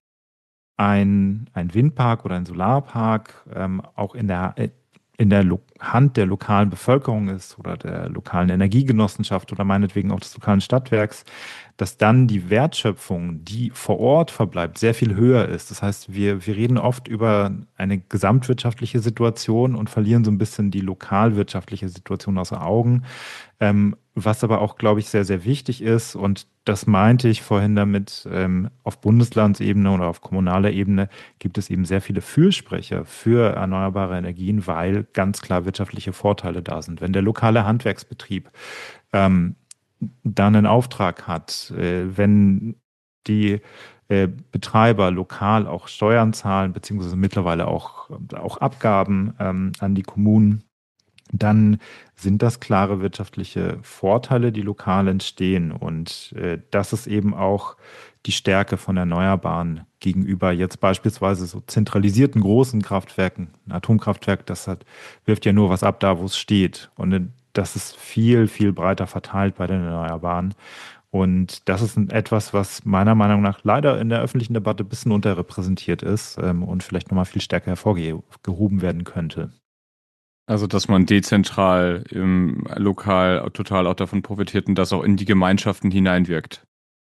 ein, ein Windpark oder ein Solarpark ähm, auch in der, äh, in der Lo Hand der lokalen Bevölkerung ist oder der lokalen Energiegenossenschaft oder meinetwegen auch des lokalen Stadtwerks, dass dann die Wertschöpfung, die vor Ort verbleibt, sehr viel höher ist. Das heißt, wir, wir reden oft über eine gesamtwirtschaftliche Situation und verlieren so ein bisschen die lokalwirtschaftliche Situation außer Augen. Ähm, was aber auch, glaube ich, sehr, sehr wichtig ist, und das meinte ich vorhin damit, ähm, auf Bundeslandsebene oder auf kommunaler Ebene gibt es eben sehr viele Fürsprecher für erneuerbare Energien, weil ganz klar wirtschaftliche Vorteile da sind. Wenn der lokale Handwerksbetrieb ähm, dann einen Auftrag hat, äh, wenn die äh, Betreiber lokal auch Steuern zahlen, beziehungsweise mittlerweile auch, auch Abgaben ähm, an die Kommunen, dann sind das klare wirtschaftliche Vorteile, die lokal entstehen. Und äh, das ist eben auch die Stärke von Erneuerbaren gegenüber jetzt beispielsweise so zentralisierten großen Kraftwerken. Ein Atomkraftwerk, das hat, wirft ja nur was ab da, wo es steht. Und äh, das ist viel, viel breiter verteilt bei den Erneuerbaren. Und das ist etwas, was meiner Meinung nach leider in der öffentlichen Debatte ein bisschen unterrepräsentiert ist ähm, und vielleicht nochmal viel stärker hervorgehoben werden könnte. Also, dass man dezentral im lokal total auch davon profitiert und das auch in die Gemeinschaften hineinwirkt.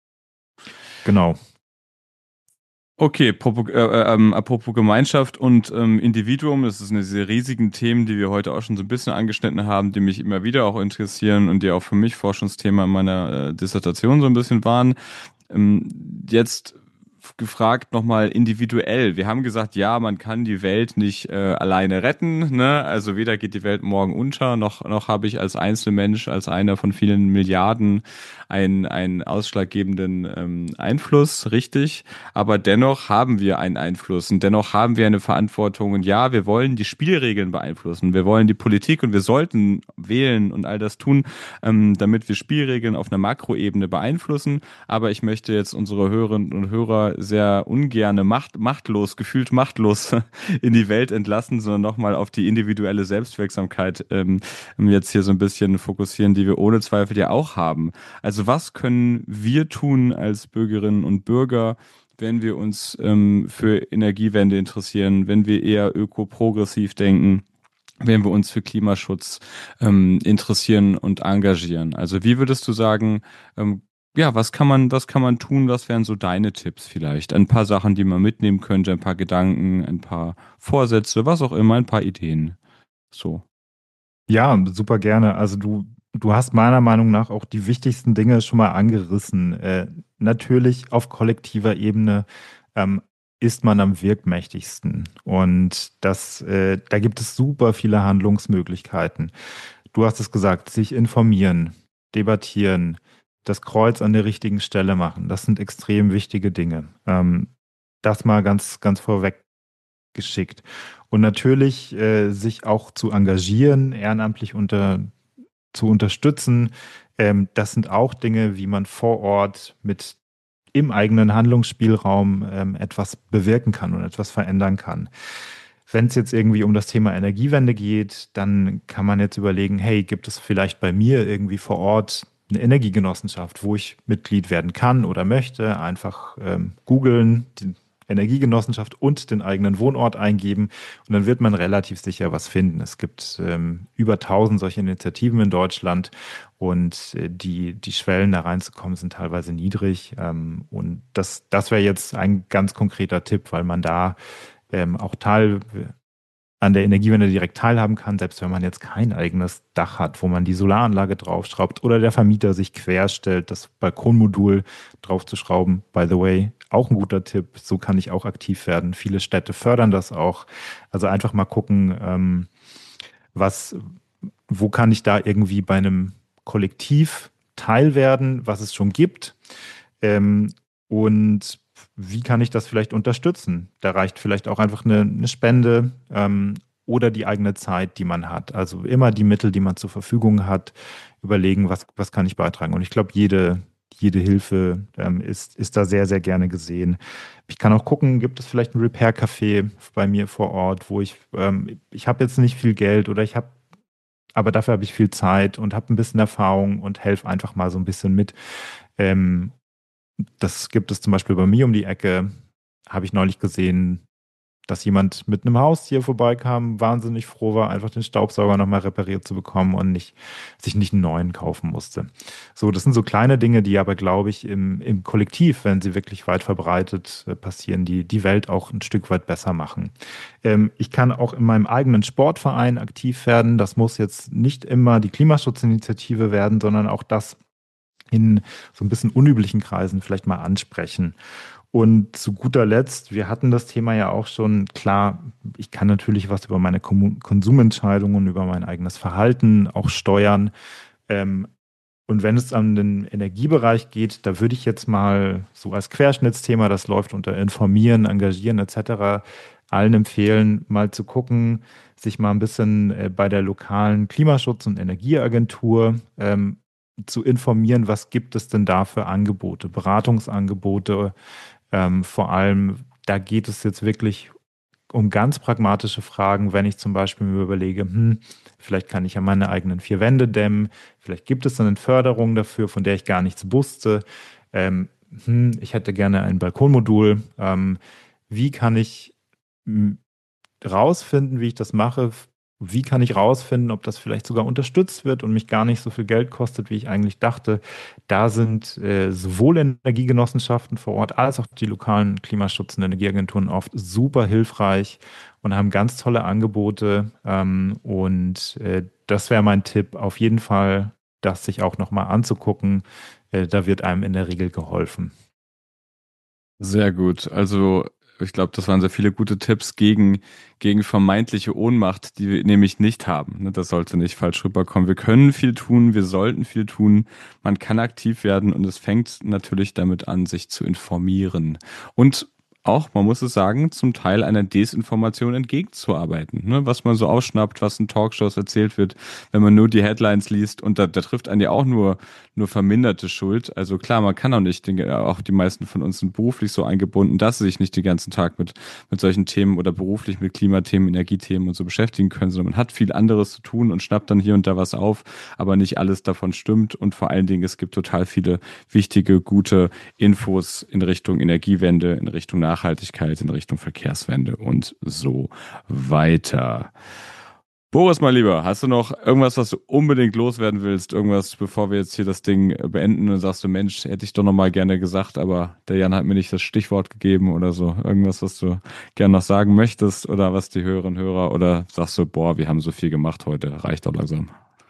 Genau. Okay, apropos, äh, ähm, apropos Gemeinschaft und ähm, Individuum, das sind diese riesigen Themen, die wir heute auch schon so ein bisschen angeschnitten haben, die mich immer wieder auch interessieren und die auch für mich Forschungsthema in meiner äh, Dissertation so ein bisschen waren. Ähm, jetzt gefragt nochmal individuell. Wir haben gesagt, ja, man kann die Welt nicht äh, alleine retten, ne? Also weder geht die Welt morgen unter, noch, noch habe ich als Einzelmensch, als einer von vielen Milliarden einen, einen ausschlaggebenden ähm, Einfluss, richtig. Aber dennoch haben wir einen Einfluss und dennoch haben wir eine Verantwortung. Und ja, wir wollen die Spielregeln beeinflussen. Wir wollen die Politik und wir sollten wählen und all das tun, ähm, damit wir Spielregeln auf einer Makroebene beeinflussen. Aber ich möchte jetzt unsere Hörerinnen und Hörer sehr ungerne macht, machtlos, gefühlt machtlos in die Welt entlassen, sondern nochmal auf die individuelle Selbstwirksamkeit ähm, jetzt hier so ein bisschen fokussieren, die wir ohne Zweifel ja auch haben. Also was können wir tun als Bürgerinnen und Bürger, wenn wir uns ähm, für Energiewende interessieren, wenn wir eher ökoprogressiv denken, wenn wir uns für Klimaschutz ähm, interessieren und engagieren? Also wie würdest du sagen, ähm, ja, was kann man, was kann man tun? Was wären so deine Tipps vielleicht? Ein paar Sachen, die man mitnehmen könnte, ein paar Gedanken, ein paar Vorsätze, was auch immer, ein paar Ideen. So. Ja, super gerne. Also du, du hast meiner Meinung nach auch die wichtigsten Dinge schon mal angerissen. Äh, natürlich auf kollektiver Ebene ähm, ist man am wirkmächtigsten. Und das, äh, da gibt es super viele Handlungsmöglichkeiten. Du hast es gesagt, sich informieren, debattieren, das Kreuz an der richtigen Stelle machen. Das sind extrem wichtige Dinge. Ähm, das mal ganz, ganz vorweg geschickt. Und natürlich äh, sich auch zu engagieren, ehrenamtlich unter, zu unterstützen. Ähm, das sind auch Dinge, wie man vor Ort mit im eigenen Handlungsspielraum ähm, etwas bewirken kann und etwas verändern kann. Wenn es jetzt irgendwie um das Thema Energiewende geht, dann kann man jetzt überlegen, hey, gibt es vielleicht bei mir irgendwie vor Ort eine Energiegenossenschaft, wo ich Mitglied werden kann oder möchte? Einfach ähm, googeln, die Energiegenossenschaft und den eigenen Wohnort eingeben und dann wird man relativ sicher was finden. Es gibt ähm, über tausend solche Initiativen in Deutschland und äh, die, die Schwellen da reinzukommen sind teilweise niedrig. Ähm, und das, das wäre jetzt ein ganz konkreter Tipp, weil man da ähm, auch teil an der Energiewende direkt teilhaben kann, selbst wenn man jetzt kein eigenes Dach hat, wo man die Solaranlage draufschraubt oder der Vermieter sich querstellt, das Balkonmodul draufzuschrauben. By the way, auch ein guter Tipp. So kann ich auch aktiv werden. Viele Städte fördern das auch. Also einfach mal gucken, ähm, was, wo kann ich da irgendwie bei einem Kollektiv Teil werden, was es schon gibt. Ähm, und wie kann ich das vielleicht unterstützen? Da reicht vielleicht auch einfach eine, eine Spende ähm, oder die eigene Zeit, die man hat. Also immer die Mittel, die man zur Verfügung hat, überlegen, was, was kann ich beitragen. Und ich glaube, jede, jede Hilfe ähm, ist, ist da sehr, sehr gerne gesehen. Ich kann auch gucken, gibt es vielleicht ein Repair-Café bei mir vor Ort, wo ich, ähm, ich habe jetzt nicht viel Geld oder ich habe, aber dafür habe ich viel Zeit und habe ein bisschen Erfahrung und helfe einfach mal so ein bisschen mit. Ähm, Das gibt es zum Beispiel bei mir um die Ecke. Habe ich neulich gesehen, dass jemand mit einem Haustier vorbeikam, wahnsinnig froh war, einfach den Staubsauger nochmal repariert zu bekommen und nicht, sich nicht einen neuen kaufen musste. So, das sind so kleine Dinge, die aber, glaube ich, im, im Kollektiv, wenn sie wirklich weit verbreitet äh, passieren, die die Welt auch ein Stück weit besser machen. Ähm, ich kann auch in meinem eigenen Sportverein aktiv werden. Das muss jetzt nicht immer die Klimaschutzinitiative werden, sondern auch das in so ein bisschen unüblichen Kreisen vielleicht mal ansprechen. Und zu guter Letzt, wir hatten das Thema ja auch schon, klar, ich kann natürlich was über meine Kom- Konsumentscheidungen, über mein eigenes Verhalten auch steuern. Ähm, und wenn es an den Energiebereich geht, da würde ich jetzt mal so als Querschnittsthema, das läuft unter Informieren, Engagieren et cetera, allen empfehlen, mal zu gucken, sich mal ein bisschen äh, bei der lokalen Klimaschutz- und Energieagentur ähm, zu informieren, was gibt es denn da für Angebote, Beratungsangebote. Ähm, vor allem, da geht es jetzt wirklich um ganz pragmatische Fragen, wenn ich zum Beispiel mir überlege, hm, vielleicht kann ich ja meine eigenen vier Wände dämmen, vielleicht gibt es dann eine Förderung dafür, von der ich gar nichts wusste. Ähm, hm, ich hätte gerne ein Balkonmodul. Ähm, wie kann ich hm, rausfinden, wie ich das mache? Wie kann ich rausfinden, ob das vielleicht sogar unterstützt wird und mich gar nicht so viel Geld kostet, wie ich eigentlich dachte? Da sind äh, sowohl Energiegenossenschaften vor Ort als auch die lokalen Klimaschutz- und Energieagenturen oft super hilfreich und haben ganz tolle Angebote. Ähm, und äh, das wäre mein Tipp, auf jeden Fall, das sich auch nochmal anzugucken. Äh, da wird einem in der Regel geholfen. Sehr gut. Also, ich glaube, das waren sehr viele gute Tipps gegen, gegen vermeintliche Ohnmacht, die wir nämlich nicht haben. Ne, das sollte nicht falsch rüberkommen. Wir können viel tun, wir sollten viel tun. Man kann aktiv werden und es fängt natürlich damit an, sich zu informieren. Und auch, man muss es sagen, zum Teil einer Desinformation entgegenzuarbeiten. Ne? Was man so ausschnappt, was in Talkshows erzählt wird, wenn man nur die Headlines liest und da, da trifft einen ja auch nur nur verminderte Schuld. Also klar, man kann auch nicht, denke, auch die meisten von uns sind beruflich so eingebunden, dass sie sich nicht den ganzen Tag mit, mit solchen Themen oder beruflich mit Klimathemen, Energiethemen und so beschäftigen können, sondern man hat viel anderes zu tun und schnappt dann hier und da was auf, aber nicht alles davon stimmt und vor allen Dingen, es gibt total viele wichtige, gute Infos in Richtung Energiewende, in Richtung Nachhaltigkeit, in Richtung Verkehrswende und so weiter. Boris, mein Lieber, hast du noch irgendwas, was du unbedingt loswerden willst? Irgendwas, bevor wir jetzt hier das Ding äh, beenden und sagst du, Mensch, hätte ich doch noch mal gerne gesagt, aber der Jan hat mir nicht das Stichwort gegeben oder so. Irgendwas, was du gerne noch sagen möchtest oder was die Hörerinnen und Hörer oder sagst du, boah, wir haben so viel gemacht heute, reicht doch langsam.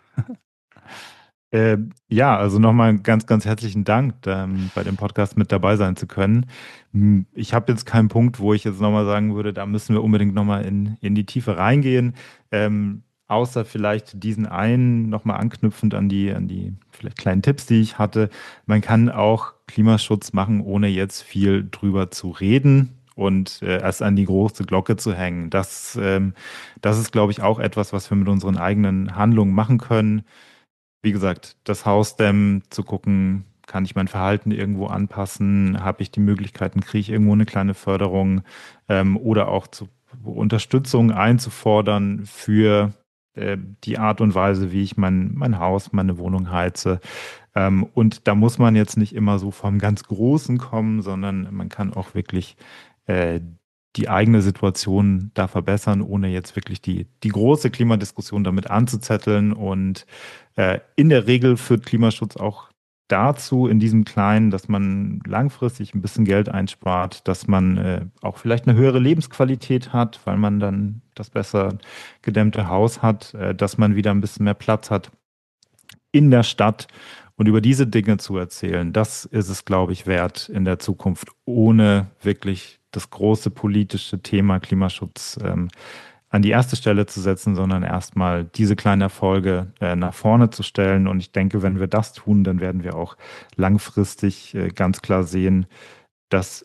Äh, ja, also nochmal ganz, ganz herzlichen Dank, ähm, bei dem Podcast mit dabei sein zu können. Hm, Ich habe jetzt keinen Punkt, wo ich jetzt nochmal sagen würde, da müssen wir unbedingt nochmal in, in die Tiefe reingehen. Ähm, außer vielleicht diesen einen nochmal anknüpfend an die, an die vielleicht kleinen Tipps, die ich hatte. Man kann auch Klimaschutz machen, ohne jetzt viel drüber zu reden und äh, erst an die große Glocke zu hängen. Das, ähm, das ist, glaube ich, auch etwas, was wir mit unseren eigenen Handlungen machen können. Wie gesagt, das Haus dämmen, zu gucken, kann ich mein Verhalten irgendwo anpassen? Habe ich die Möglichkeiten, kriege ich irgendwo eine kleine Förderung ähm, oder auch zu, Unterstützung einzufordern für äh, die Art und Weise, wie ich mein, mein Haus, meine Wohnung heize. Ähm, und da muss man jetzt nicht immer so vom ganz Großen kommen, sondern man kann auch wirklich äh, die eigene Situation da verbessern, ohne jetzt wirklich die, die große Klimadiskussion damit anzuzetteln. Und äh, in der Regel führt Klimaschutz auch dazu, in diesem Kleinen, dass man langfristig ein bisschen Geld einspart, dass man äh, auch vielleicht eine höhere Lebensqualität hat, weil man dann das besser gedämmte Haus hat, äh, dass man wieder ein bisschen mehr Platz hat in der Stadt. Und über diese Dinge zu erzählen, das ist es, glaube ich, wert in der Zukunft, ohne wirklich das große politische Thema Klimaschutz ähm, an die erste Stelle zu setzen, sondern erstmal diese kleinen Erfolge äh, nach vorne zu stellen. Und ich denke, wenn wir das tun, dann werden wir auch langfristig äh, ganz klar sehen, dass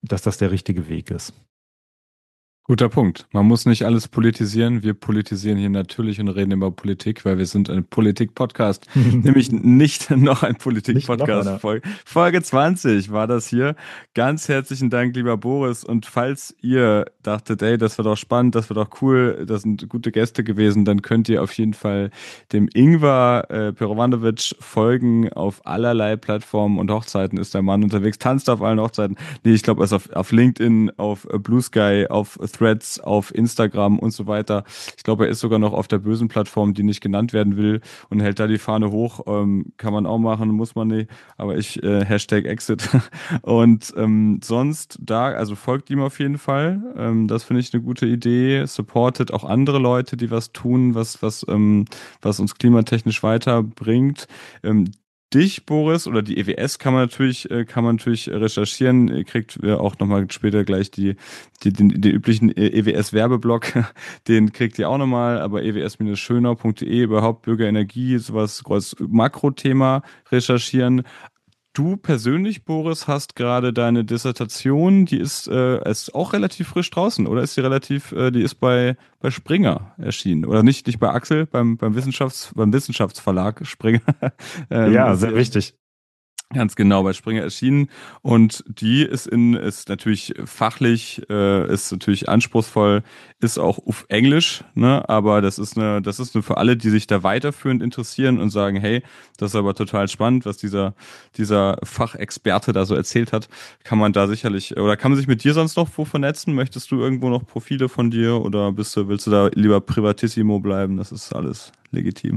dass das der richtige Weg ist. Guter Punkt. Man muss nicht alles politisieren. Wir politisieren hier natürlich und reden über Politik, weil wir sind ein Politik-Podcast. Nämlich nicht noch ein Politik-Podcast. Folge, Folge zwanzig war das hier. Ganz herzlichen Dank, lieber Boris. Und falls ihr dachtet, ey, das war doch spannend, das war doch cool, das sind gute Gäste gewesen, dann könnt ihr auf jeden Fall dem Ingvar äh, Perovanovic folgen. Auf allerlei Plattformen und Hochzeiten ist der Mann unterwegs, tanzt auf allen Hochzeiten. Nee, ich glaube, er ist auf, auf LinkedIn, auf Blue Sky, auf Threads, auf Instagram und so weiter. Ich glaube, er ist sogar noch auf der bösen Plattform, die nicht genannt werden will und hält da die Fahne hoch. Ähm, kann man auch machen, muss man nicht. Aber ich, äh, Hashtag Exit. Und ähm, sonst da, also folgt ihm auf jeden Fall. Ähm, das finde ich eine gute Idee. Supportet auch andere Leute, die was tun, was, was, ähm, was uns klimatechnisch weiterbringt. Ähm, Dich, Boris, oder die E W S kann man natürlich, äh, kann man natürlich recherchieren. Ihr kriegt äh, auch nochmal später gleich die, die, den, den üblichen E W S-Werbeblock. Den kriegt ihr auch nochmal, aber e w s schönau punkt de, überhaupt Bürgerenergie, sowas als Makrothema recherchieren. Du persönlich, Boris, hast gerade deine Dissertation, die ist, äh, ist auch relativ frisch draußen, oder ist die relativ, äh, die ist bei, bei Springer erschienen, oder nicht, nicht bei Axel, beim, beim Wissenschafts, beim Wissenschaftsverlag Springer. ähm, ja, sehr wichtig. Ganz genau, bei Springer erschienen. Und die ist in, ist natürlich fachlich, äh, ist natürlich anspruchsvoll, ist auch auf Englisch, ne? Aber das ist eine, das ist nur für alle, die sich da weiterführend interessieren und sagen, hey, das ist aber total spannend, was dieser, dieser Fachexperte da so erzählt hat. Kann man da sicherlich, oder kann man sich mit dir sonst noch wo vernetzen? Möchtest du irgendwo noch Profile von dir oder bist du, willst du da lieber privatissimo bleiben? Das ist alles legitim.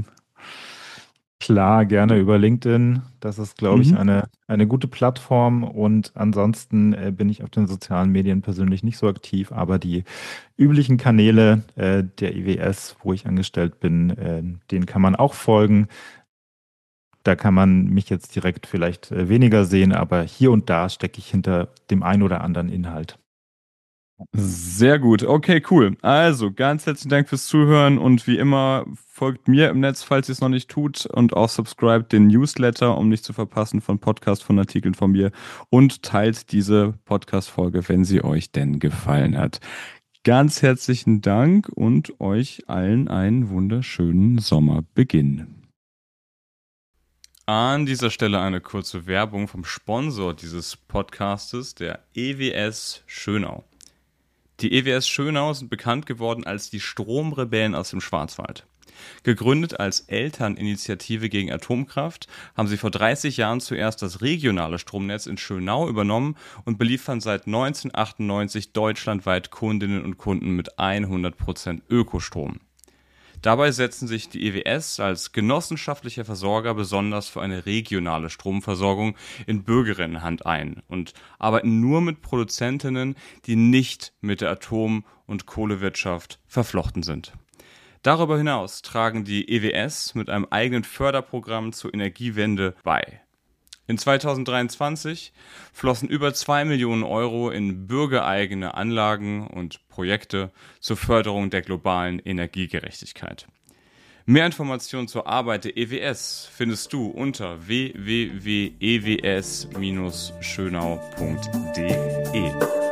Klar, gerne über LinkedIn. Das ist, glaube ich, Mhm. eine, eine gute Plattform. Und ansonsten äh, bin ich auf den sozialen Medien persönlich nicht so aktiv, aber die üblichen Kanäle äh, der I W S, wo ich angestellt bin, äh, denen kann man auch folgen. Da kann man mich jetzt direkt vielleicht äh, weniger sehen, aber hier und da stecke ich hinter dem ein oder anderen Inhalt. Sehr gut. Okay, cool. Also, ganz herzlichen Dank fürs Zuhören und wie immer folgt mir im Netz, falls ihr es noch nicht tut und auch subscribt den Newsletter, um nicht zu verpassen von Podcasts, von Artikeln von mir und teilt diese Podcast-Folge, wenn sie euch denn gefallen hat. Ganz herzlichen Dank und euch allen einen wunderschönen Sommerbeginn. An dieser Stelle eine kurze Werbung vom Sponsor dieses Podcastes, der E W S Schönau. Die E W S Schönau sind bekannt geworden als die Stromrebellen aus dem Schwarzwald. Gegründet als Elterninitiative gegen Atomkraft, haben sie vor dreißig Jahren zuerst das regionale Stromnetz in Schönau übernommen und beliefern seit neunzehnhundertachtundneunzig deutschlandweit Kundinnen und Kunden mit hundert Prozent Ökostrom. Dabei setzen sich die E W S als genossenschaftlicher Versorger besonders für eine regionale Stromversorgung in Bürgerinnenhand ein und arbeiten nur mit Produzentinnen, die nicht mit der Atom- und Kohlewirtschaft verflochten sind. Darüber hinaus tragen die E W S mit einem eigenen Förderprogramm zur Energiewende bei. In zweitausenddreiundzwanzig flossen über zwei Millionen Euro in bürgereigene Anlagen und Projekte zur Förderung der globalen Energiegerechtigkeit. Mehr Informationen zur Arbeit der E W S findest du unter w w w punkt e w s schönau punkt de.